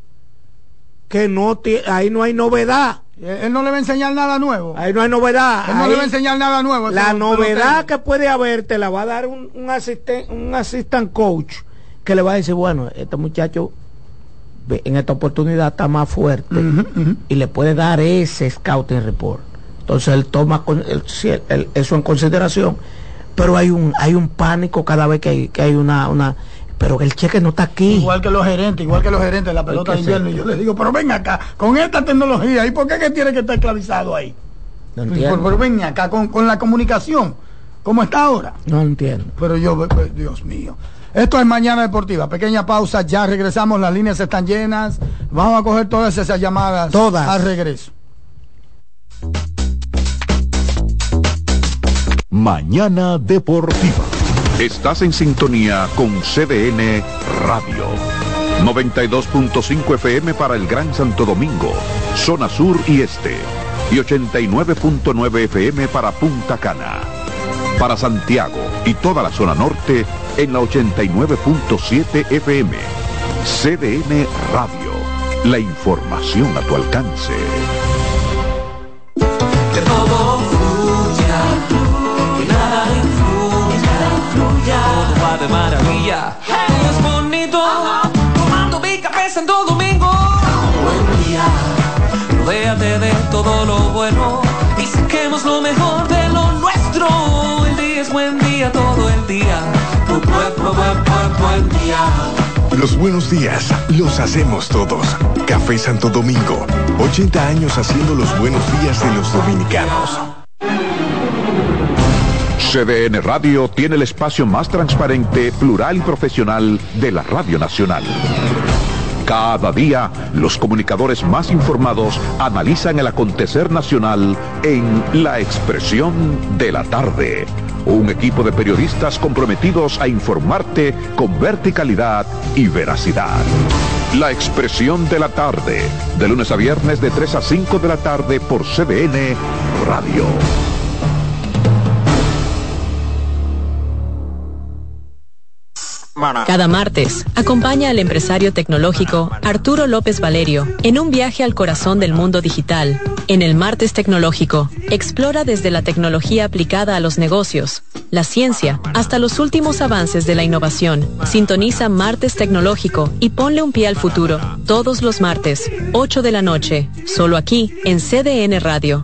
que ahí no hay novedad. Él no le va a enseñar nada nuevo. Ahí no hay novedad. Él no le va a enseñar nada nuevo. La novedad que puede haber te la va a dar un assistant coach que le va a decir, bueno, este muchacho en esta oportunidad está más fuerte y le puede dar ese scouting report. Entonces él toma eso en consideración, pero hay un pánico cada vez que hay una pero el Cheque no está aquí. Igual que los gerentes de la pelota de invierno. Y yo les digo, pero ven acá, con esta tecnología, ¿y por qué que tiene que estar esclavizado ahí? No entiendo. Pero ven acá, con la comunicación, ¿cómo está ahora? No entiendo. Pero Dios mío. Esto es Mañana Deportiva. Pequeña pausa, ya regresamos, las líneas están llenas. Vamos a coger todas esas llamadas. Todas. Al regreso. Mañana Deportiva. Estás en sintonía con CDN Radio. 92.5 FM para el Gran Santo Domingo, zona sur y este. Y 89.9 FM para Punta Cana. Para Santiago y toda la zona norte en la 89.7 FM. CDN Radio. La información a tu alcance. Que todo fluya, que nada de maravilla. Es bonito, tomando mi café Santo Domingo. Buen día, rodéate de todo lo bueno y saquemos lo mejor de lo nuestro. El día es buen día, todo el día. Buen día. Los buenos días los hacemos todos. Café Santo Domingo, 80 años haciendo los buenos días de los dominicanos. CDN Radio tiene el espacio más transparente, plural y profesional de la Radio Nacional. Cada día, los comunicadores más informados analizan el acontecer nacional en La Expresión de la Tarde. Un equipo de periodistas comprometidos a informarte con verticalidad y veracidad. La Expresión de la Tarde, de lunes a viernes de 3 a 5 de la tarde por CDN Radio. Cada martes, acompaña al empresario tecnológico Arturo López Valerio en un viaje al corazón del mundo digital. En el Martes Tecnológico, explora desde la tecnología aplicada a los negocios, la ciencia, hasta los últimos avances de la innovación. Sintoniza Martes Tecnológico y ponle un pie al futuro. Todos los martes, 8 de la noche, solo aquí en CDN Radio.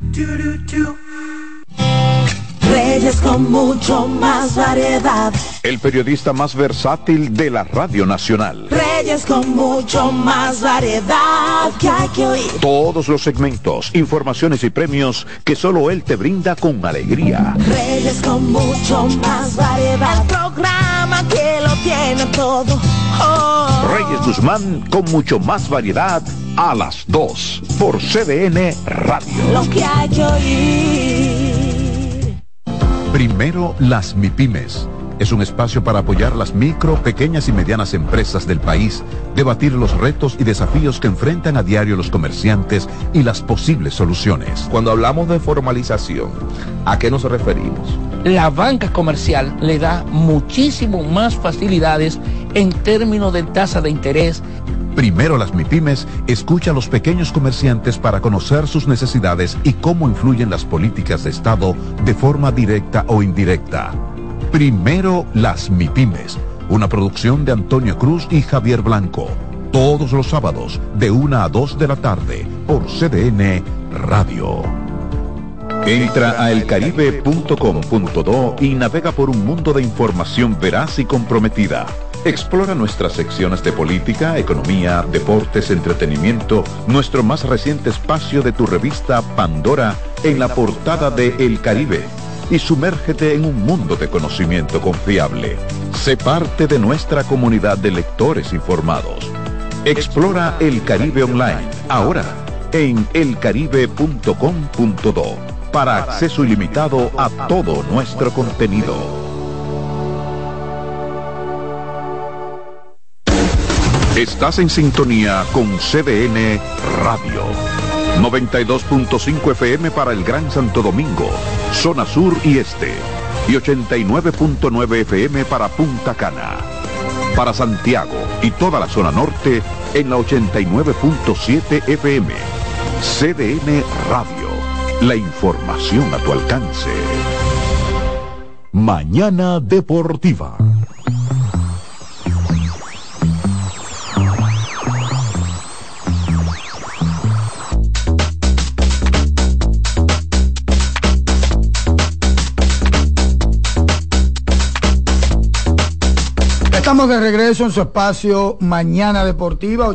Reyes con mucho más variedad. El periodista más versátil de la Radio Nacional. Reyes con mucho más variedad que hay que oír. Todos los segmentos, informaciones y premios que solo él te brinda con alegría. Reyes con mucho más variedad. El programa que lo tiene todo. Oh. Reyes Guzmán con mucho más variedad a las 2 por CDN Radio. Lo que hay que oír. Primero las MIPYMES. Es un espacio para apoyar las micro, pequeñas y medianas empresas del país, debatir los retos y desafíos que enfrentan a diario los comerciantes y las posibles soluciones. Cuando hablamos de formalización, ¿a qué nos referimos? La banca comercial le da muchísimo más facilidades en términos de tasa de interés. Primero las MIPYMES escucha a los pequeños comerciantes para conocer sus necesidades y cómo influyen las políticas de Estado de forma directa o indirecta. Primero las MIPYMES, una producción de Antonio Cruz y Javier Blanco. Todos los sábados de 1 a 2 de la tarde por CDN Radio. Entra a elcaribe.com.do y navega por un mundo de información veraz y comprometida. Explora nuestras secciones de política, economía, deportes, entretenimiento, nuestro más reciente espacio de tu revista Pandora en la portada de El Caribe y sumérgete en un mundo de conocimiento confiable. Sé parte de nuestra comunidad de lectores informados. Explora El Caribe Online, ahora en elcaribe.com.do para acceso ilimitado a todo nuestro contenido. Estás en sintonía con CDN Radio. 92.5 FM para el Gran Santo Domingo, zona sur y este. Y 89.9 FM para Punta Cana. Para Santiago y toda la zona norte en la 89.7 FM. CDN Radio. La información a tu alcance. Mañana Deportiva. Estamos de regreso en su espacio Mañana Deportiva,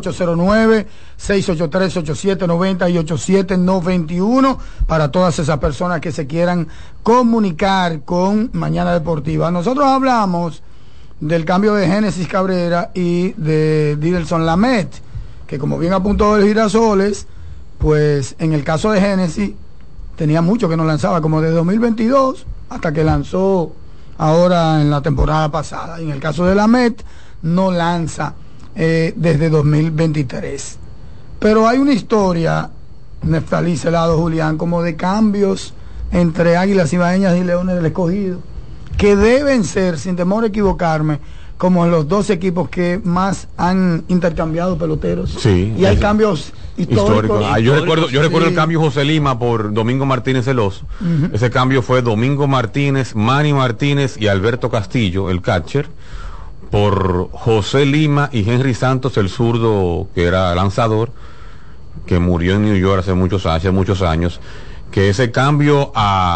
809-683-8790 y 8791, para todas esas personas que se quieran comunicar con Mañana Deportiva. Nosotros hablamos del cambio de Génesis Cabrera y de Didelson Lamet, que como bien apuntó el Girasoles, pues en el caso de Génesis tenía mucho que no lanzaba, como de 2022 hasta que lanzó ahora en la temporada pasada. Y en el caso de Lamet no lanza desde 2023. Pero hay una historia, Neftalí Celado, Julián, como de cambios entre Águilas Ibaeñas y Leones del Escogido, que deben ser, sin temor a equivocarme, como los dos equipos que más han intercambiado peloteros. Sí, y hay cambios históricos. Yo recuerdo el cambio José Lima por Domingo Martínez Celoso. Ese cambio fue Domingo Martínez, Manny Martínez y Alberto Castillo, el catcher, por José Lima y Henry Santos, el zurdo que era lanzador, que murió en New York hace muchos años, que ese cambio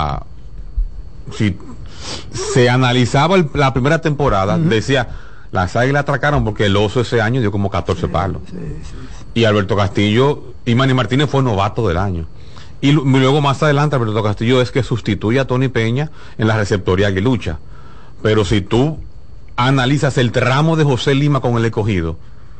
si se analizaba la primera temporada, decía, las Águilas atracaron porque el Oso ese año dio como 14 palos. Y Alberto Castillo, y Manny Martínez fue novato del año. Y luego más adelante Alberto Castillo es que sustituye a Tony Peña en la receptoría aguilucha. Pero si tú analizas el tramo de José Lima con el Escogido,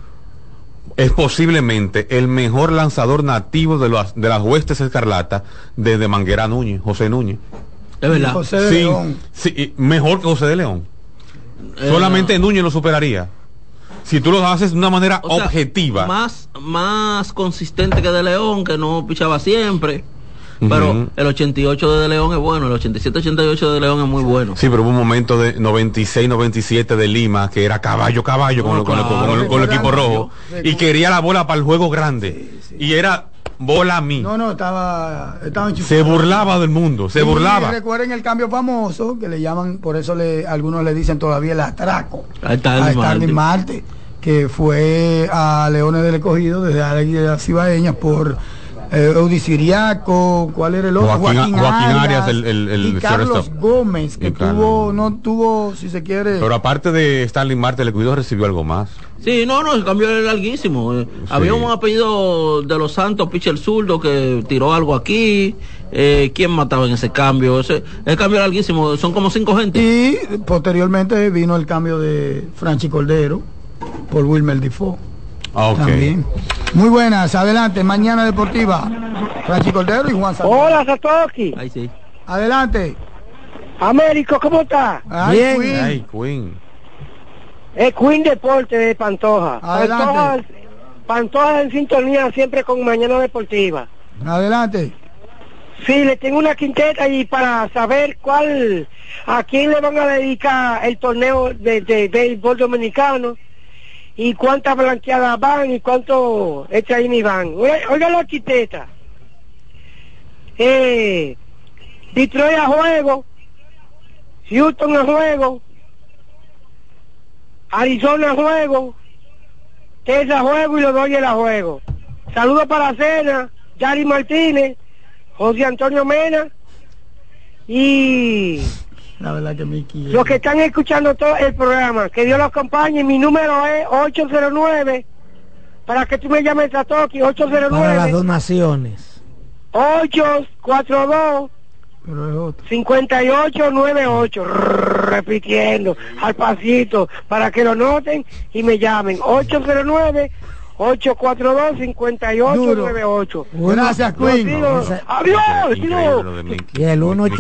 es posiblemente el mejor lanzador nativo de las huestes escarlatas desde Manguera a Núñez, José Núñez. Es verdad. José de León. Sí, mejor que José de León. Solamente Núñez lo superaría. Si tú lo haces de una manera objetiva. Más consistente que de León, que no pichaba siempre. Pero el 88 de León es bueno, el 87-88 de León es muy bueno. Sí, pero hubo un momento de 96-97 de Lima que era caballo con el equipo rojo y quería la bola para el juego grande. Y era bola a mí. Estaba se burlaba del mundo, se burlaba. Recuerden el cambio famoso que le llaman, por eso algunos le dicen todavía el atraco a Starling Marte, que fue a Leones del Escogido desde Águilas Cibaeñas por Eudiciriaco, ¿cuál era el otro? Joaquín Arias, el y Carlos Gómez, que no tuvo, si se quiere. Pero aparte de Starling Marte, el Escogido recibió algo más. Sí, el cambio era larguísimo. Había un apellido de los Santos, pitcher zurdo, que tiró algo aquí. ¿Quién mataba en ese cambio? El cambio era larguísimo, son como 5 gente. Y posteriormente vino el cambio de Franchi Cordero por Wilmer Difo. También. Muy buenas, adelante, Mañana Deportiva. Franchi Cordero y Juan Santos. Hola, Satoshi. Ahí sí. Adelante. Américo, ¿cómo está? Bien. Queen. Es Queen Deporte de Pantoja. Adelante. Pantoja en sintonía siempre con Mañana Deportiva. Adelante. Sí, le tengo una quinteta y para saber a quién le van a dedicar el torneo de béisbol dominicano. Y cuántas blanqueadas van y cuántos ni van. Oiga la arquitecta. Detroit a juego, Houston a juego, Arizona a juego, Texas a juego y los Dodgers a juego. Saludos para Cena, Yari Martínez, José Antonio Mena y la verdad que Mickey, los que están escuchando todo el programa, que Dios los acompañe. Mi número es 809 para que tú me llames a Toki, 809 para las donaciones 842 5898, repitiendo al pasito para que lo noten y me llamen 809-842-5898. Gracias, Queen. Adiós. Y el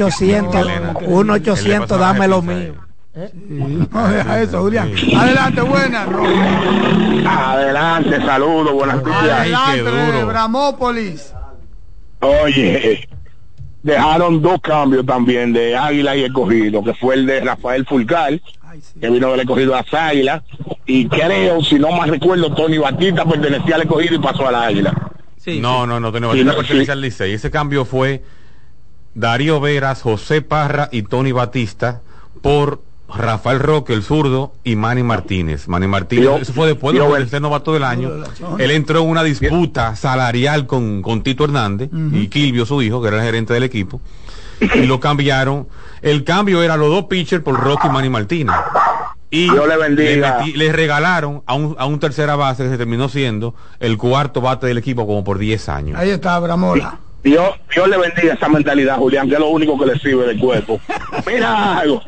1-800, dame lo mío. No deja eso, Julián. Adelante, buenas. Adelante, saludos, buenas días. Adelante, Bramópolis. Oye, dejaron 2 cambios también de Águila y Escogido, que fue el de Rafael Fulcar, que vino del Escogido a las Águilas, y creo, si no mal recuerdo, Tony Batista pertenecía al Escogido y pasó a la Águila. Sí, no, Tony Batista pertenecía al Licey. Ese cambio fue Darío Veras, José Parra y Tony Batista por Rafael Roque, el zurdo, y Manny Martínez. Eso fue después del ser novato del año. Él entró en una disputa salarial con Tito Hernández y Quilvio, su hijo, que era el gerente del equipo, y lo cambiaron. El cambio era los 2 pitchers por Roque y Manny Martínez. Y le regalaron a un tercera base que se terminó siendo el 4º bate del equipo como por 10 años. Ahí está Bramola. Dios le bendiga esa mentalidad, Julián, que es lo único que le sirve del cuerpo. Mira algo.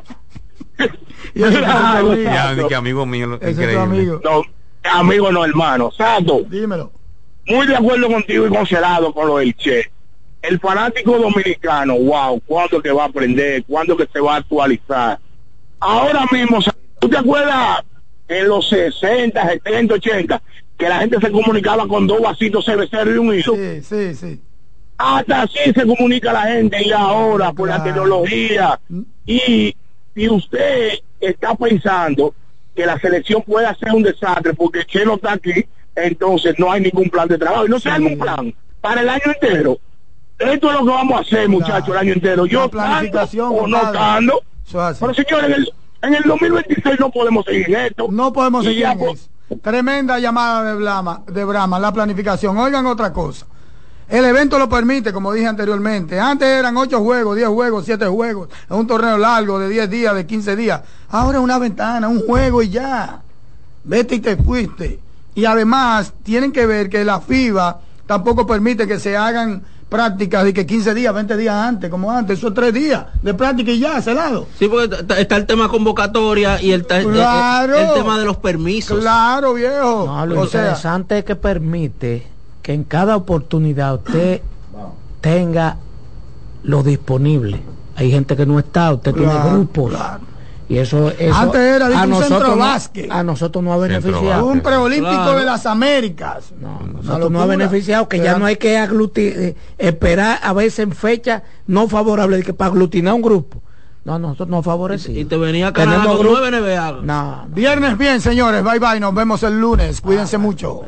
Que amigo mío, increíble. Amigo no, hermano. Santo, dímelo. Muy de acuerdo contigo y considerado con lo del Che. El fanático dominicano, wow, ¿cuándo que va a aprender? ¿Cuándo que se va a actualizar? Ahora mismo, ¿tú te acuerdas en los 60, 70, 80 que la gente se comunicaba con 2 vasitos cerveceros y un hilo? Sí. Hasta así se comunica la gente y ahora por la tecnología. Y si usted está pensando que la selección puede hacer un desastre porque Che no está aquí, entonces no hay ningún plan de trabajo. Y no se haga un plan para el año entero. Esto es lo que vamos a hacer, muchachos, el año entero. Yo planificación o no tanto. Pero señores, En el 2026 no podemos seguir en esto. No podemos seguir en eso. Tremenda llamada de Brahma, la planificación. Oigan otra cosa. El evento lo permite, como dije anteriormente. Antes eran 8 juegos, 10 juegos, 7 juegos. Es un torneo largo de 10 días, de 15 días. Ahora es una ventana, un juego y ya. Vete y te fuiste. Y además, tienen que ver que la FIBA tampoco permite que se hagan prácticas de que 15 días, 20 días antes, como antes. Eso es 3 días de práctica y ya, celado. Sí, porque está el tema convocatoria y el tema de los permisos. Claro, viejo. No, lo interesante es que permite que en cada oportunidad usted tenga lo disponible. Hay gente que no está, usted tiene grupos. Y eso antes era a nosotros no ha beneficiado. Un preolímpico de las Américas. Nosotros no ha beneficiado, que ya no hay que esperar a veces en fecha no favorable que para aglutinar un grupo. No, nosotros no favorecimos. Y te venía Canadá con 9 NBA. No. Viernes bien, señores. Bye bye. Nos vemos el lunes. Cuídense mucho.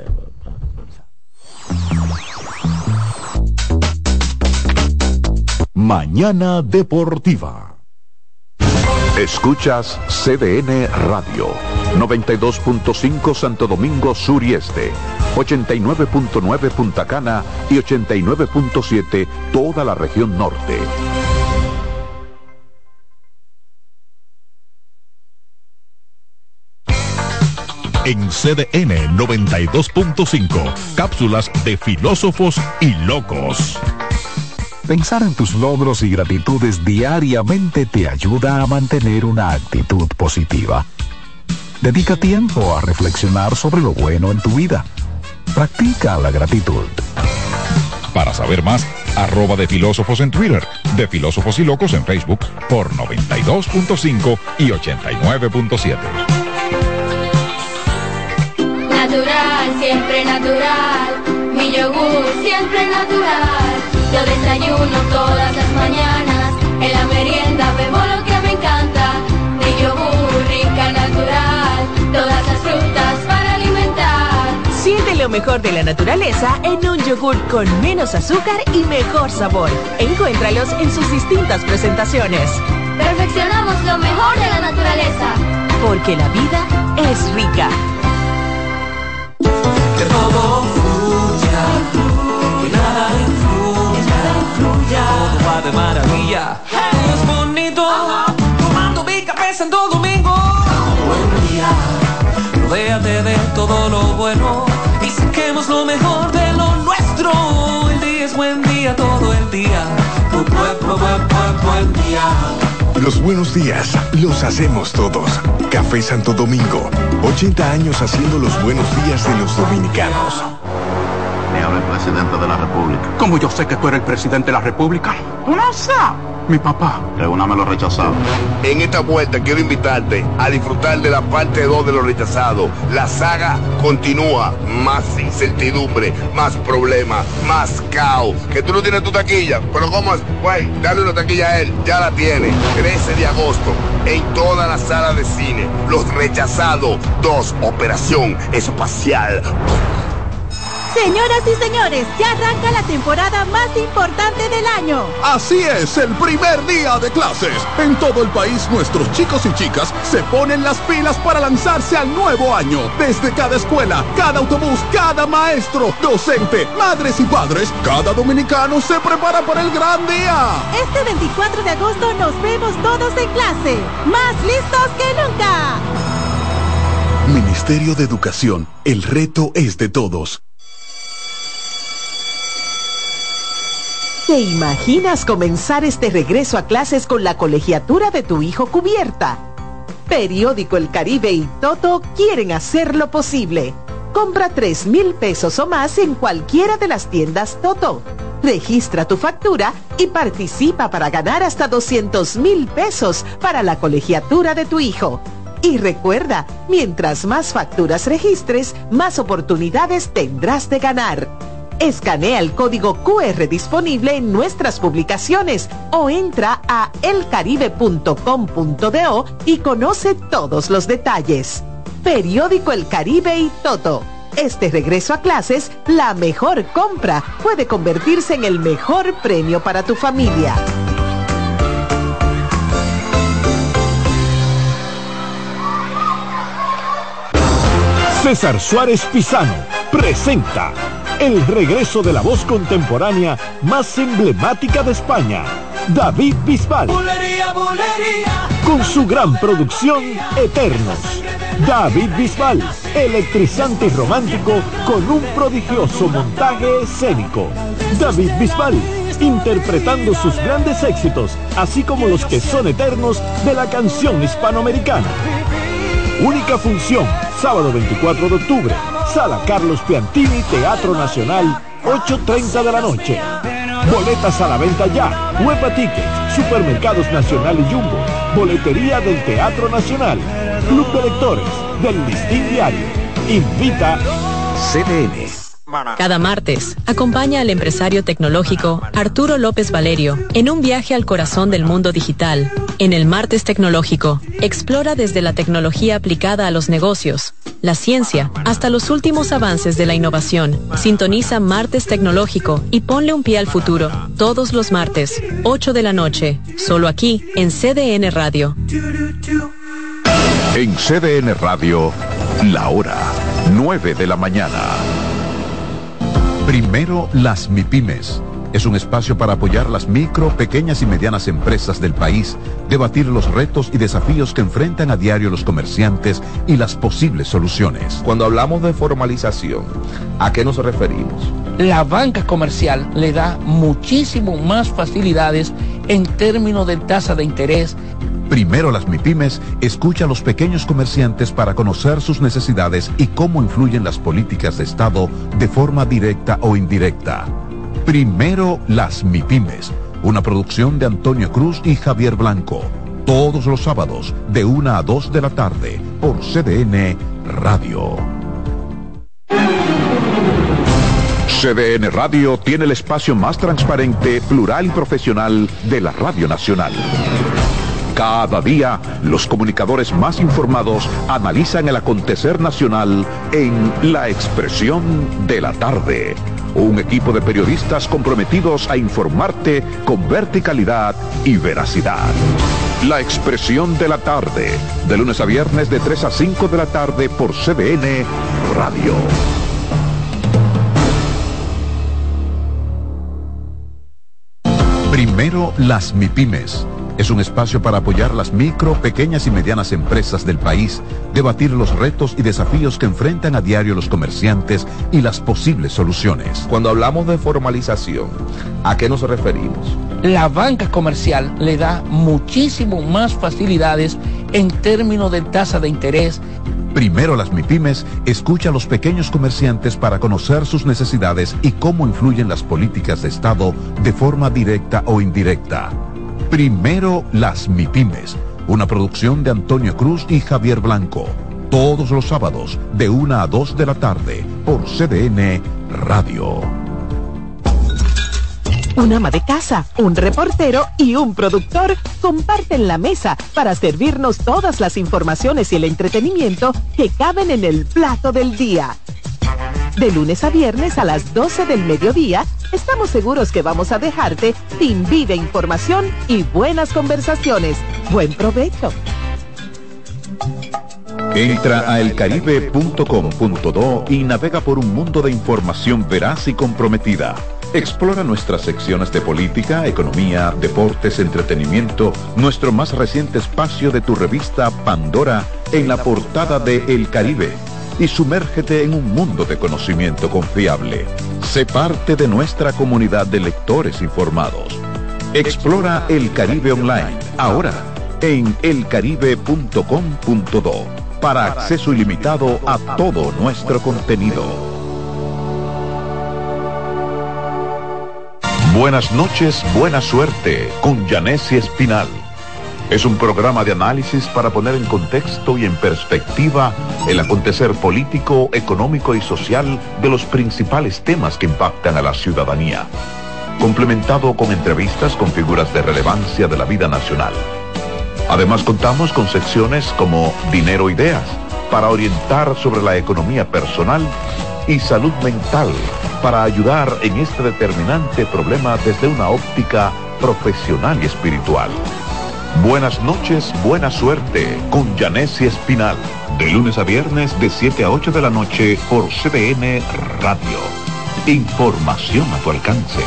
Mañana Deportiva. Escuchas CDN Radio, 92.5 Santo Domingo Sur y Este, 89.9 Punta Cana y 89.7 toda la región norte. En CDN 92.5, cápsulas de filósofos y locos. Pensar en tus logros y gratitudes diariamente te ayuda a mantener una actitud positiva. Dedica tiempo a reflexionar sobre lo bueno en tu vida. Practica la gratitud. Para saber más, @ de Filósofos en Twitter, de Filósofos y Locos en Facebook, por 92.5 y 89.7. Natural, siempre natural. Mi yogur siempre natural. Yo desayuno todas las mañanas. En la merienda bebo lo que me encanta. Mi yogur rica, natural. Todas las frutas para alimentar. Siente lo mejor de la naturaleza en un yogur con menos azúcar y mejor sabor. Encuéntralos en sus distintas presentaciones. Perfeccionamos lo mejor de la naturaleza. Porque la vida es rica. Que todo fluya, que nada influya, todo va de maravilla. Hey, es bonito, tomando mi café Santo Domingo. Buen día, rodéate de todo lo bueno y saquemos lo mejor de lo nuestro. El día es buen día, todo el día. Buen día. Los buenos días los hacemos todos. Café Santo Domingo, 80 años haciendo los buenos días de los dominicanos. Me habla el presidente de la República. ¿Cómo yo sé que tú eres el presidente de la República? ¿Tú no sabes? Mi papá. Una me lo rechazaba. En esta vuelta quiero invitarte a disfrutar de la parte 2 de Los Rechazados. La saga continúa. Más incertidumbre, más problemas, más caos. Que tú no tienes tu taquilla. Pero ¿cómo es? Güey, dale una taquilla a él. Ya la tiene. 13 de agosto. En todas las salas de cine. Los Rechazados 2. Operación Espacial. Señoras y señores, ya arranca la temporada más importante del año. Así es, el primer día de clases. En todo el país, nuestros chicos y chicas se ponen las pilas para lanzarse al nuevo año. Desde cada escuela, cada autobús, cada maestro, docente, madres y padres, cada dominicano se prepara para el gran día. Este 24 de agosto nos vemos todos en clase, más listos que nunca. Ministerio de Educación, el reto es de todos. ¿Te imaginas comenzar este regreso a clases con la colegiatura de tu hijo cubierta? Periódico El Caribe y Toto quieren hacerlo posible. Compra 3,000 pesos o más en cualquiera de las tiendas Toto. Registra tu factura y participa para ganar hasta 200,000 pesos para la colegiatura de tu hijo. Y recuerda, mientras más facturas registres, más oportunidades tendrás de ganar. Escanea el código QR disponible en nuestras publicaciones o entra a elcaribe.com.do y conoce todos los detalles. Periódico El Caribe y Toto. Este regreso a clases, la mejor compra, puede convertirse en el mejor premio para tu familia. César Suárez Pisano presenta el regreso de la voz contemporánea más emblemática de España, David Bisbal. Bulería, bulería. Con su gran producción Eternos. David Bisbal, electrizante y romántico con un prodigioso montaje escénico. David Bisbal, interpretando sus grandes éxitos, así como los que son eternos de la canción hispanoamericana. Única función, sábado 24 de octubre, Sala Carlos Piantini, Teatro Nacional, 8:30 de la noche. Boletas a la venta ya, Huepa Tickets, Supermercados Nacional y Jumbo, Boletería del Teatro Nacional, Club de Lectores, del Listín Diario. Invita CDN. Cada martes, acompaña al empresario tecnológico Arturo López Valerio en un viaje al corazón del mundo digital. En el Martes Tecnológico, explora desde la tecnología aplicada a los negocios, la ciencia, hasta los últimos avances de la innovación. Sintoniza Martes Tecnológico y ponle un pie al futuro. Todos los martes, 8 de la noche, solo aquí en CDN Radio. En CDN Radio, la hora 9 de la mañana. Primero las MIPYMES. Es un espacio para apoyar las micro, pequeñas y medianas empresas del país, debatir los retos y desafíos que enfrentan a diario los comerciantes y las posibles soluciones. Cuando hablamos de formalización, ¿a qué nos referimos? La banca comercial le da muchísimo más facilidades en términos de tasa de interés. Primero las MIPYMES escucha a los pequeños comerciantes para conocer sus necesidades y cómo influyen las políticas de Estado de forma directa o indirecta. Primero las MIPYMES, una producción de Antonio Cruz y Javier Blanco. Todos los sábados de 1 a 2 de la tarde por CDN Radio. CDN Radio tiene el espacio más transparente, plural y profesional de la Radio Nacional. Cada día, los comunicadores más informados analizan el acontecer nacional en La Expresión de la Tarde. Un equipo de periodistas comprometidos a informarte con verticalidad y veracidad. La Expresión de la Tarde, de lunes a viernes de 3 a 5 de la tarde por CDN Radio. Primero las MIPYMES. Es un espacio para apoyar las micro, pequeñas y medianas empresas del país, debatir los retos y desafíos que enfrentan a diario los comerciantes y las posibles soluciones. Cuando hablamos de formalización, ¿a qué nos referimos? La banca comercial le da muchísimo más facilidades en términos de tasa de interés. Primero las MIPYMES escucha a los pequeños comerciantes para conocer sus necesidades y cómo influyen las políticas de Estado de forma directa o indirecta. Primero las MIPYMES, una producción de Antonio Cruz y Javier Blanco. Todos los sábados de 1 a 2 de la tarde por CDN Radio. Un ama de casa, un reportero y un productor comparten la mesa para servirnos todas las informaciones y el entretenimiento que caben en el plato del día. De lunes a viernes a las 12 del mediodía, estamos seguros que vamos a dejarte sin vida, información y buenas conversaciones. Buen provecho. Entra a elcaribe.com.do y navega por un mundo de información veraz y comprometida. Explora nuestras secciones de política, economía, deportes, entretenimiento, nuestro más reciente espacio de tu revista Pandora en la portada de El Caribe. Y sumérgete en un mundo de conocimiento confiable. Sé parte de nuestra comunidad de lectores informados. Explora El Caribe Online, ahora en elcaribe.com.do, para acceso ilimitado a todo nuestro contenido. Buenas noches, buena suerte, con Yanessi Espinal. Es un programa de análisis para poner en contexto y en perspectiva el acontecer político, económico y social de los principales temas que impactan a la ciudadanía, complementado con entrevistas con figuras de relevancia de la vida nacional. Además contamos con secciones como Dinero Ideas, para orientar sobre la economía personal, y Salud Mental, para ayudar en este determinante problema desde una óptica profesional y espiritual. Buenas noches, buena suerte con Yanessi Espinal. De lunes a viernes de 7 a 8 de la noche por CDN Radio. Información a tu alcance.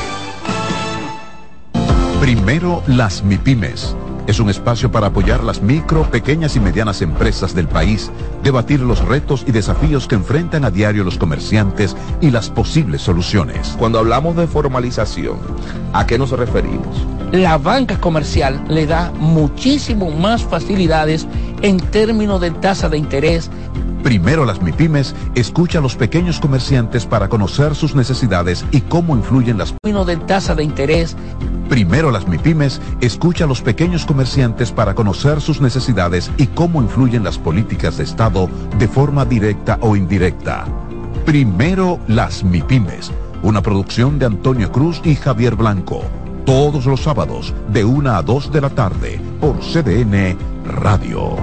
Primero las MIPYMES. Es un espacio para apoyar las micro, pequeñas y medianas empresas del país, debatir los retos y desafíos que enfrentan a diario los comerciantes y las posibles soluciones. Cuando hablamos de formalización, ¿a qué nos referimos? La banca comercial le da muchísimo más facilidades en términos de tasa de interés. Primero las MIPYMES escucha a los pequeños comerciantes para conocer sus necesidades y cómo influyen las de tasa de interés. Primero las MIPYMES escucha a los pequeños comerciantes para conocer sus necesidades y cómo influyen las políticas de Estado de forma directa o indirecta. Primero las MIPYMES, una producción de Antonio Cruz y Javier Blanco. Todos los sábados de 1 a 2 de la tarde por CDN Radio.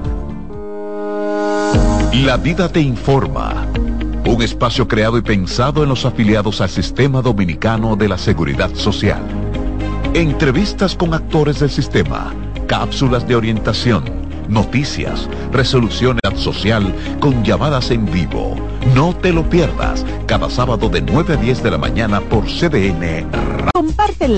La Vida te informa. Un espacio creado y pensado en los afiliados al Sistema Dominicano de la Seguridad Social. Entrevistas con actores del sistema, cápsulas de orientación, noticias, resoluciones social con llamadas en vivo. No te lo pierdas, cada sábado de 9 a 10 de la mañana por CDN Radio. Comparten